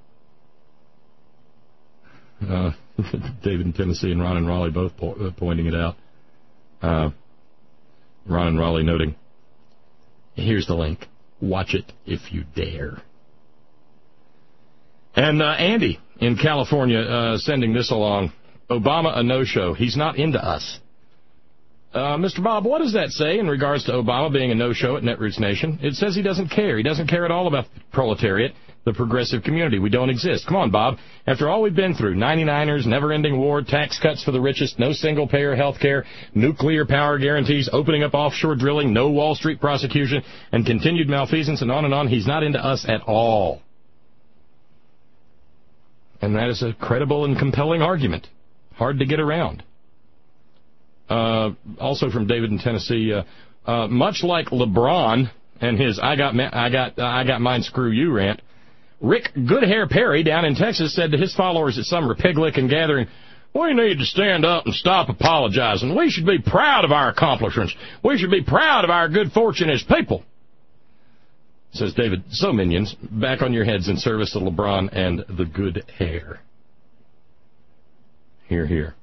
Uh, David in Tennessee and Ron and Raleigh both po- uh, pointing it out. Uh, Ron and Raleigh noting, here's the link. Watch it if you dare. And uh, Andy in California uh, sending this along. Obama a no-show. He's not into us. Uh, Mister Bob, what does that say in regards to Obama being a no-show at Netroots Nation? It says he doesn't care. He doesn't care at all about the proletariat, the progressive community. We don't exist. Come on, Bob. After all we've been through, ninety-niners, never-ending war, tax cuts for the richest, no single-payer health care, nuclear power guarantees, opening up offshore drilling, no Wall Street prosecution, and continued malfeasance, and on and on, he's not into us at all. And that is a credible and compelling argument. Hard to get around. Uh, also from David in Tennessee, uh, uh, much like LeBron and his "I got ma- I got uh, I got mine, screw you" rant, Rick Goodhair Perry down in Texas said to his followers at some Republican gathering, "We need to stand up and stop apologizing. We should be proud of our accomplishments. We should be proud of our good fortune as people." Says David, so minions, back on your heads in service of LeBron and the good hair. Hear, hear.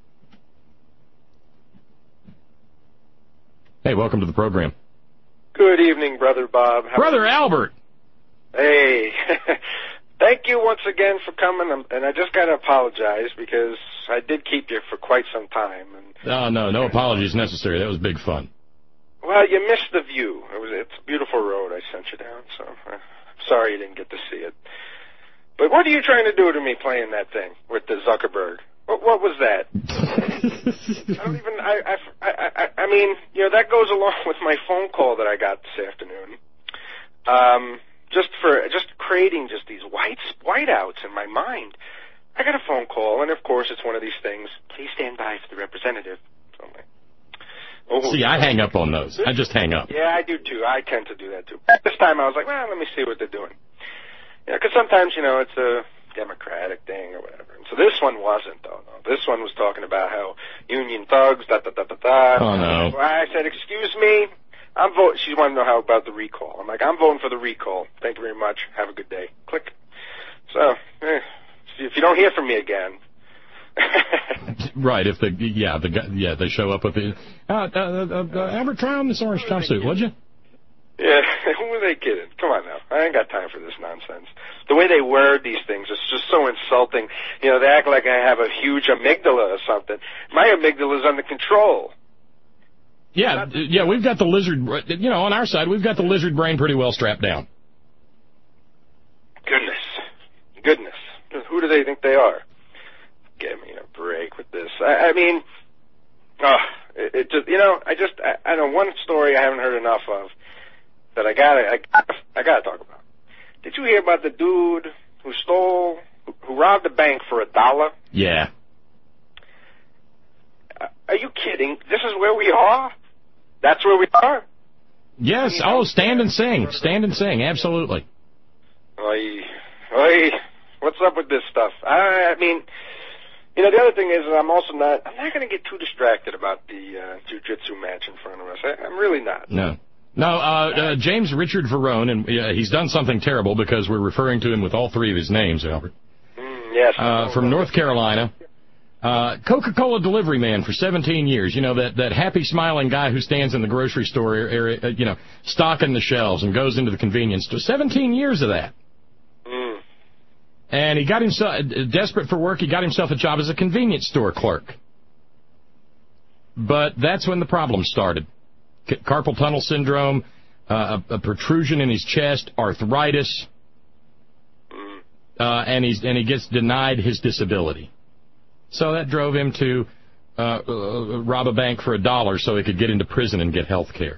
Hey, welcome to the program. Good evening, Brother Bob. How Brother Albert. Hey. Thank you once again for coming, and I just got to apologize because I did keep you for quite some time. And Oh, no, no apologies necessary. That was big fun. Well, you missed the view. It was it's a beautiful road I sent you down, so I'm sorry you didn't get to see it. But what are you trying to do to me playing that thing with the Zuckerberg? What, what was that? I don't even, I, I, I, I mean, you know, that goes along with my phone call that I got this afternoon. Um, just for, just creating just these white, whiteouts in my mind. I got a phone call, and of course it's one of these things, please stand by for the representative. So I'm like, oh, See, I hang up on those. I just hang up. Yeah, I do too. I tend to do that too. This time I was like, well, let me see what they're doing. Yeah, because sometimes, you know, it's a Democratic thing or whatever. And so this one wasn't, though. No. This one was talking about how union thugs, da da da da da. Oh, no. So I said, excuse me, I'm voting. She wanted to know how about the recall. I'm like, I'm voting for the recall. Thank you very much. Have a good day. Click. So, eh, if you don't hear from me again. Right, if the, yeah, the yeah, they show up with the, uh, uh, uh, uh, Albert, try on this orange jumpsuit, would you? Yeah, who are they kidding? Come on now. I ain't got time for this nonsense. The way they word these things is just so insulting. You know, they act like I have a huge amygdala or something. My amygdala is under control. Yeah, yeah, we've got the lizard, you know, on our side, we've got the lizard brain pretty well strapped down. Goodness. Goodness. Who do they think they are? Give me a break with this. I, I mean, oh, it, it just, you know, I just, I, I know one story I haven't heard enough of that I gotta, I, I gotta talk about. Did you hear about the dude who stole, who, who robbed a bank for a dollar? Yeah. Uh, are you kidding? This is where we are? That's where we are? Yes. Oh, stand and sing. Stand and sing. Absolutely. Oy, oy, what's up with this stuff? I, I mean, you know, the other thing is I'm also not, I'm not going to get too distracted about the uh, jiu-jitsu match in front of us. I, I'm really not. No. No, uh, uh, James Richard Verone, and uh, he's done something terrible because we're referring to him with all three of his names, Albert. Mm, yes. Uh, from North Carolina. Uh, Coca-Cola delivery man for seventeen years. You know, that, that happy, smiling guy who stands in the grocery store area, uh, you know, stocking the shelves and goes into the convenience store. seventeen years of that. Mm. And he got himself, desperate for work, he got himself a job as a convenience store clerk. But that's when the problem started. Carpal tunnel syndrome, uh, a, a protrusion in his chest, arthritis, uh, and he's and he gets denied his disability. So that drove him to uh, uh, rob a bank for a dollar so he could get into prison and get health care.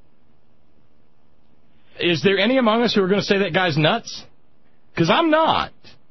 Is there any among us who are going to say that guy's nuts? Because I'm not.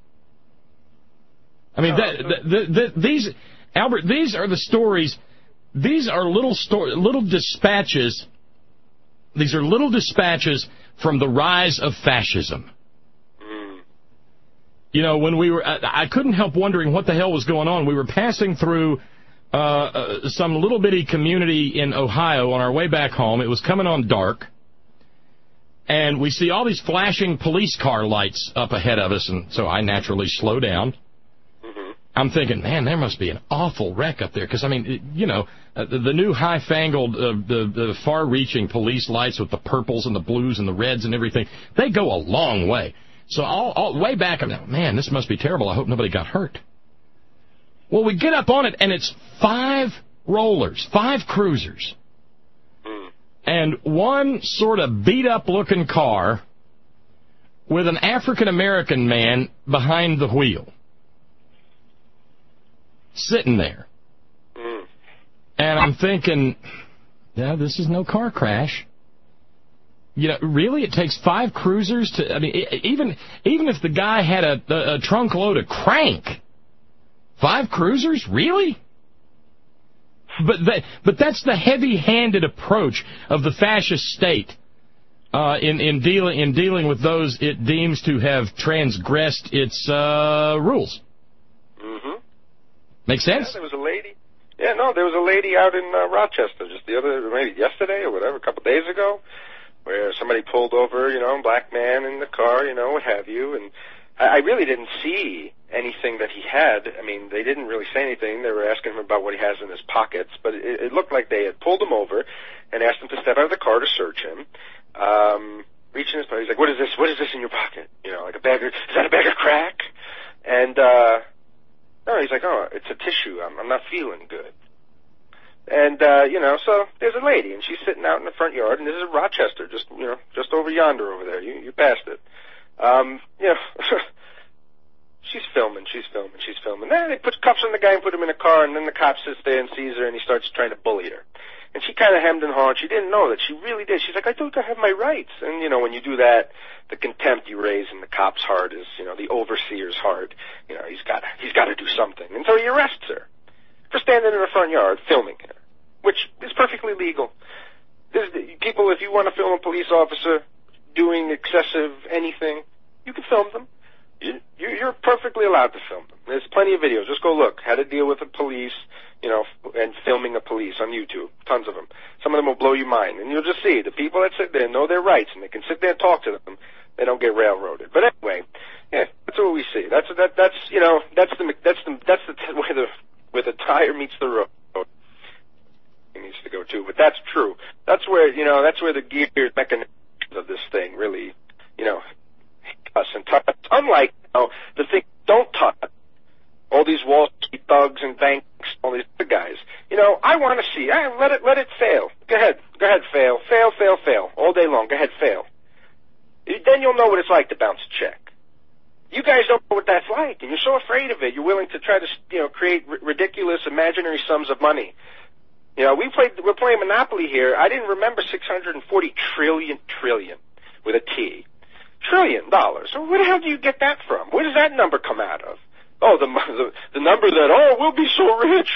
I mean, that, the, the, the, these, Albert, these are the stories. These are little sto- little dispatches. These are little dispatches from the rise of fascism. Mm. You know, when we were, I, I couldn't help wondering what the hell was going on. We were passing through uh, uh, some little bitty community in Ohio on our way back home. It was coming on dark. And we see all these flashing police car lights up ahead of us, and so I naturally slow down. Mm-hmm. I'm thinking, man, there must be an awful wreck up there, because, I mean, it, you know, uh, the, the new high-fangled, uh, the, the far-reaching police lights with the purples and the blues and the reds and everything, they go a long way. So all, all way back, I'm like, man, this must be terrible. I hope nobody got hurt. Well, we get up on it, and it's five rollers, five cruisers. And one sort of beat-up-looking car with an African-American man behind the wheel, sitting there. Mm. And I'm thinking, yeah, this is no car crash. You know, really, it takes five cruisers to, I mean, even even if the guy had a, a, a trunk load of crank, five cruisers, really? But that, but that's the heavy-handed approach of the fascist state uh, in in dealing in dealing with those it deems to have transgressed its uh, rules. Mm-hmm. Make sense? Yeah, there was a lady. Yeah, no, there was a lady out in uh, Rochester just the other, maybe yesterday or whatever, a couple of days ago, where somebody pulled over, you know, a black man in the car, you know, what have you, and I really didn't see anything that he had. I mean, they didn't really say anything. They were asking him about what he has in his pockets, but it, it looked like they had pulled him over and asked him to step out of the car to search him. Um, reaching his pocket, he's like, "What is this? What is this in your pocket? You know, like a bag of, is that a bag of crack?" And uh, no, he's like, "Oh, it's a tissue. I'm, I'm not feeling good." And uh, you know, so there's a lady, and she's sitting out in the front yard, and this is Rochester, just you know, just over yonder over there. You you passed it. Um, you know, she's filming, she's filming, she's filming. Then they put cuffs on the guy and put him in a car, and then the cop sits there and sees her, and he starts trying to bully her. And she kind of hemmed and hawed. She didn't know that. She really did. She's like, "I thought I have my rights." And, you know, when you do that, the contempt you raise in the cop's heart is, you know, the overseer's heart. You know, he's got he's got to do something. And so he arrests her for standing in her front yard filming her, which is perfectly legal. There's, people, if you want to film a police officer doing excessive anything, you can film them. You, you're perfectly allowed to film them. There's plenty of videos. Just go look how to deal with the police, you know, and filming the police on YouTube. Tons of them. Some of them will blow your mind. And you'll just see the people that sit there know their rights and they can sit there and talk to them. They don't get railroaded. But anyway, yeah, that's what we see. That's that. That's you know, that's the that's the that's the where the where the tire meets the road. It needs to go too. But that's true. That's where you know that's where the gear mechanism of this thing really, you know, us and touch. Unlike, you know, the thing don't touch. All these Wall Street thugs and banks, all these other guys. You know, I want to see. I, let it, let it fail. Go ahead, go ahead, fail, fail, fail, fail, all day long. Go ahead, fail. Then you'll know what it's like to bounce a check. You guys don't know what that's like, and you're so afraid of it. You're willing to try to, you know, create r- ridiculous imaginary sums of money. You know, we played. We're playing Monopoly here. I didn't remember six hundred forty trillion trillion with a T. Trillion dollars. So where the hell do you get that from? Where does that number come out of? Oh, the the, the number that, oh, we'll be so rich.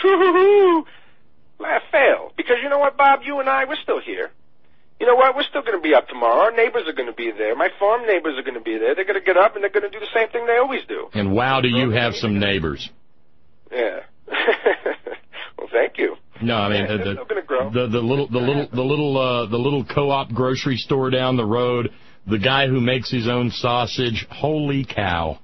Laugh, fail. Because you know what, Bob? You and I, we're still here. You know what? We're still going to be up tomorrow. Our neighbors are going to be there. My farm neighbors are going to be there. They're going to get up and they're going to do the same thing they always do. And wow, do you have some neighbors. Yeah. Well, thank you. No, I mean, yeah, the, the, the, the little, the little, the little, uh, the little co-op grocery store down the road, the guy who makes his own sausage, holy cow.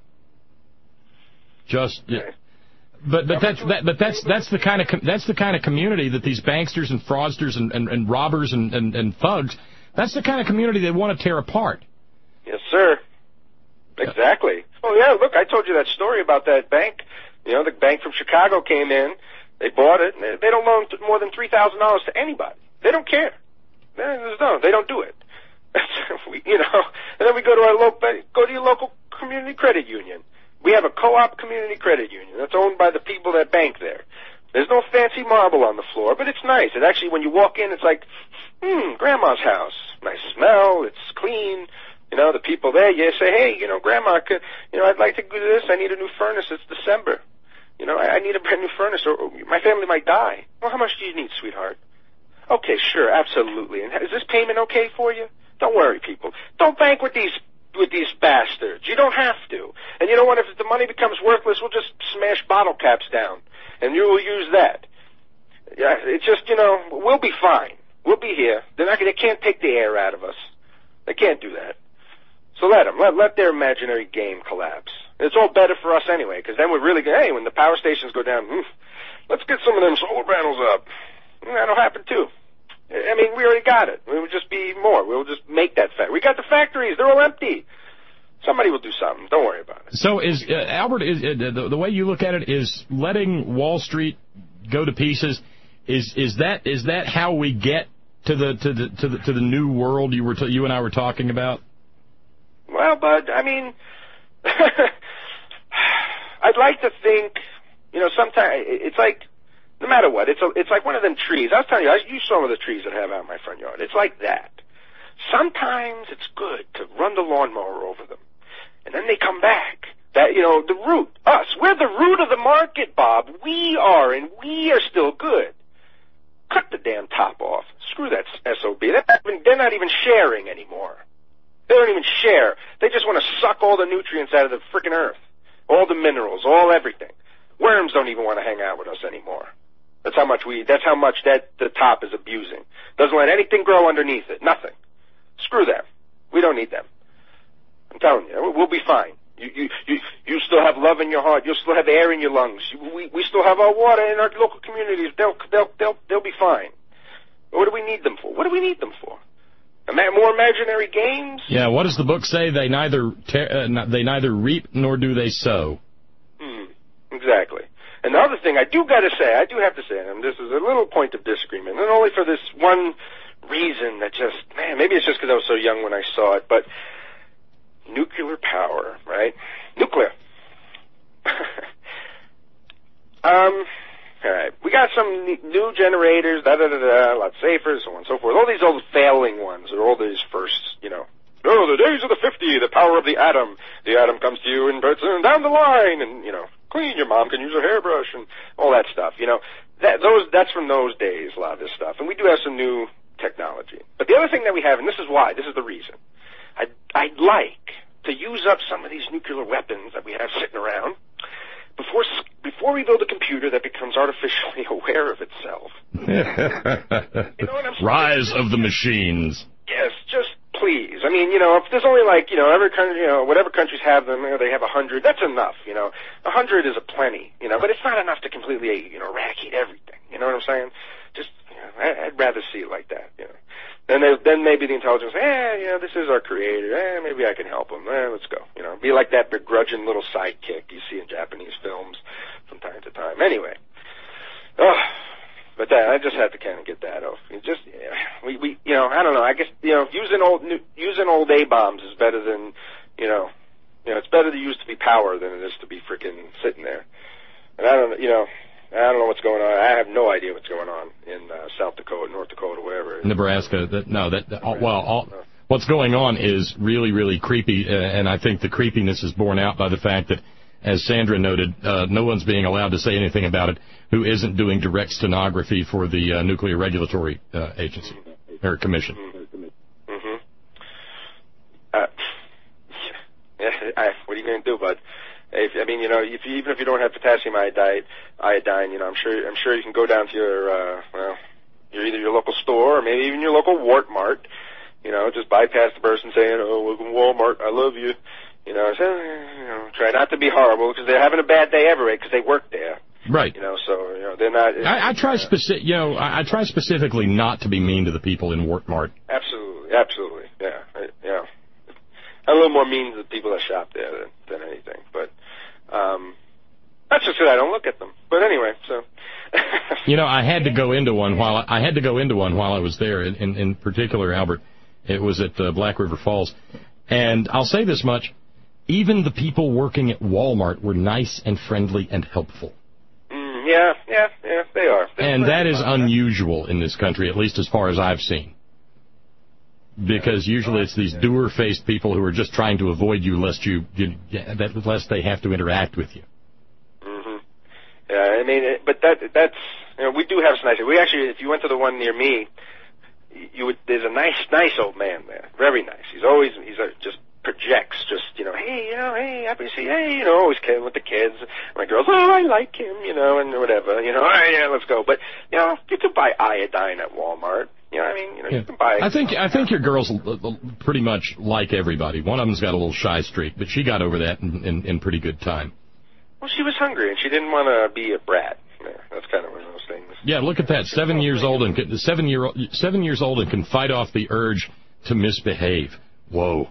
Just, okay. but but that's that, but that's that's the kind of that's the kind of community that these banksters and fraudsters and, and, and robbers and, and, and thugs. That's the kind of community they want to tear apart. Yes, sir. Exactly. Oh yeah, look, I told you that story about that bank. You know, the bank from Chicago came in, they bought it, and they, they don't loan more than three thousand dollars to anybody. They don't care. There's no, they don't do it. we, you know, and then we go to our local, go to your local community credit union. We have a co-op community credit union that's owned by the people that bank there. There's no fancy marble on the floor, but it's nice. It actually, when you walk in, it's like, hmm, Grandma's house. Nice smell. It's clean. You know, the people there, you say, hey, you know, Grandma, could, you know, I'd like to do this. I need a new furnace. It's December. You know, I, I need a brand new furnace, or, or my family might die. Well, how much do you need, sweetheart? Okay, sure, absolutely. And is this payment okay for you? Don't worry, people. Don't bank with these with these bastards. You don't have to. And you know what? If the money becomes worthless, we'll just smash bottle caps down, and you will use that. Yeah, it's just, you know, we'll be fine. We'll be here. They're not, they can't take the air out of us. They can't do that. So let them. Let, let their imaginary game collapse. It's all better for us anyway, because then we're really good. Hey, when the power stations go down, hmm, let's get some of them solar panels up. And that'll happen too. I mean, we already got it. It would just be more. We'll just make that factory. We got the factories. They're all empty. Somebody will do something. Don't worry about it. So is, uh, Albert, is, uh, the, the way you look at it is letting Wall Street go to pieces, is is that is that how we get to the to the to the to the new world you were t- you and I were talking about? Well, Bud, I mean, I'd like to think, you know, sometimes it's like, no matter what, it's a, it's like one of them trees. I was telling you, I use some of the trees that I have out in my front yard. It's like that. Sometimes it's good to run the lawnmower over them, and then they come back. That, you know, the root, us, we're the root of the market, Bob. We are, and we are still good. Cut the damn top off. Screw that S O B. They're not even, they're not even sharing anymore. They don't even share. They just want to suck all the nutrients out of the frickin' earth. All the minerals, all everything. Worms don't even want to hang out with us anymore. That's how much we, that's how much that the top is abusing. Doesn't let anything grow underneath it. Nothing. Screw them. We don't need them. I'm telling you, we'll be fine. You, you, you, you still have love in your heart. You'll still have air in your lungs. We, we still have our water in our local communities. They'll, they'll, they'll, they'll be fine. What do we need them for? What do we need them for? More imaginary games? Yeah. What does the book say? They neither ter- uh, they neither reap nor do they sow. Hmm. Exactly. And the other thing I do got to say, I do have to say, and this is a little point of disagreement, and only for this one reason that just, man, maybe it's just because I was so young when I saw it, but nuclear power, right? Nuclear. um, all right. We got some new generators, da da da da, a lot safer, so on and so forth. All these old failing ones, or all these first, you know, oh, the days of the fifty, the power of the atom. The atom comes to you and burns down the line, and, you know, clean, your mom can use a hairbrush, and all that stuff, you know. That, those, that's from those days, a lot of this stuff. And we do have some new technology. But the other thing that we have, and this is why, this is the reason, I'd, I'd like to use up some of these nuclear weapons that we have sitting around before before we build a computer that becomes artificially aware of itself. You know what I'm saying? Rise of the machines. Yes, just please. I mean, you know, if there's only like, you know, every country, you know, whatever countries have them, you know, they have a hundred, that's enough, you know. A hundred is a plenty, you know, but it's not enough to completely, you know, eradicate everything. You know what I'm saying? Just, you know, I, I'd rather see it like that, you know. Then they, then maybe the intelligence, eh, you know, this is our creator, eh, maybe I can help him, eh, let's go, you know. Be like that begrudging little sidekick you see in Japanese films from time to time. Anyway, oh, but that, I just had to kind of get that off. You just, yeah, we, we, you know, I don't know, I guess, you know, using old, using old A-bombs is better than, you know, you know, it's better to use to be power than it is to be freaking sitting there. And I don't, you know, I don't know what's going on. I have no idea what's going on in uh, South Dakota, North Dakota, wherever. Nebraska. That, no, that, that all, well, all, what's going on is really, really creepy, uh, and I think the creepiness is borne out by the fact that, as Sandra noted, uh, no one's being allowed to say anything about it who isn't doing direct stenography for the uh, Nuclear Regulatory uh, Agency, or Commission. Mm-hmm. Uh, yeah, I, what are you going to do, bud? If, I mean, you know, if you, even if you don't have potassium iodide, iodine, you know, I'm sure, I'm sure you can go down to your, uh, well, your either your local store or maybe even your local Wart Mart, you know, just bypass the person saying, "Oh, welcome Walmart, I love you," you know, so, you know, try not to be horrible because they're having a bad day every day because they work there. Right. You know, so, you know, they're not. I, I try specific, you know, I, I try specifically not to be mean to the people in Wart Mart. Absolutely, absolutely, yeah, I, yeah. I'm a little more mean to the people that shop there than, than anything, but. Um, that's just because I don't look at them. But anyway, so. You know, I had to go into one while I, I had to go into one while I was there. In, in, in particular, Albert, it was at uh, Black River Falls, and I'll say this much: even the people working at Walmart were nice and friendly and helpful. Mm, yeah, yeah, yeah, they are. They're and that is unusual in this country, at least as far as I've seen. Because usually it's these doer-faced people who are just trying to avoid you lest you, you that lest they have to interact with you. Mm-hmm. Yeah, I mean, it, but that that's you know we do have some nice. We actually, if you went to the one near me, you would there's a nice nice old man there, very nice. He's always he's a, just projects just, you know, hey, you know, hey, happy to see you, hey, you know, always kidding with the kids. My girls, oh, I like him, you know, and whatever, you know, all right, yeah, let's go. But, you know, you can buy iodine at Walmart. You know what I mean? You know, yeah. you can buy. I think I think your girls pretty much like everybody. One of them's got a little shy streak, but she got over that in, in, in pretty good time. Well, she was hungry, and she didn't want to be a brat. Yeah, that's kind of one of those things. Yeah, look at that. Seven years old and can, seven year seven years old and can fight off the urge to misbehave. Whoa.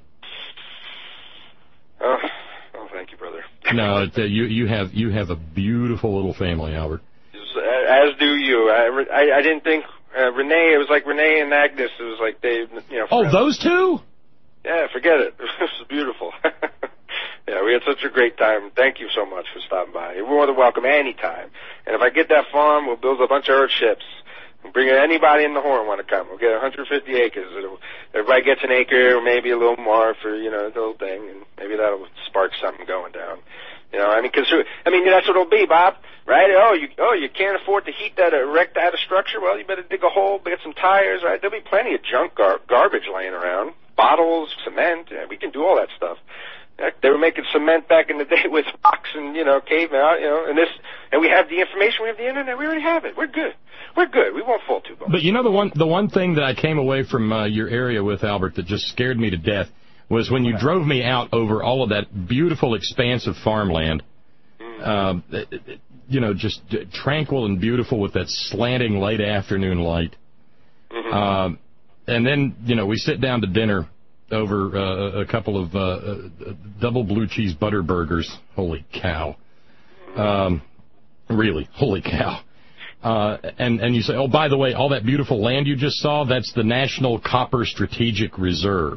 Oh, oh thank you, brother. No, it, uh, you you have you have a beautiful little family, Albert. As do you. I, I, I didn't think uh, Renee. It was like Renee and Agnes. It was like they, you know. Oh, those two? Yeah, forget it. This was beautiful. Yeah, we had such a great time. Thank you so much for stopping by. You're more than welcome anytime. And if I get that farm, we'll build a bunch of earthships. We'll bring anybody in the Horn want to come. We'll get one hundred fifty acres. It'll, everybody gets an acre or maybe a little more for, you know, the whole thing, and maybe that'll spark something going down. You know, I mean, cause, I mean, that's what it'll be, Bob, right? Oh, you, oh, you can't afford to heat that, erect that a structure? Well, you better dig a hole, get some tires, right? There'll be plenty of junk gar- garbage laying around. Bottles, cement, yeah, we can do all that stuff. They were making cement back in the day with rocks and, you know, cavemen, you know, and this, and we have the information, we have the internet, we already have it. We're good. We're good. We won't fall too much. But you know the one, the one thing that I came away from uh, your area with, Albert, that just scared me to death was when you drove me out over all of that beautiful expanse of farmland, uh, you know, just tranquil and beautiful with that slanting late afternoon light. Mm-hmm. Uh, and then, you know, we sit down to dinner over uh, a couple of uh, uh, double blue cheese butter burgers. Holy cow. Um, really, holy cow. Uh, and, and you say, oh, by the way, all that beautiful land you just saw, that's the National Copper Strategic Reserve.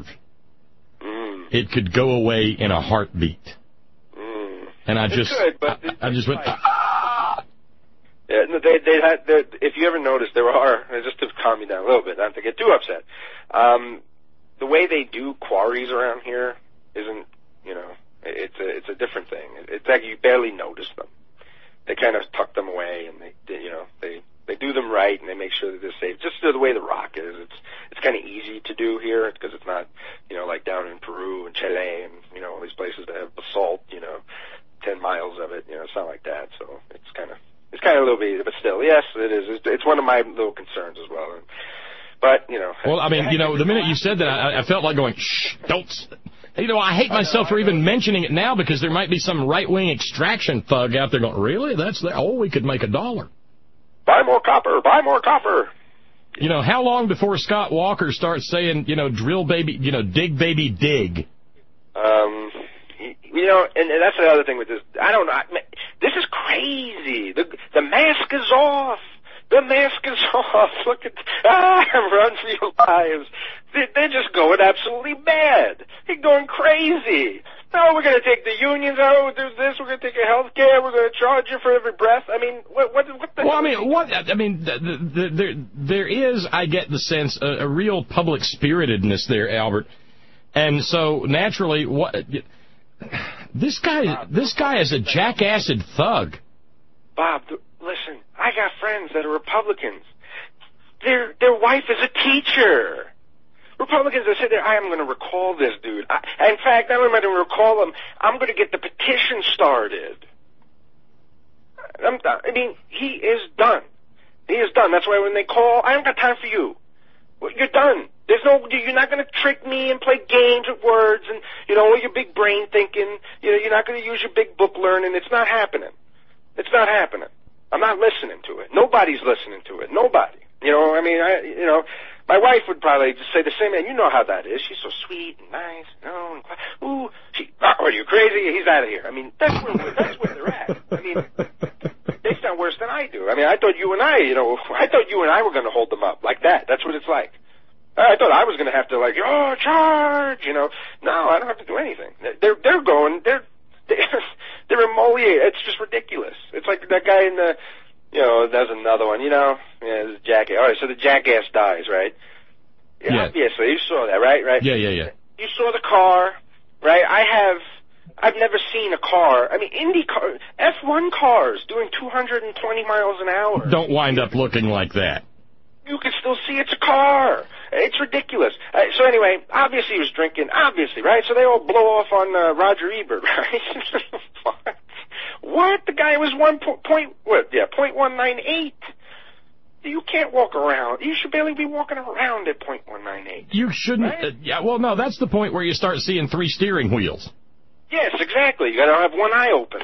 Mm. It could go away in a heartbeat. Mm. And I It just, could, but I, I just went, ah! Yeah, no, they, they had, if you ever noticed, there are, just to calm you down a little bit, not to get too upset, um, the way they do quarries around here isn't, you know, it's a, it's a different thing. It's like you barely notice them. They kind of tuck them away, and they, they, you know, they, they do them right, and they make sure that they're safe. Just the way the rock is, it's, it's kind of easy to do here because it's not, you know, like down in Peru and Chile and, you know, all these places that have basalt, you know, ten miles of it, you know, it's not like that. So it's kind of, it's kind of a little bit, but still, yes, it is. It's, it's one of my little concerns as well. And, but, you know. Well, I mean, you know, the minute you said that, I, I felt like going, shh, don't. You know, I hate myself for even mentioning it now because there might be some right-wing extraction thug out there going, really? That's the, oh, we could make a dollar. Buy more copper, buy more copper. You know, how long before Scott Walker starts saying, you know, drill baby, you know, dig baby dig? Um, you know, and, and that's the other thing with this. I don't know. I, this is crazy. The, the mask is off. The mask is off. Look at, ah, run for your lives. They're, they're just going absolutely mad. They're going crazy. No, we're going to take the unions out. We'll do this. We're going to take your health care. We're going to charge you for every breath. I mean, what, what, what the Well, hell I mean, what, I mean, the, the, the, there, there is, I get the sense, a, a real public spiritedness there, Albert. And so, naturally, what, this guy, this guy is a jackassed thug. Bob, listen, I got friends that are Republicans. Their their wife is a teacher. Republicans that sit there, I am going to recall this dude. I, in fact, not only am I going to recall him, I'm going to get the petition started. I'm, I mean, he is done. He is done. That's why when they call, I haven't got time for you. Well, you're done. There's no, you're not going to trick me and play games with words and, you know, all your big brain thinking. You know, you're not going to use your big book learning. It's not happening. It's not happening. I'm not listening to it. Nobody's listening to it. Nobody. You know, I mean, I, you know, my wife would probably just say the same thing. You know how that is. She's so sweet and nice. You know, and quiet. Ooh, she, oh, are you crazy? He's out of here. I mean, that's where, that's where they're at. I mean, they sound worse than I do. I mean, I thought you and I, you know, I thought you and I were going to hold them up like that. That's what it's like. I thought I was going to have to, like, oh, charge, you know. No, I don't have to do anything. They're, they're going, they're, they're, they're emoliated. It's just ridiculous. It's like that guy in the, you know, there's another one, you know. Yeah, there's a jackass. All right, so the jackass dies, right? Yeah, Yeah. obviously. You saw that, right? Right? Yeah, yeah, yeah. You saw the car, right? I have, I've never seen a car. I mean, Indy car, F one cars doing two hundred twenty miles an hour. Don't wind up looking like that. You can still see it's a car. It's ridiculous. Uh, so anyway, obviously he was drinking, obviously, right? So they all blow off on uh, Roger Ebert, right? What? What? The guy was one po- point, what, yeah, point one nine eight. You can't walk around. You should barely be walking around at point one nine eight. You shouldn't. Right? Uh, yeah, well, no, that's the point where you start seeing three steering wheels. Yes, exactly. You gotta have one eye open.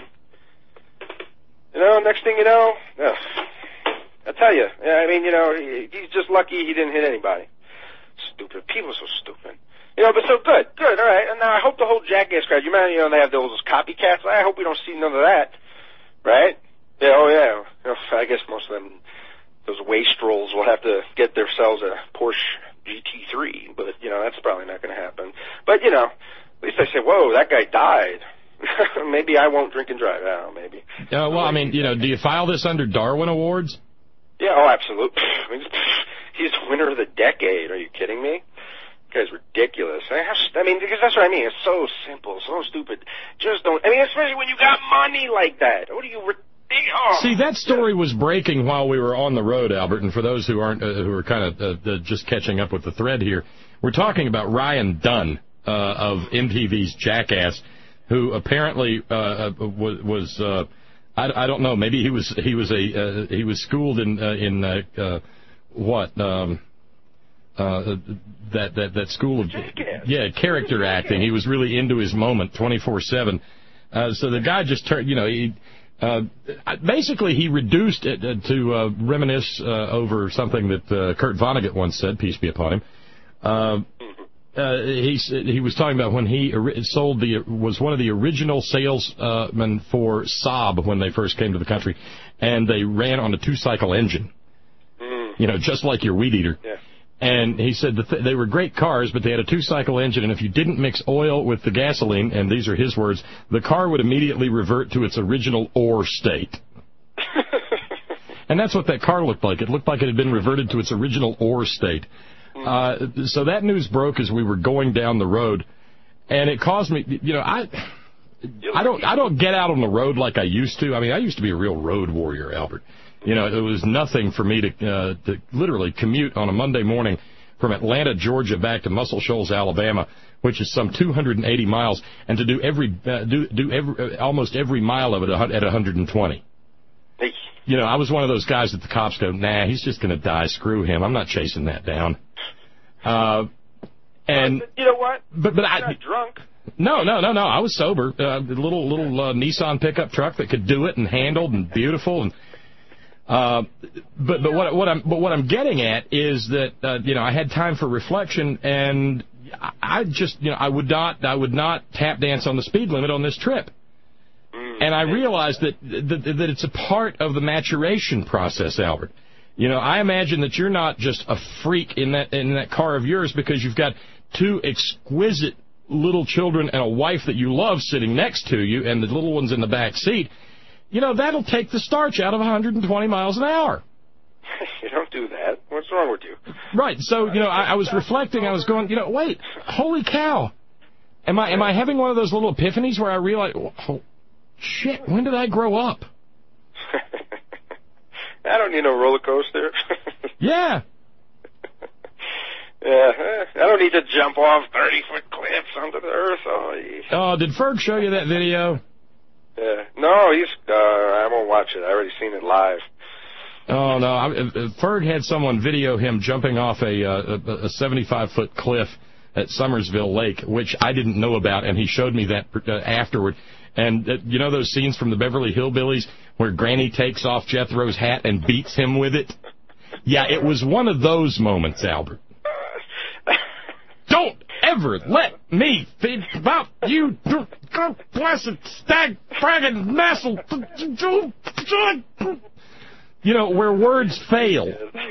You know, next thing you know, ugh, I tell you, I mean, you know, he, he's just lucky he didn't hit anybody. Stupid. People are so stupid. You know, but so good, good, all right. And now I hope the whole jackass crowd, you remember, you know, they have those copycats. I hope we don't see none of that, right? Yeah, oh yeah. You know, I guess most of them, those wastrels will have to get themselves a Porsche G T three, but, you know, that's probably not going to happen. But, you know, at least I say, whoa, that guy died. Maybe I won't drink and drive. I don't know, maybe. Uh, well, I mean, you know, do you file this under Darwin Awards? Yeah, oh, absolutely. He's the winner of the decade. Are you kidding me? That guy's ridiculous. I mean, because that's what I mean. It's so simple, so stupid. Just don't. I mean, especially when you got money like that. What are you? Oh. See, that story was breaking while we were on the road, Albert. And for those who aren't, uh, who are kind of uh, uh, just catching up with the thread here, we're talking about Ryan Dunn uh, of M T V's Jackass, who apparently uh, was. was uh, I, I don't know. Maybe he was he was a uh, he was schooled in uh, in uh, uh, what um, uh, that that that school of yeah character acting. He was really into his moment twenty-four seven. Uh, so the guy just turned. You know, he uh, basically he reduced it uh, to uh, reminisce uh, over something that uh, Kurt Vonnegut once said. Peace be upon him. Uh, Uh, he he was talking about when he sold the was one of the original salesmen for Saab when they first came to the country, and they ran on a two-cycle engine, mm. you know, just like your weed eater. Yeah. And he said that th- they were great cars, but they had a two-cycle engine, and if you didn't mix oil with the gasoline, and these are his words, the car would immediately revert to its original ore state. And that's what that car looked like. It looked like it had been reverted to its original ore state. Uh, so that news broke as we were going down the road, and it caused me, you know, I, I don't, I don't get out on the road like I used to. I mean, I used to be a real road warrior, Albert. You know, it was nothing for me to, uh, to literally commute on a Monday morning from Atlanta, Georgia, back to Muscle Shoals, Alabama, which is some two hundred eighty miles, and to do every, uh, do, do every, uh, almost every mile of it at one hundred twenty. You know, I was one of those guys that the cops go, nah, he's just going to die. Screw him. I'm not chasing that down. Uh, and but you know what? But but You're I not drunk. No, no, no, no. I was sober. Uh, a little little uh, Nissan pickup truck that could do it and handled and beautiful and. Uh, but but what what I'm but what I'm getting at is that uh, you know I had time for reflection, and I, I just you know I would not I would not tap dance on the speed limit on this trip. And I realized that, that that it's a part of the maturation process, Albert. You know, I imagine that you're not just a freak in that in that car of yours because you've got two exquisite little children and a wife that you love sitting next to you, and the little one's in the back seat. You know, that'll take the starch out of one hundred twenty miles an hour. You don't do that. What's wrong with you? Right. So, you know, I, I was reflecting. I was going, you know, wait, holy cow. Am I am I having one of those little epiphanies where I realize, oh, shit, when did I grow up? I don't need no roller coaster. Yeah. Yeah, I don't need to jump off thirty-foot cliffs onto the earth. Oh, oh, did Ferg show you that video? Yeah. No, he's. Uh, I won't watch it. I already seen it live. Oh no, I, Ferg had someone video him jumping off a uh, a seventy-five foot cliff at Summersville Lake, which I didn't know about, and he showed me that uh, afterward. And uh, you know those scenes from the Beverly Hillbillies where Granny takes off Jethro's hat and beats him with it? Yeah, it was one of those moments, Albert. Don't ever let me think about you, blessed stag fragging nassel. You know, where words fail.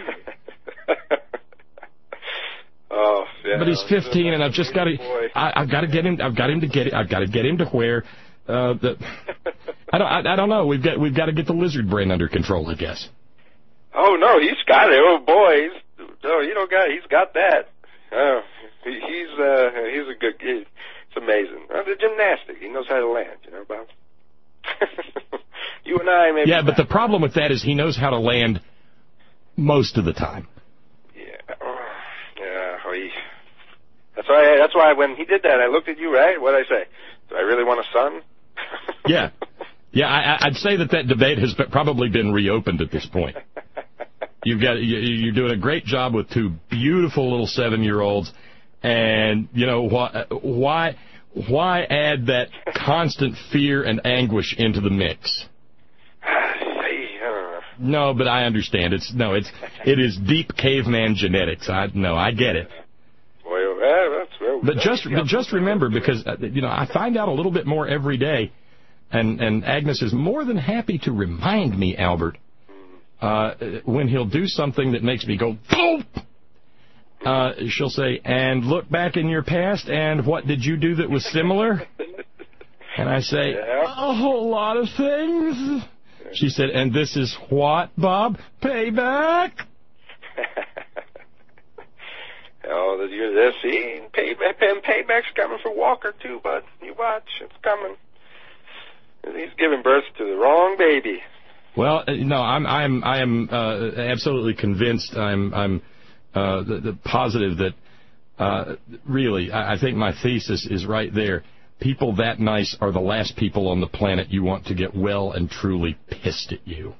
Oh, yeah. But he's fifteen, and I've just got to. I've got to get him. I've got him to get it. I've got to get him to where. Uh, the, I don't. I, I don't know. We've got. We've got to get the lizard brain under control, I guess. Oh no, he's got it. Oh boy, he's, oh you know, guy, he's got that. Oh, he, he's uh, he's a good. He, it's amazing. Uh, the gymnastic. He knows how to land. You know, Bob. You and I, maybe. Yeah, but the problem with that is he knows how to land most of the time. Yeah. Yeah. know, he. That's why. That's why when he did that, I looked at you, right? What did I say? Do I really want a son? Yeah. Yeah, I, I'd say that that debate has probably been reopened at this point. You've got you're doing a great job with two beautiful little seven-year-olds, and you know why why why add that constant fear and anguish into the mix? No, but I understand. It's no, it's it is deep caveman genetics. I no, I get it. Well, that's well, but just but just remember, because uh, you know I find out a little bit more every day, and and Agnes is more than happy to remind me, Albert, uh, when he'll do something that makes me go, uh, she'll say, "And look back in your past, and what did you do that was similar?" And I say, "A whole lot of things." She said, "And this is what, Bob? Payback?" Oh, you see, payback, payback's coming for Walker too, bud. You watch, it's coming. He's giving birth to the wrong baby. Well, no, I'm, I'm, I am uh, absolutely convinced. I'm, I'm uh, the, the positive that uh, really, I, I think my thesis is right there. People that nice are the last people on the planet you want to get well and truly pissed at you.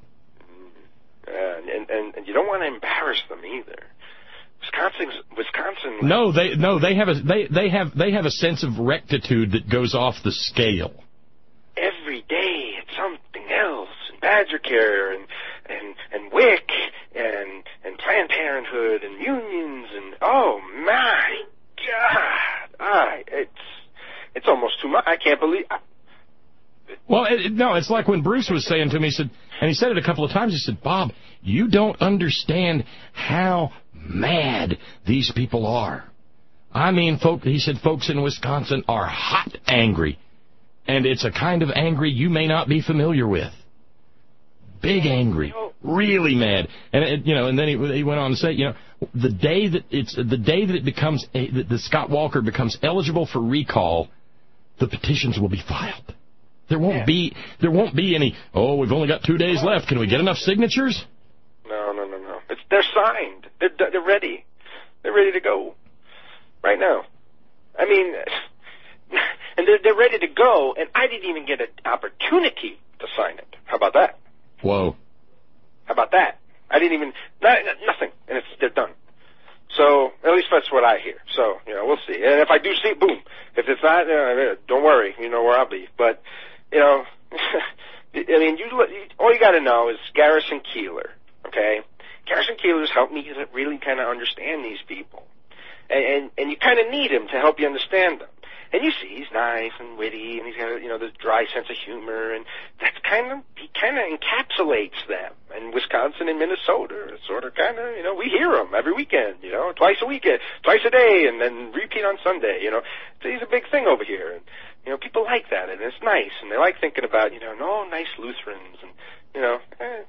And, and, and, and you don't want to embarrass them either. Wisconsin's, Wisconsin. No, they no they have a they, they have they have a sense of rectitude that goes off the scale. Every day it's something else. And Badger Care and and and W I C and and Planned Parenthood and unions and oh my God, I it's. It's almost too much. I can't believe. I... Well, it, it, no, it's like when Bruce was saying to me, he said, and he said it a couple of times, he said, "Bob, you don't understand how mad these people are. I mean, folk, he said, folks in Wisconsin are hot angry, and it's a kind of angry you may not be familiar with. Big angry, really mad." And it, you know, and then he, he went on to say, you know, the day that it's the day that it becomes a, that the Scott Walker becomes eligible for recall, the petitions will be filed. There won't yeah. be there won't be any. Oh, we've only got two days left. Can we get enough signatures? No, no, no, no. It's they're signed. They're they're ready. They're ready to go right now. I mean, and they're they're ready to go. And I didn't even get an opportunity to sign it. How about that? Whoa. How about that? I didn't even, not, nothing, and it's they're done. So, at least that's what I hear. So, you know, we'll see. And if I do see it, boom. If it's not, uh, don't worry, you know where I'll be. But, you know, I mean, you, all you got to know is Garrison Keillor, okay? Garrison Keillor's helped me really kind of understand these people. And, and, and you kind of need him to help you understand them. And you see, he's nice and witty, and he's got, you know, this dry sense of humor, and that's kind of, he kind of encapsulates them. And Wisconsin and Minnesota, sort of kind of, you know, we hear him every weekend, you know, twice a weekend, twice a day, and then repeat on Sunday, you know. So he's a big thing over here, and, you know, people like that, and it's nice, and they like thinking about, you know, no, nice Lutherans, and, you know,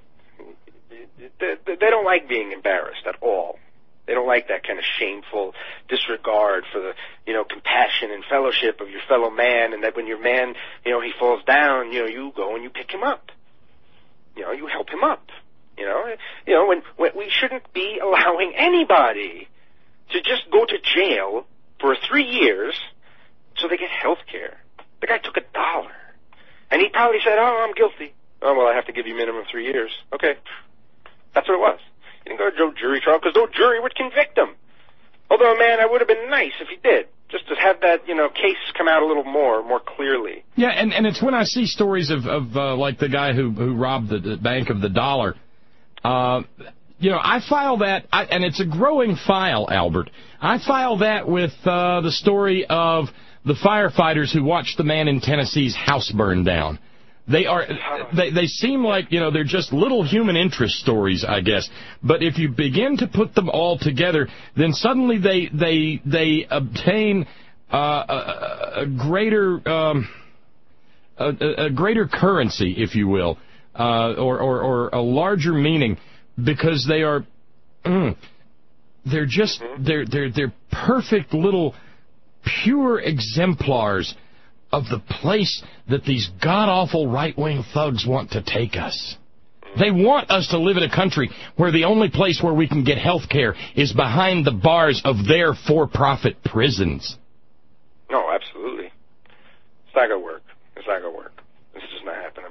eh, they, they don't like being embarrassed at all. They don't like that kind of shameful disregard for the, you know, compassion and fellowship of your fellow man, and that when your man, you know, he falls down, you know, you go and you pick him up. You know, you help him up. You know, you know, when, when we shouldn't be allowing anybody to just go to jail for three years so they get health care. The guy took a dollar, and he probably said, "Oh, I'm guilty. Oh, well, I have to give you minimum three years." Okay, that's what it was. He didn't go to no jury trial because no jury would convict him. Although, man, I would have been nice if he did, just to have that, you know, case come out a little more, more clearly. Yeah, and, and it's when I see stories of, of uh, like the guy who, who robbed the, the Bank of the Dollar. Uh, you know, I file that, I, and it's a growing file, Albert. I file that with uh, the story of the firefighters who watched the man in Tennessee's house burn down. They are, they, they seem like, you know, they're just little human interest stories, I guess. But if you begin to put them all together, then suddenly they, they, they obtain, uh, a, a greater, um, a, a greater currency, if you will, uh, or, or, or a larger meaning, because they are, mm, they're just, they're, they're, they're perfect little pure exemplars of the place that these god-awful right-wing thugs want to take us. They want us to live in a country where the only place where we can get health care is behind the bars of their for-profit prisons. No, absolutely. It's not going to work. It's not going to work. It's just not happening.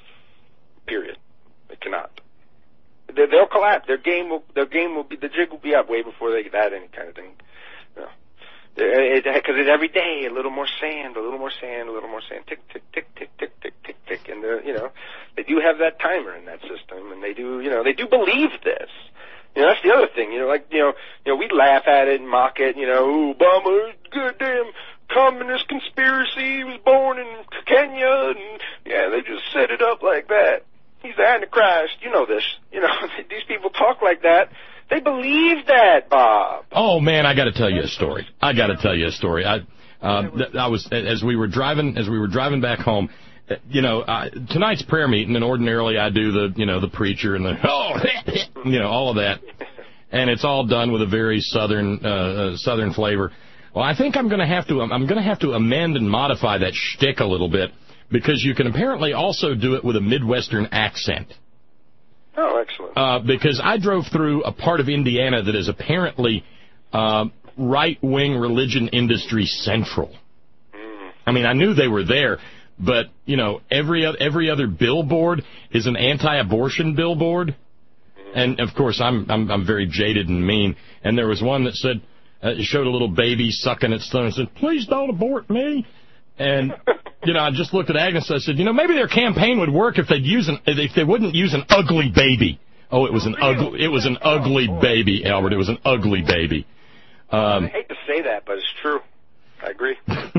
Period. It cannot. They, they'll collapse. Their game will. Their game will be. The jig will be up way before they get at any kind of thing. You know. Because it, it's every day a little more sand, a little more sand, a little more sand, tick, tick, tick, tick, tick, tick, tick, tick, and they're, you know, they do have that timer in that system, and they do, you know, they do believe this. You know, that's the other thing. You know, like, you know, you know, we laugh at it and mock it. You know, ooh, Obama, goddamn communist conspiracy. He was born in Kenya, and yeah, they just set it up like that. He's the Antichrist. You know this. You know, these people talk like that. They believe that, Bob. Oh man, I got to tell you a story. I got to tell you a story. I, uh, I was as we were driving as we were driving back home. You know, uh, tonight's prayer meeting, and ordinarily I do the, you know, the preacher and the oh, you know, all of that, and it's all done with a very southern, uh, uh, southern flavor. Well, I think I'm going to have to, I'm going to have to amend and modify that shtick a little bit because you can apparently also do it with a Midwestern accent. Oh, excellent. Uh, because I drove through a part of Indiana that is apparently uh, right-wing religion industry central. Mm. I mean, I knew they were there, but, you know, every every other billboard is an anti-abortion billboard. Mm. And, of course, I'm, I'm I'm very jaded and mean. And there was one that said, uh, it showed a little baby sucking its thumb and said, please don't abort me. And, you know, I just looked at Agnes and I said, you know, maybe their campaign would work if they'd use an, if they wouldn't use an ugly baby. Oh, it was an ugly, it was an ugly baby, Albert. It was an ugly baby. Um, I hate to say that, but it's true. I agree.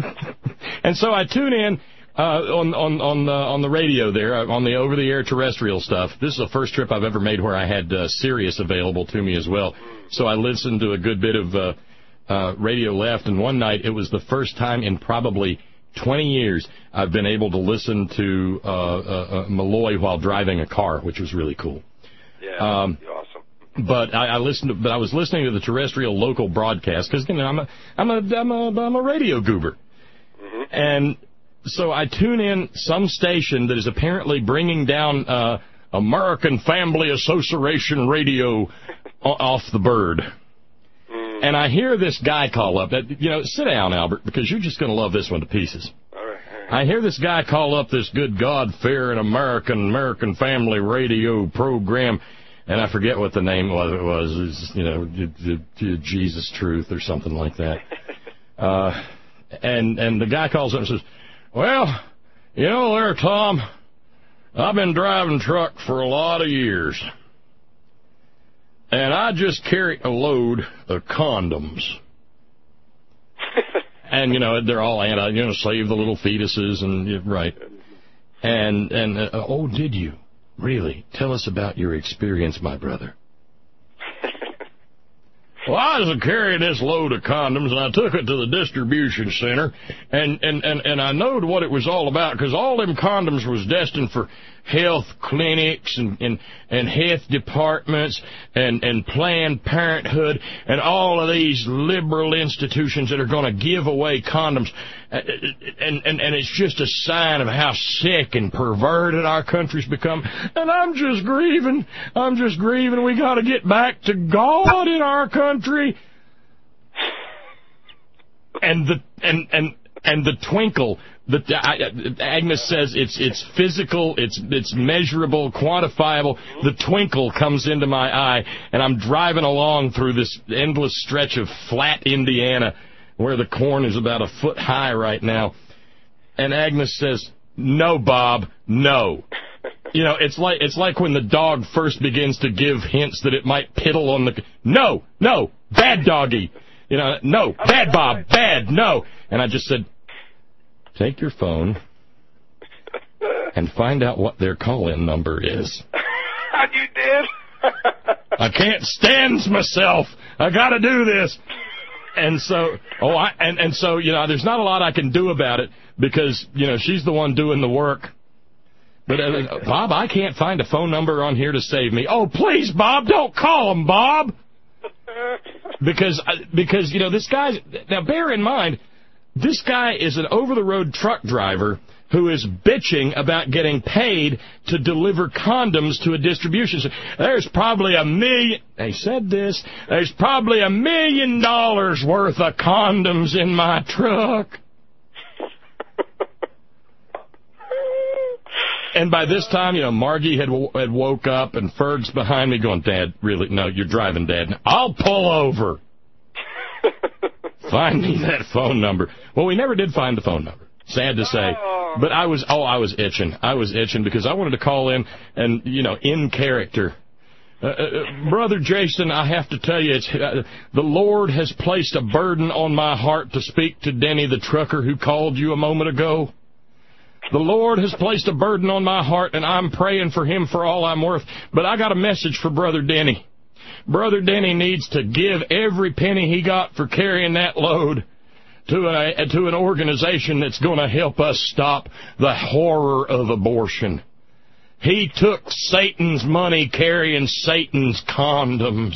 And so I tune in uh, on on on the on the radio there on the over-the-air terrestrial stuff. This is the first trip I've ever made where I had uh, Sirius available to me as well. So I listened to a good bit of uh, uh, Radio Left, and one night it was the first time in probably twenty years I've been able to listen to uh, uh, uh, Malloy while driving a car, which was really cool. Yeah, um, awesome. But I, I listened, to, but I was listening to the terrestrial local broadcast because you know I'm a I'm a I'm a I'm a radio goober, mm-hmm. And so I tune in some station that is apparently bringing down uh, American Family Association radio off the bird. And I hear this guy call up. You know, sit down, Albert, because you're just going to love this one to pieces. All right, all right. I hear this guy call up this good God-fearing American American Family Radio program, and I forget what the name was. It was, it's, you know, Jesus Truth or something like that. Uh, and and the guy calls up and says, well, you know there, Tom, I've been driving truck for a lot of years. And I just carry a load of condoms. And, you know, they're all anti, you know, save the little fetuses and, right. And, and uh, oh, did you? Really? Tell us about your experience, my brother. Well, I was carrying this load of condoms, and I took it to the distribution center, and, and, and, and I knowed what it was all about, because all them condoms was destined for health clinics and, and, and health departments and, and Planned Parenthood and all of these liberal institutions that are going to give away condoms. And, and, and it's just a sign of how sick and perverted our country's become. And I'm just grieving. I'm just grieving. We got to get back to God in our country. And the and and and the twinkle that uh, Agnes says it's it's physical, it's it's measurable, quantifiable. The twinkle comes into my eye, and I'm driving along through this endless stretch of flat Indiana, where the corn is about a foot high right now. And Agnes says, "No, Bob, no." You know, it's like it's like when the dog first begins to give hints that it might piddle on the. No, no, bad doggy. You know, no, bad Bob, bad, no. And I just said, take your phone and find out what their call-in number is. You did? I can't stand myself. I got to do this. And so, oh, I, and, and so, you know, there's not a lot I can do about it because, you know, she's the one doing the work. But, uh, Bob, I can't find a phone number on here to save me. Oh, please, Bob, don't call him, Bob. Because, because you know, this guy, now bear in mind, this guy is an over-the-road truck driver who is bitching about getting paid to deliver condoms to a distribution center. There's probably a million, they said this, there's probably a million dollars worth of condoms in my truck. And by this time, you know, Margie had had woke up, and Ferg's behind me going, Dad, really? No, you're driving, Dad. I'll pull over. Find me that phone number. Well, we never did find the phone number. Sad to say. But I was, oh, I was itching. I was itching because I wanted to call in and, you know, in character. Uh, uh, Brother Jason, I have to tell you, it's, uh, the Lord has placed a burden on my heart to speak to Denny the trucker who called you a moment ago. The Lord has placed a burden on my heart, and I'm praying for him for all I'm worth. But I got a message for Brother Denny. Brother Denny needs to give every penny he got for carrying that load to a, to an organization that's going to help us stop the horror of abortion. He took Satan's money carrying Satan's condoms.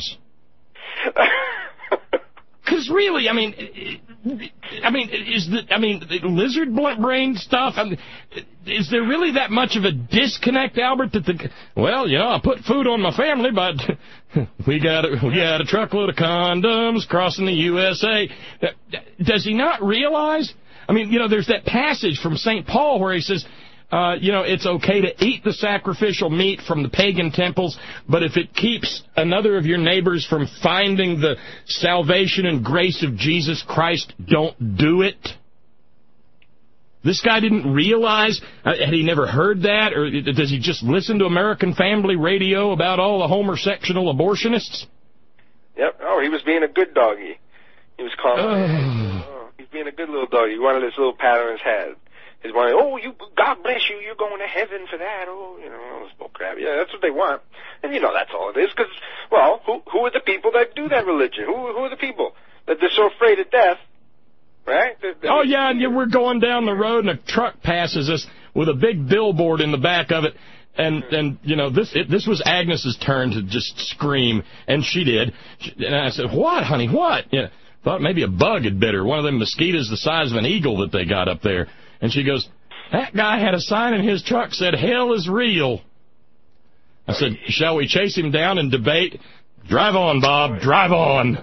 Because really, I mean, I mean, is the I mean, the lizard brain stuff? I mean, is there really that much of a disconnect, Albert? That the well, you know, I put food on my family, but we got a, we got a truckload of condoms crossing the U S A. Does he not realize? I mean, you know, there's that passage from Saint Paul where he says, Uh, you know, it's okay to eat the sacrificial meat from the pagan temples, but if it keeps another of your neighbors from finding the salvation and grace of Jesus Christ, don't do it. This guy didn't realize, uh, had he never heard that, or does he just listen to American Family Radio about all the homosexual abortionists? Yep. Oh, he was being a good doggy. He was calling. Uh, oh, he's being a good little doggy. He wanted this little pat on his head. He's wanting, oh, you, God bless you, you're going to heaven for that. Oh, you know, all this bull crap. Yeah, that's what they want. And, you know, that's all it is. Because, well, who who are the people that do that religion? Who who are the people that they're so afraid of death? Right? They're, they're, oh, yeah, and we're going down the road, and a truck passes us with a big billboard in the back of it. And, and you know, this it, this was Agnes's turn to just scream, and she did. And I said, what, honey, what? Yeah, thought maybe a bug had bit her, one of them mosquitoes the size of an eagle that they got up there. And she goes, that guy had a sign in his truck said, hell is real. I said, shall we chase him down and debate? Drive on, Bob, drive on.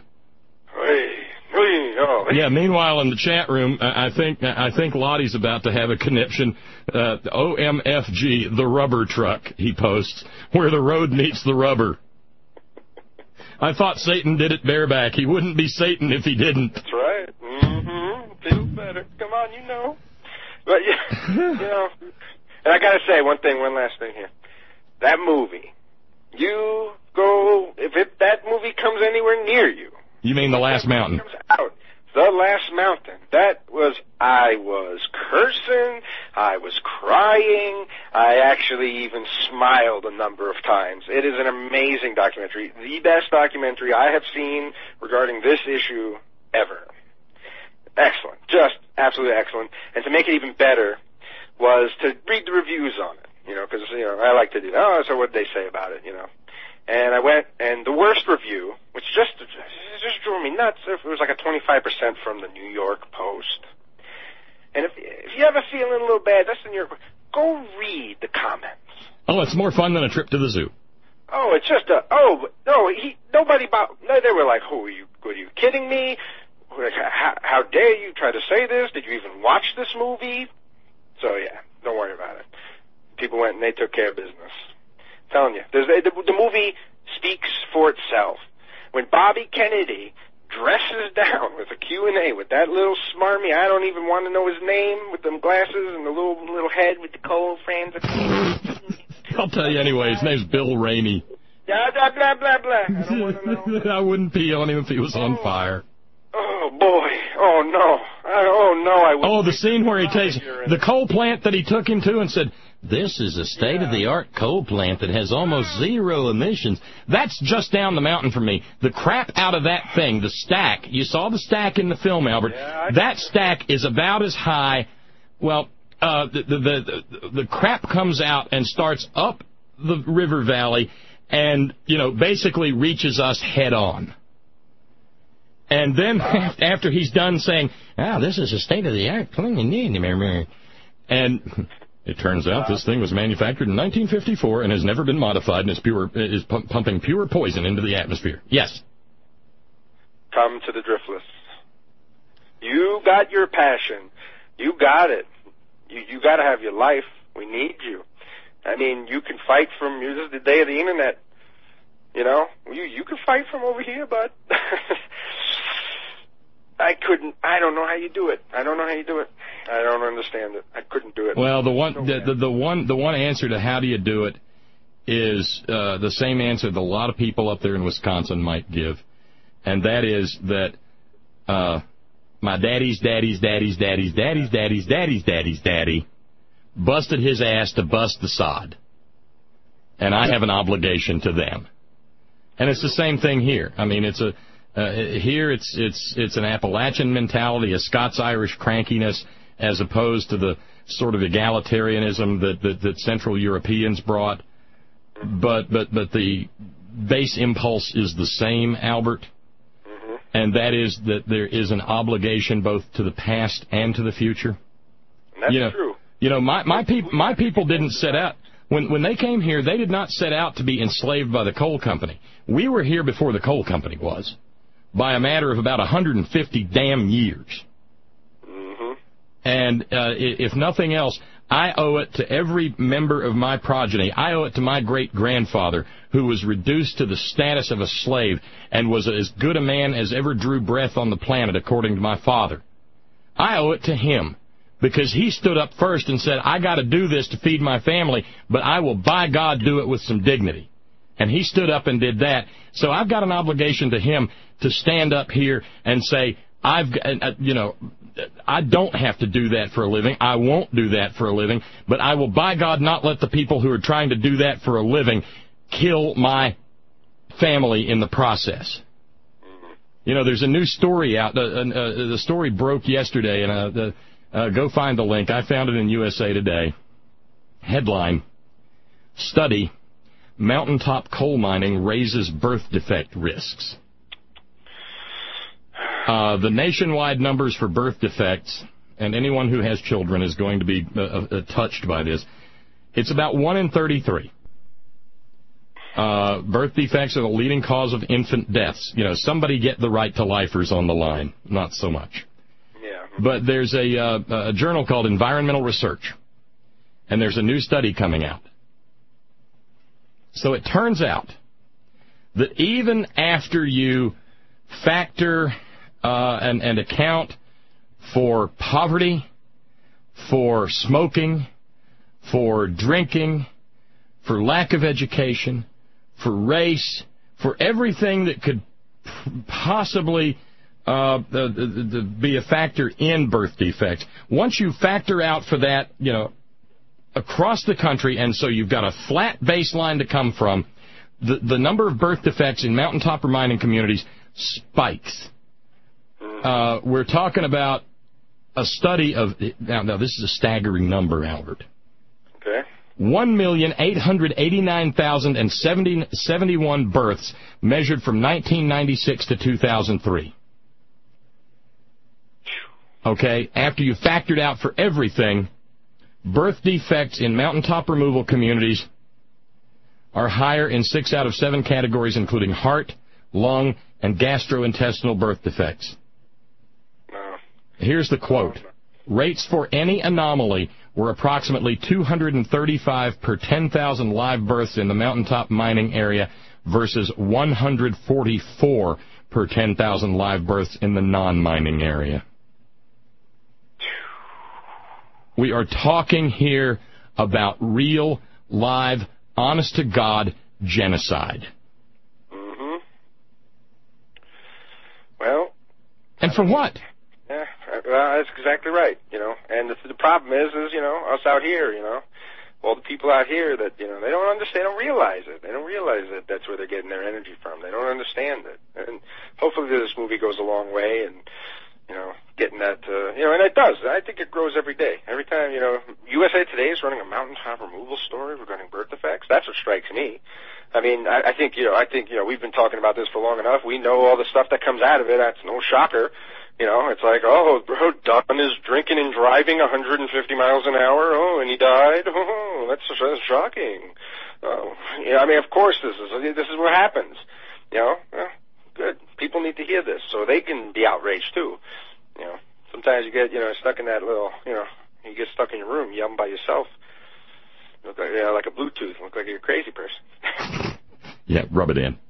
Yeah, meanwhile, in the chat room, I think I think Lottie's about to have a conniption. Uh, O M F G, the rubber truck, he posts, where the road meets the rubber. I thought Satan did it bareback. He wouldn't be Satan if he didn't. That's right. Mm-hmm. Feels better. Come on, you know. But, yeah, you know, and I got to say one thing, one last thing here. That movie, you go, if it, that movie comes anywhere near you. You mean The Last Mountain? Comes out, The Last Mountain. That was, I was cursing, I was crying, I actually even smiled a number of times. It is an amazing documentary, the best documentary I have seen regarding this issue ever. Excellent. Just absolutely excellent. And to make it even better was to read the reviews on it, you know, because, you know, I like to do that. Oh, so what did they say about it, you know? And I went, and the worst review, which just just drove me nuts, it was like a twenty-five percent from the New York Post. And if, if you ever feeling a little bad, that's the New York Post, go read the comments. Oh, it's more fun than a trip to the zoo. Oh, it's just a, oh, no, he, nobody, about, no, they were like, who are you, are you kidding me? How, how dare you try to say this? Did you even watch this movie? So, yeah, don't worry about it. People went and they took care of business. I'm telling you, there's, the, the movie speaks for itself. When Bobby Kennedy dresses down with a Q and A with that little smarmy, I don't even want to know his name, with them glasses and the little little head with the cold frames. I'll tell you anyway, his name's Bill Rainey. Blah, blah, blah, blah, blah. I don't want to know. I wouldn't pee on him if he was on fire. Oh, boy. Oh, no. I, oh, no, I wouldn't. Oh, the scene where he takes the coal plant that he took him to and said, this is a state-of-the-art coal plant that has almost zero emissions. That's just down the mountain from me. The crap out of that thing, the stack, you saw the stack in the film, Albert. Yeah, that stack is about as high, well, uh, the, the, the, the crap comes out and starts up the river valley and, you know, basically reaches us head on. And then after he's done saying, "Ah, this is a state-of-the-art clean," And it turns out this thing was manufactured in nineteen fifty-four and has never been modified and is pure is pump, pumping pure poison into the atmosphere. Yes. Come to the Driftless. You got your passion. You got it. You you got to have your life. We need you. I mean, you can fight from. This is the day of the internet. You know, you you can fight from over here, bud. I couldn't. I don't know how you do it. I don't know how you do it. I don't understand it. I couldn't do it. Well, the one, the, the, the one, the one answer to how do you do it is uh, the same answer that a lot of people up there in Wisconsin might give, and that is that uh, my daddy's daddy's daddy's daddy's daddy's daddy's daddy's daddy's daddy busted his ass to bust the sod, and I have an obligation to them. And it's the same thing here. I mean, it's a uh, here it's it's it's an Appalachian mentality, a Scots-Irish crankiness, as opposed to the sort of egalitarianism that, that, that Central Europeans brought. But but but the base impulse is the same, Albert, mm-hmm. and that is that there is an obligation both to the past and to the future. And that's you know, true. You know, my my people my people didn't set out. When when they came here, they did not set out to be enslaved by the coal company. We were here before the coal company was, by a matter of about one hundred fifty damn years. Mm-hmm. And uh, if nothing else, I owe it to every member of my progeny. I owe it to my great-grandfather, who was reduced to the status of a slave and was as good a man as ever drew breath on the planet, according to my father. I owe it to him, because he stood up first and said, I got to do this to feed my family, but I will, by God, do it with some dignity. And he stood up and did that. So I've got an obligation to him to stand up here and say, I've, you know, I don't have to do that for a living. I won't do that for a living. But I will, by God, not let the people who are trying to do that for a living kill my family in the process. You know, there's a new story out. Uh, uh, the story broke yesterday, and uh, the, uh, go find the link. I found it in U S A Today. Headline, Study, Mountaintop Coal Mining Raises Birth Defect Risks. Uh, the nationwide numbers for birth defects, and anyone who has children is going to be uh, uh, touched by this. It's about one in thirty-three. Uh, birth defects are the leading cause of infant deaths. You know, somebody get the right to lifers on the line. Not so much. Yeah. But there's a, uh, a journal called Environmental Research, and there's a new study coming out. So it turns out that even after you factor uh, and, and account for poverty, for smoking, for drinking, for lack of education, for race, for everything that could possibly uh, the, the, the be a factor in birth defects, once you factor out for that, you know, across the country, and so you've got a flat baseline to come from, the, the number of birth defects in mountaintop or mining communities spikes. Uh, we're talking about a study of, now, now this is a staggering number, Albert. Okay. one million eight hundred eighty-nine thousand seventy-one births measured from nineteen ninety-six to two thousand three. Okay, after you factored out for everything, birth defects in mountaintop removal communities are higher in six out of seven categories, including heart, lung, and gastrointestinal birth defects. No. Here's the quote. Rates for any anomaly were approximately two hundred thirty-five per ten thousand live births in the mountaintop mining area versus one hundred forty-four per ten thousand live births in the non-mining area. We are talking here about real, live, honest-to-God genocide. Mm-hmm. Well... And for what? Yeah, well, that's exactly right, you know. And the, the problem is, is, you know, us out here, you know, all the people out here that, you know, they don't understand, they don't realize it. They don't realize that that's where they're getting their energy from. They don't understand it. And hopefully this movie goes a long way and, you know, getting that, uh, you know, and it does. I think it grows every day. Every time, you know, U S A Today is running a mountaintop removal story regarding birth defects. That's what strikes me. I mean, I, I think, you know, I think, you know, we've been talking about this for long enough. We know all the stuff that comes out of it. That's no shocker. You know, it's like, oh, bro, Don is drinking and driving one hundred fifty miles an hour. Oh, and he died. Oh, that's, that's shocking. Oh, yeah, I mean, of course, this is this is what happens. You know, well, good. People need to hear this so they can be outraged too. You know, sometimes you get you know stuck in that little you know you get stuck in your room yelling by yourself. You look like you know, like a Bluetooth. You look like you're a crazy person. Yeah, rub it in.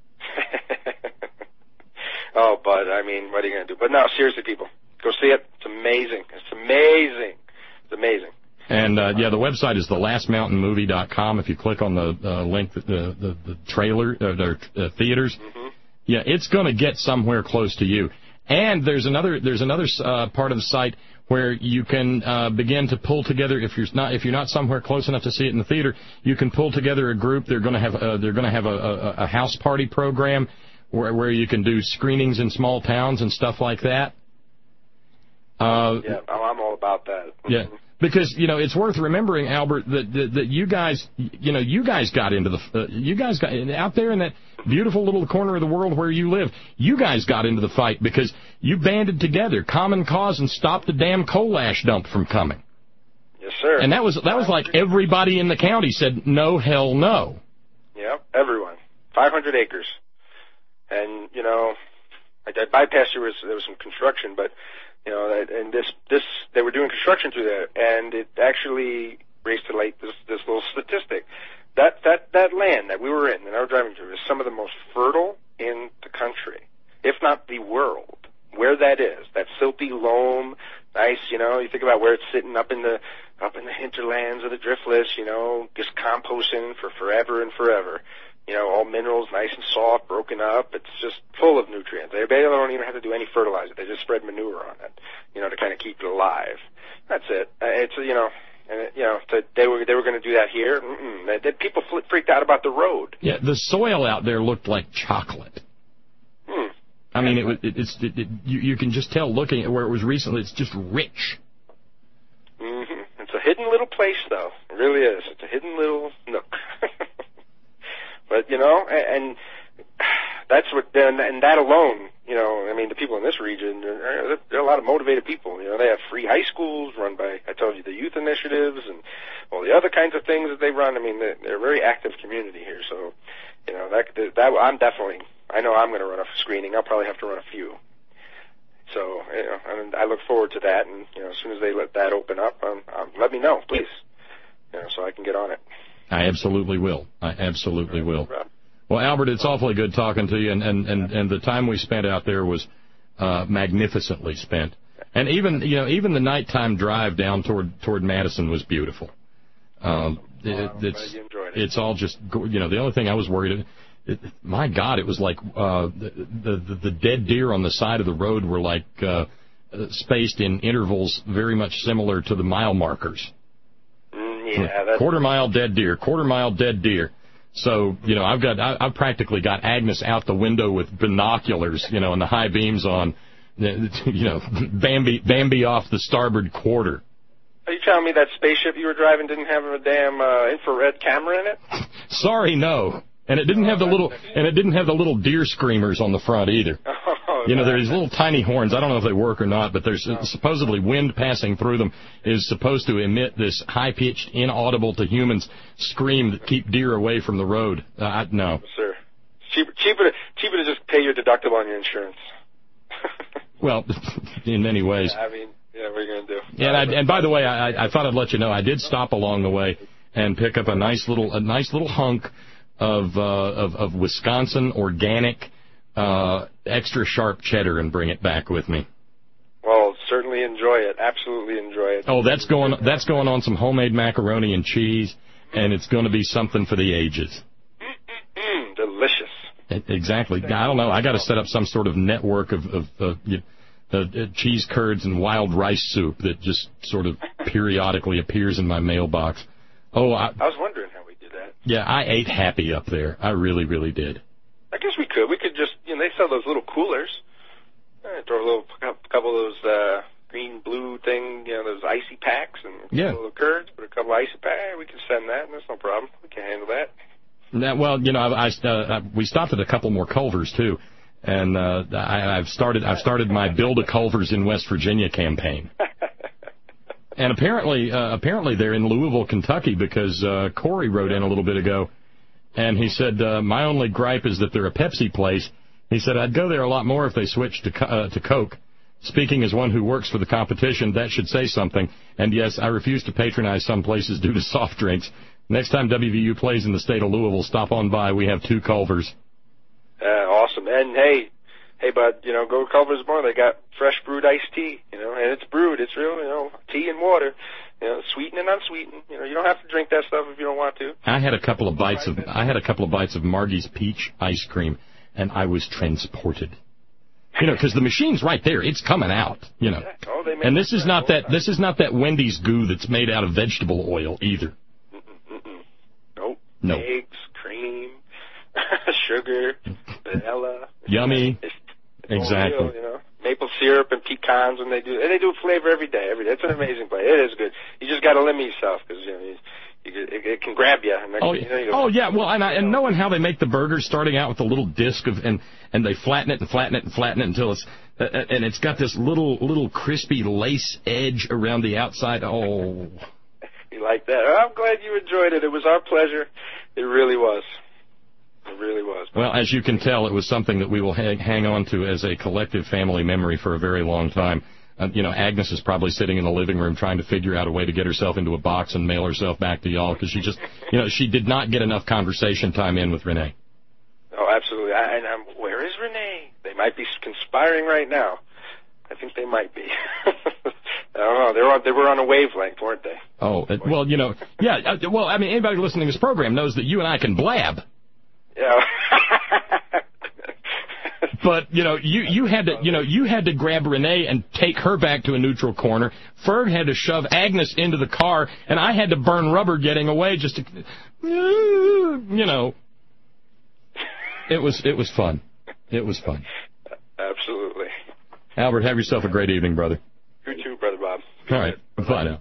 Oh, but, I mean, what are you going to do? But no, seriously, people, go see it. It's amazing. It's amazing. It's amazing. And, uh, yeah, the website is the last mountain movie dot com. If you click on the uh, link, the, the, the trailer, uh, the uh, theaters, mm-hmm. yeah, it's going to get somewhere close to you. And there's another there's another uh, part of the site where you can uh, begin to pull together. If you're not if you're not somewhere close enough to see it in the theater, you can pull together a group. They're going to have uh, they're going to have a, a, a house party program where where you can do screenings in small towns and stuff like that. Uh, yeah, I'm all about that. Yeah. Because, you know, it's worth remembering, Albert, that, that that you guys, you know, you guys got into the, uh, you guys got, out there in that beautiful little corner of the world where you live, you guys got into the fight because you banded together, common cause, and stopped the damn coal ash dump from coming. Yes, sir. And that was, that was like everybody in the county said, no, hell no. Yeah, everyone. five hundred acres. And, you know, I, I bypassed, there was, there was some construction, but... You know, and this, this, they were doing construction through there, and it actually raised to like this, this little statistic. That, that, that land that we were in, and I was driving through, is some of the most fertile in the country, if not the world. Where that is, that silty loam, nice, you know, you think about where it's sitting up in the, up in the hinterlands of the driftless, you know, just composting for forever and forever. You know, all minerals, nice and soft, broken up. It's just full of nutrients. They don't even have to do any fertilizer. They just spread manure on it, you know, to kind of keep it alive. That's it. Uh, it's, you know, and it, you know, to, they were they were going to do that here. Mm-mm. They, they, people freaked out about the road. Yeah, the soil out there looked like chocolate. Hmm. I mean, it, it, it's it, it, you, you can just tell looking at where it was recently. It's just rich. Mm-hmm. It's a hidden little place, though. It really is. It's a hidden little nook. But, you know, and that's what, and that alone, you know, I mean, the people in this region, there are a lot of motivated people. You know, they have free high schools run by, I told you, the youth initiatives and all the other kinds of things that they run. I mean, they're, they're a very active community here. So, you know, that, that I'm definitely, I know I'm going to run a screening. I'll probably have to run a few. So, you know, and I look forward to that. And, you know, as soon as they let that open up, um, um, let me know, please, you know, so I can get on it. I absolutely will. I absolutely will. Well, Albert, it's awfully good talking to you, and, and, and, and the time we spent out there was uh, magnificently spent. And even you know even the nighttime drive down toward toward Madison was beautiful. Um, it, it's it's all just you know the only thing I was worried. It, my God, it was like uh, the, the the dead deer on the side of the road were like uh, spaced in intervals very much similar to the mile markers. Yeah, that's... Quarter mile dead deer, quarter mile dead deer. So, you know, I've got, I, I've practically got Agnes out the window with binoculars, you know, and the high beams on, you know, Bambi, Bambi off the starboard quarter. Are you telling me that spaceship you were driving didn't have a damn uh, infrared camera in it? Sorry, no. And it didn't have the little, and it didn't have the little deer screamers on the front either. Oh, you know, there's little tiny horns. I don't know if they work or not, but there's uh, supposedly wind passing through them is supposed to emit this high-pitched, inaudible to humans scream that keep deer away from the road. Uh, I, no. Sir, cheaper, cheaper, to, cheaper to just pay your deductible on your insurance. Well, in many ways. Yeah, I mean, yeah, what are you going to do? Yeah, and, I, and by the way, I, I thought I'd let you know I did stop along the way and pick up a nice little, a nice little hunk of uh, of, of Wisconsin organic. Uh, extra sharp cheddar and bring it back with me. Well, certainly enjoy it. Absolutely enjoy it. Oh, that's going that's going on some homemade macaroni and cheese, and it's going to be something for the ages. Mm-mm-mm, delicious. It, exactly. I don't know. I got to set up some sort of network of, of uh, you, uh, cheese curds and wild rice soup that just sort of periodically appears in my mailbox. Oh, I, I was wondering how we did that. Yeah, I ate happy up there. I really, really did. I guess we could. We could just, you know, they sell those little coolers. Uh, throw a little, a couple of those uh, green, blue thing, you know, those icy packs and yeah. a couple of curds, put a couple of icy packs. We can send that, and that's no problem. We can handle that. That, well, you know, I, I, uh, we stopped at a couple more Culvers, too. And uh, I, I've started I've started my Build a Culver's in West Virginia campaign. And apparently uh, apparently they're in Louisville, Kentucky, because uh, Corey wrote in a little bit ago, and he said, uh, my only gripe is that they're a Pepsi place. He said, I'd go there a lot more if they switched to uh, to Coke. Speaking as one who works for the competition, that should say something. And yes, I refuse to patronize some places due to soft drinks. Next time W V U plays in the state of Louisville, stop on by. We have two Culvers. Uh, awesome. And hey, hey, bud, you know, go to Culver's Bar. They got fresh brewed iced tea, you know, and it's brewed. It's real, you know, tea and water, you know, sweetened and unsweetened. You know, you don't have to drink that stuff if you don't want to. I had a couple of bites of I had a couple of bites of Margie's peach ice cream, and I was transported. You know, because the machine's right there; it's coming out. You know, oh, they make and this is not that this is not that Wendy's goo that's made out of vegetable oil either. Mm-mm-mm. Nope. No. Eggs, cream, sugar, vanilla. Yummy. It's, it's exactly. Real, you know, maple syrup and pecans when they do, and they do flavor every day. Every day. It's an amazing place. It is good. You just got to limit yourself because you know you, you, it, it can grab you. And Oh, you know, you oh yeah. Well, and, I, and knowing how they make the burgers, starting out with a little disc of and and they flatten it and flatten it and flatten it until it's uh, and it's got this little little crispy lace edge around the outside. Oh. You like that? I'm glad you enjoyed it. It was our pleasure. It really was. It really was. Well, as you can tell, it was something that we will hang, hang on to as a collective family memory for a very long time. Uh, you know, Agnes is probably sitting in the living room trying to figure out a way to get herself into a box and mail herself back to y'all because she just, you know, she did not get enough conversation time in with Renee. Oh, absolutely. I, and I'm, where is Renee? They might be conspiring right now. I think they might be. I don't know. They were on, they were on a wavelength, weren't they? Oh, uh, well, you know, yeah. Uh, well, I mean, anybody listening to this program knows that you and I can blab. Yeah. But, you know, you, you had to, you know, you had to grab Renee and take her back to a neutral corner. Ferg had to shove Agnes into the car, and I had to burn rubber getting away just to, you know. It was, it was fun. It was fun. Absolutely. Albert, have yourself a great evening, brother. You too, Brother Bob. All right. Bye now.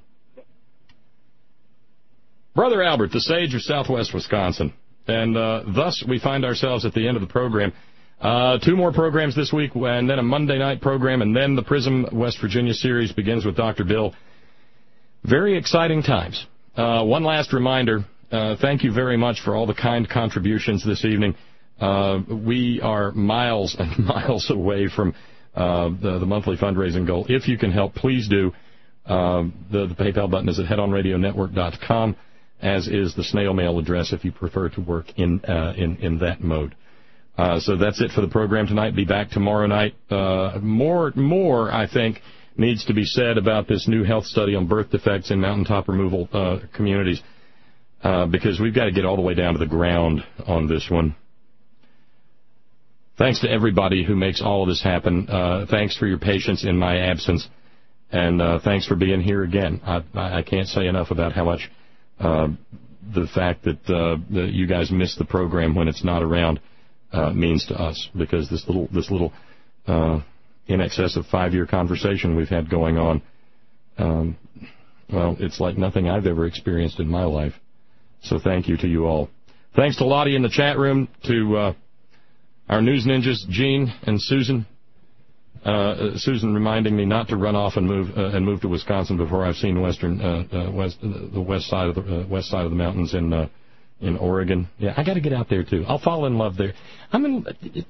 Brother Albert, the sage of Southwest Wisconsin. And uh, thus we find ourselves at the end of the program. Uh, two more programs this week, and then a Monday night program, and then the Prism West Virginia series begins with Doctor Bill. Very exciting times. Uh, one last reminder, uh, thank you very much for all the kind contributions this evening. Uh, we are miles and miles away from uh, the, the monthly fundraising goal. If you can help, please do. Uh, the, the PayPal button is at head on radio network dot com, as is the snail mail address if you prefer to work in uh, in, in that mode. Uh, so that's it for the program tonight. Be back tomorrow night. Uh, more, more, I think, needs to be said about this new health study on birth defects in mountaintop removal uh, communities, uh, because we've got to get all the way down to the ground on this one. Thanks to everybody who makes all of this happen. Uh, thanks for your patience in my absence, and uh, thanks for being here again. I, I can't say enough about how much uh, the fact that, uh, that you guys miss the program when it's not around Uh, means to us, because this little, this little, uh, in excess of five-year conversation we've had going on, um, well, it's like nothing I've ever experienced in my life. So thank you to you all. Thanks to Lottie in the chat room, to uh, our news ninjas, Gene and Susan. Uh, Susan reminding me not to run off and move uh, and move to Wisconsin before I've seen western uh, uh, west uh, the west side of the uh, west side of the mountains in. Uh, In Oregon. Yeah, I got to get out there, too. I'll fall in love there. I'm in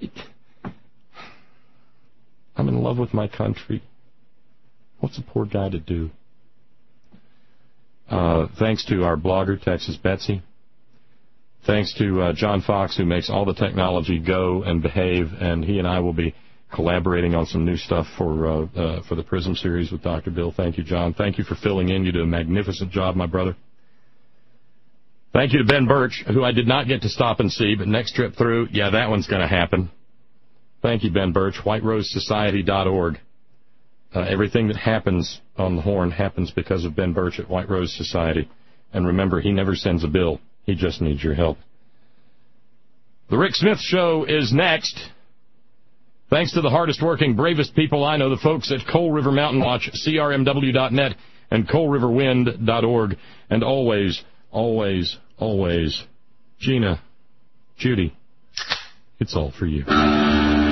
I'm in love with my country. What's a poor guy to do? Uh, thanks to our blogger, Texas Betsy. Thanks to uh, John Fox, who makes all the technology go and behave, and he and I will be collaborating on some new stuff for uh, uh, for the Prism series with Doctor Bill. Thank you, John. Thank you for filling in. You did a magnificent job, my brother. Thank you to Ben Birch, who I did not get to stop and see, but next trip through, yeah, that one's going to happen. Thank you, Ben Birch, white rose society dot org. Uh, everything that happens on the Horn happens because of Ben Birch at White Rose Society. And remember, he never sends a bill. He just needs your help. The Rick Smith Show is next. Thanks to the hardest working, bravest people I know, the folks at Coal River Mountain Watch, C R M W dot net, and coal river wind dot org. And always, always, always, Gina, Judy, it's all for you.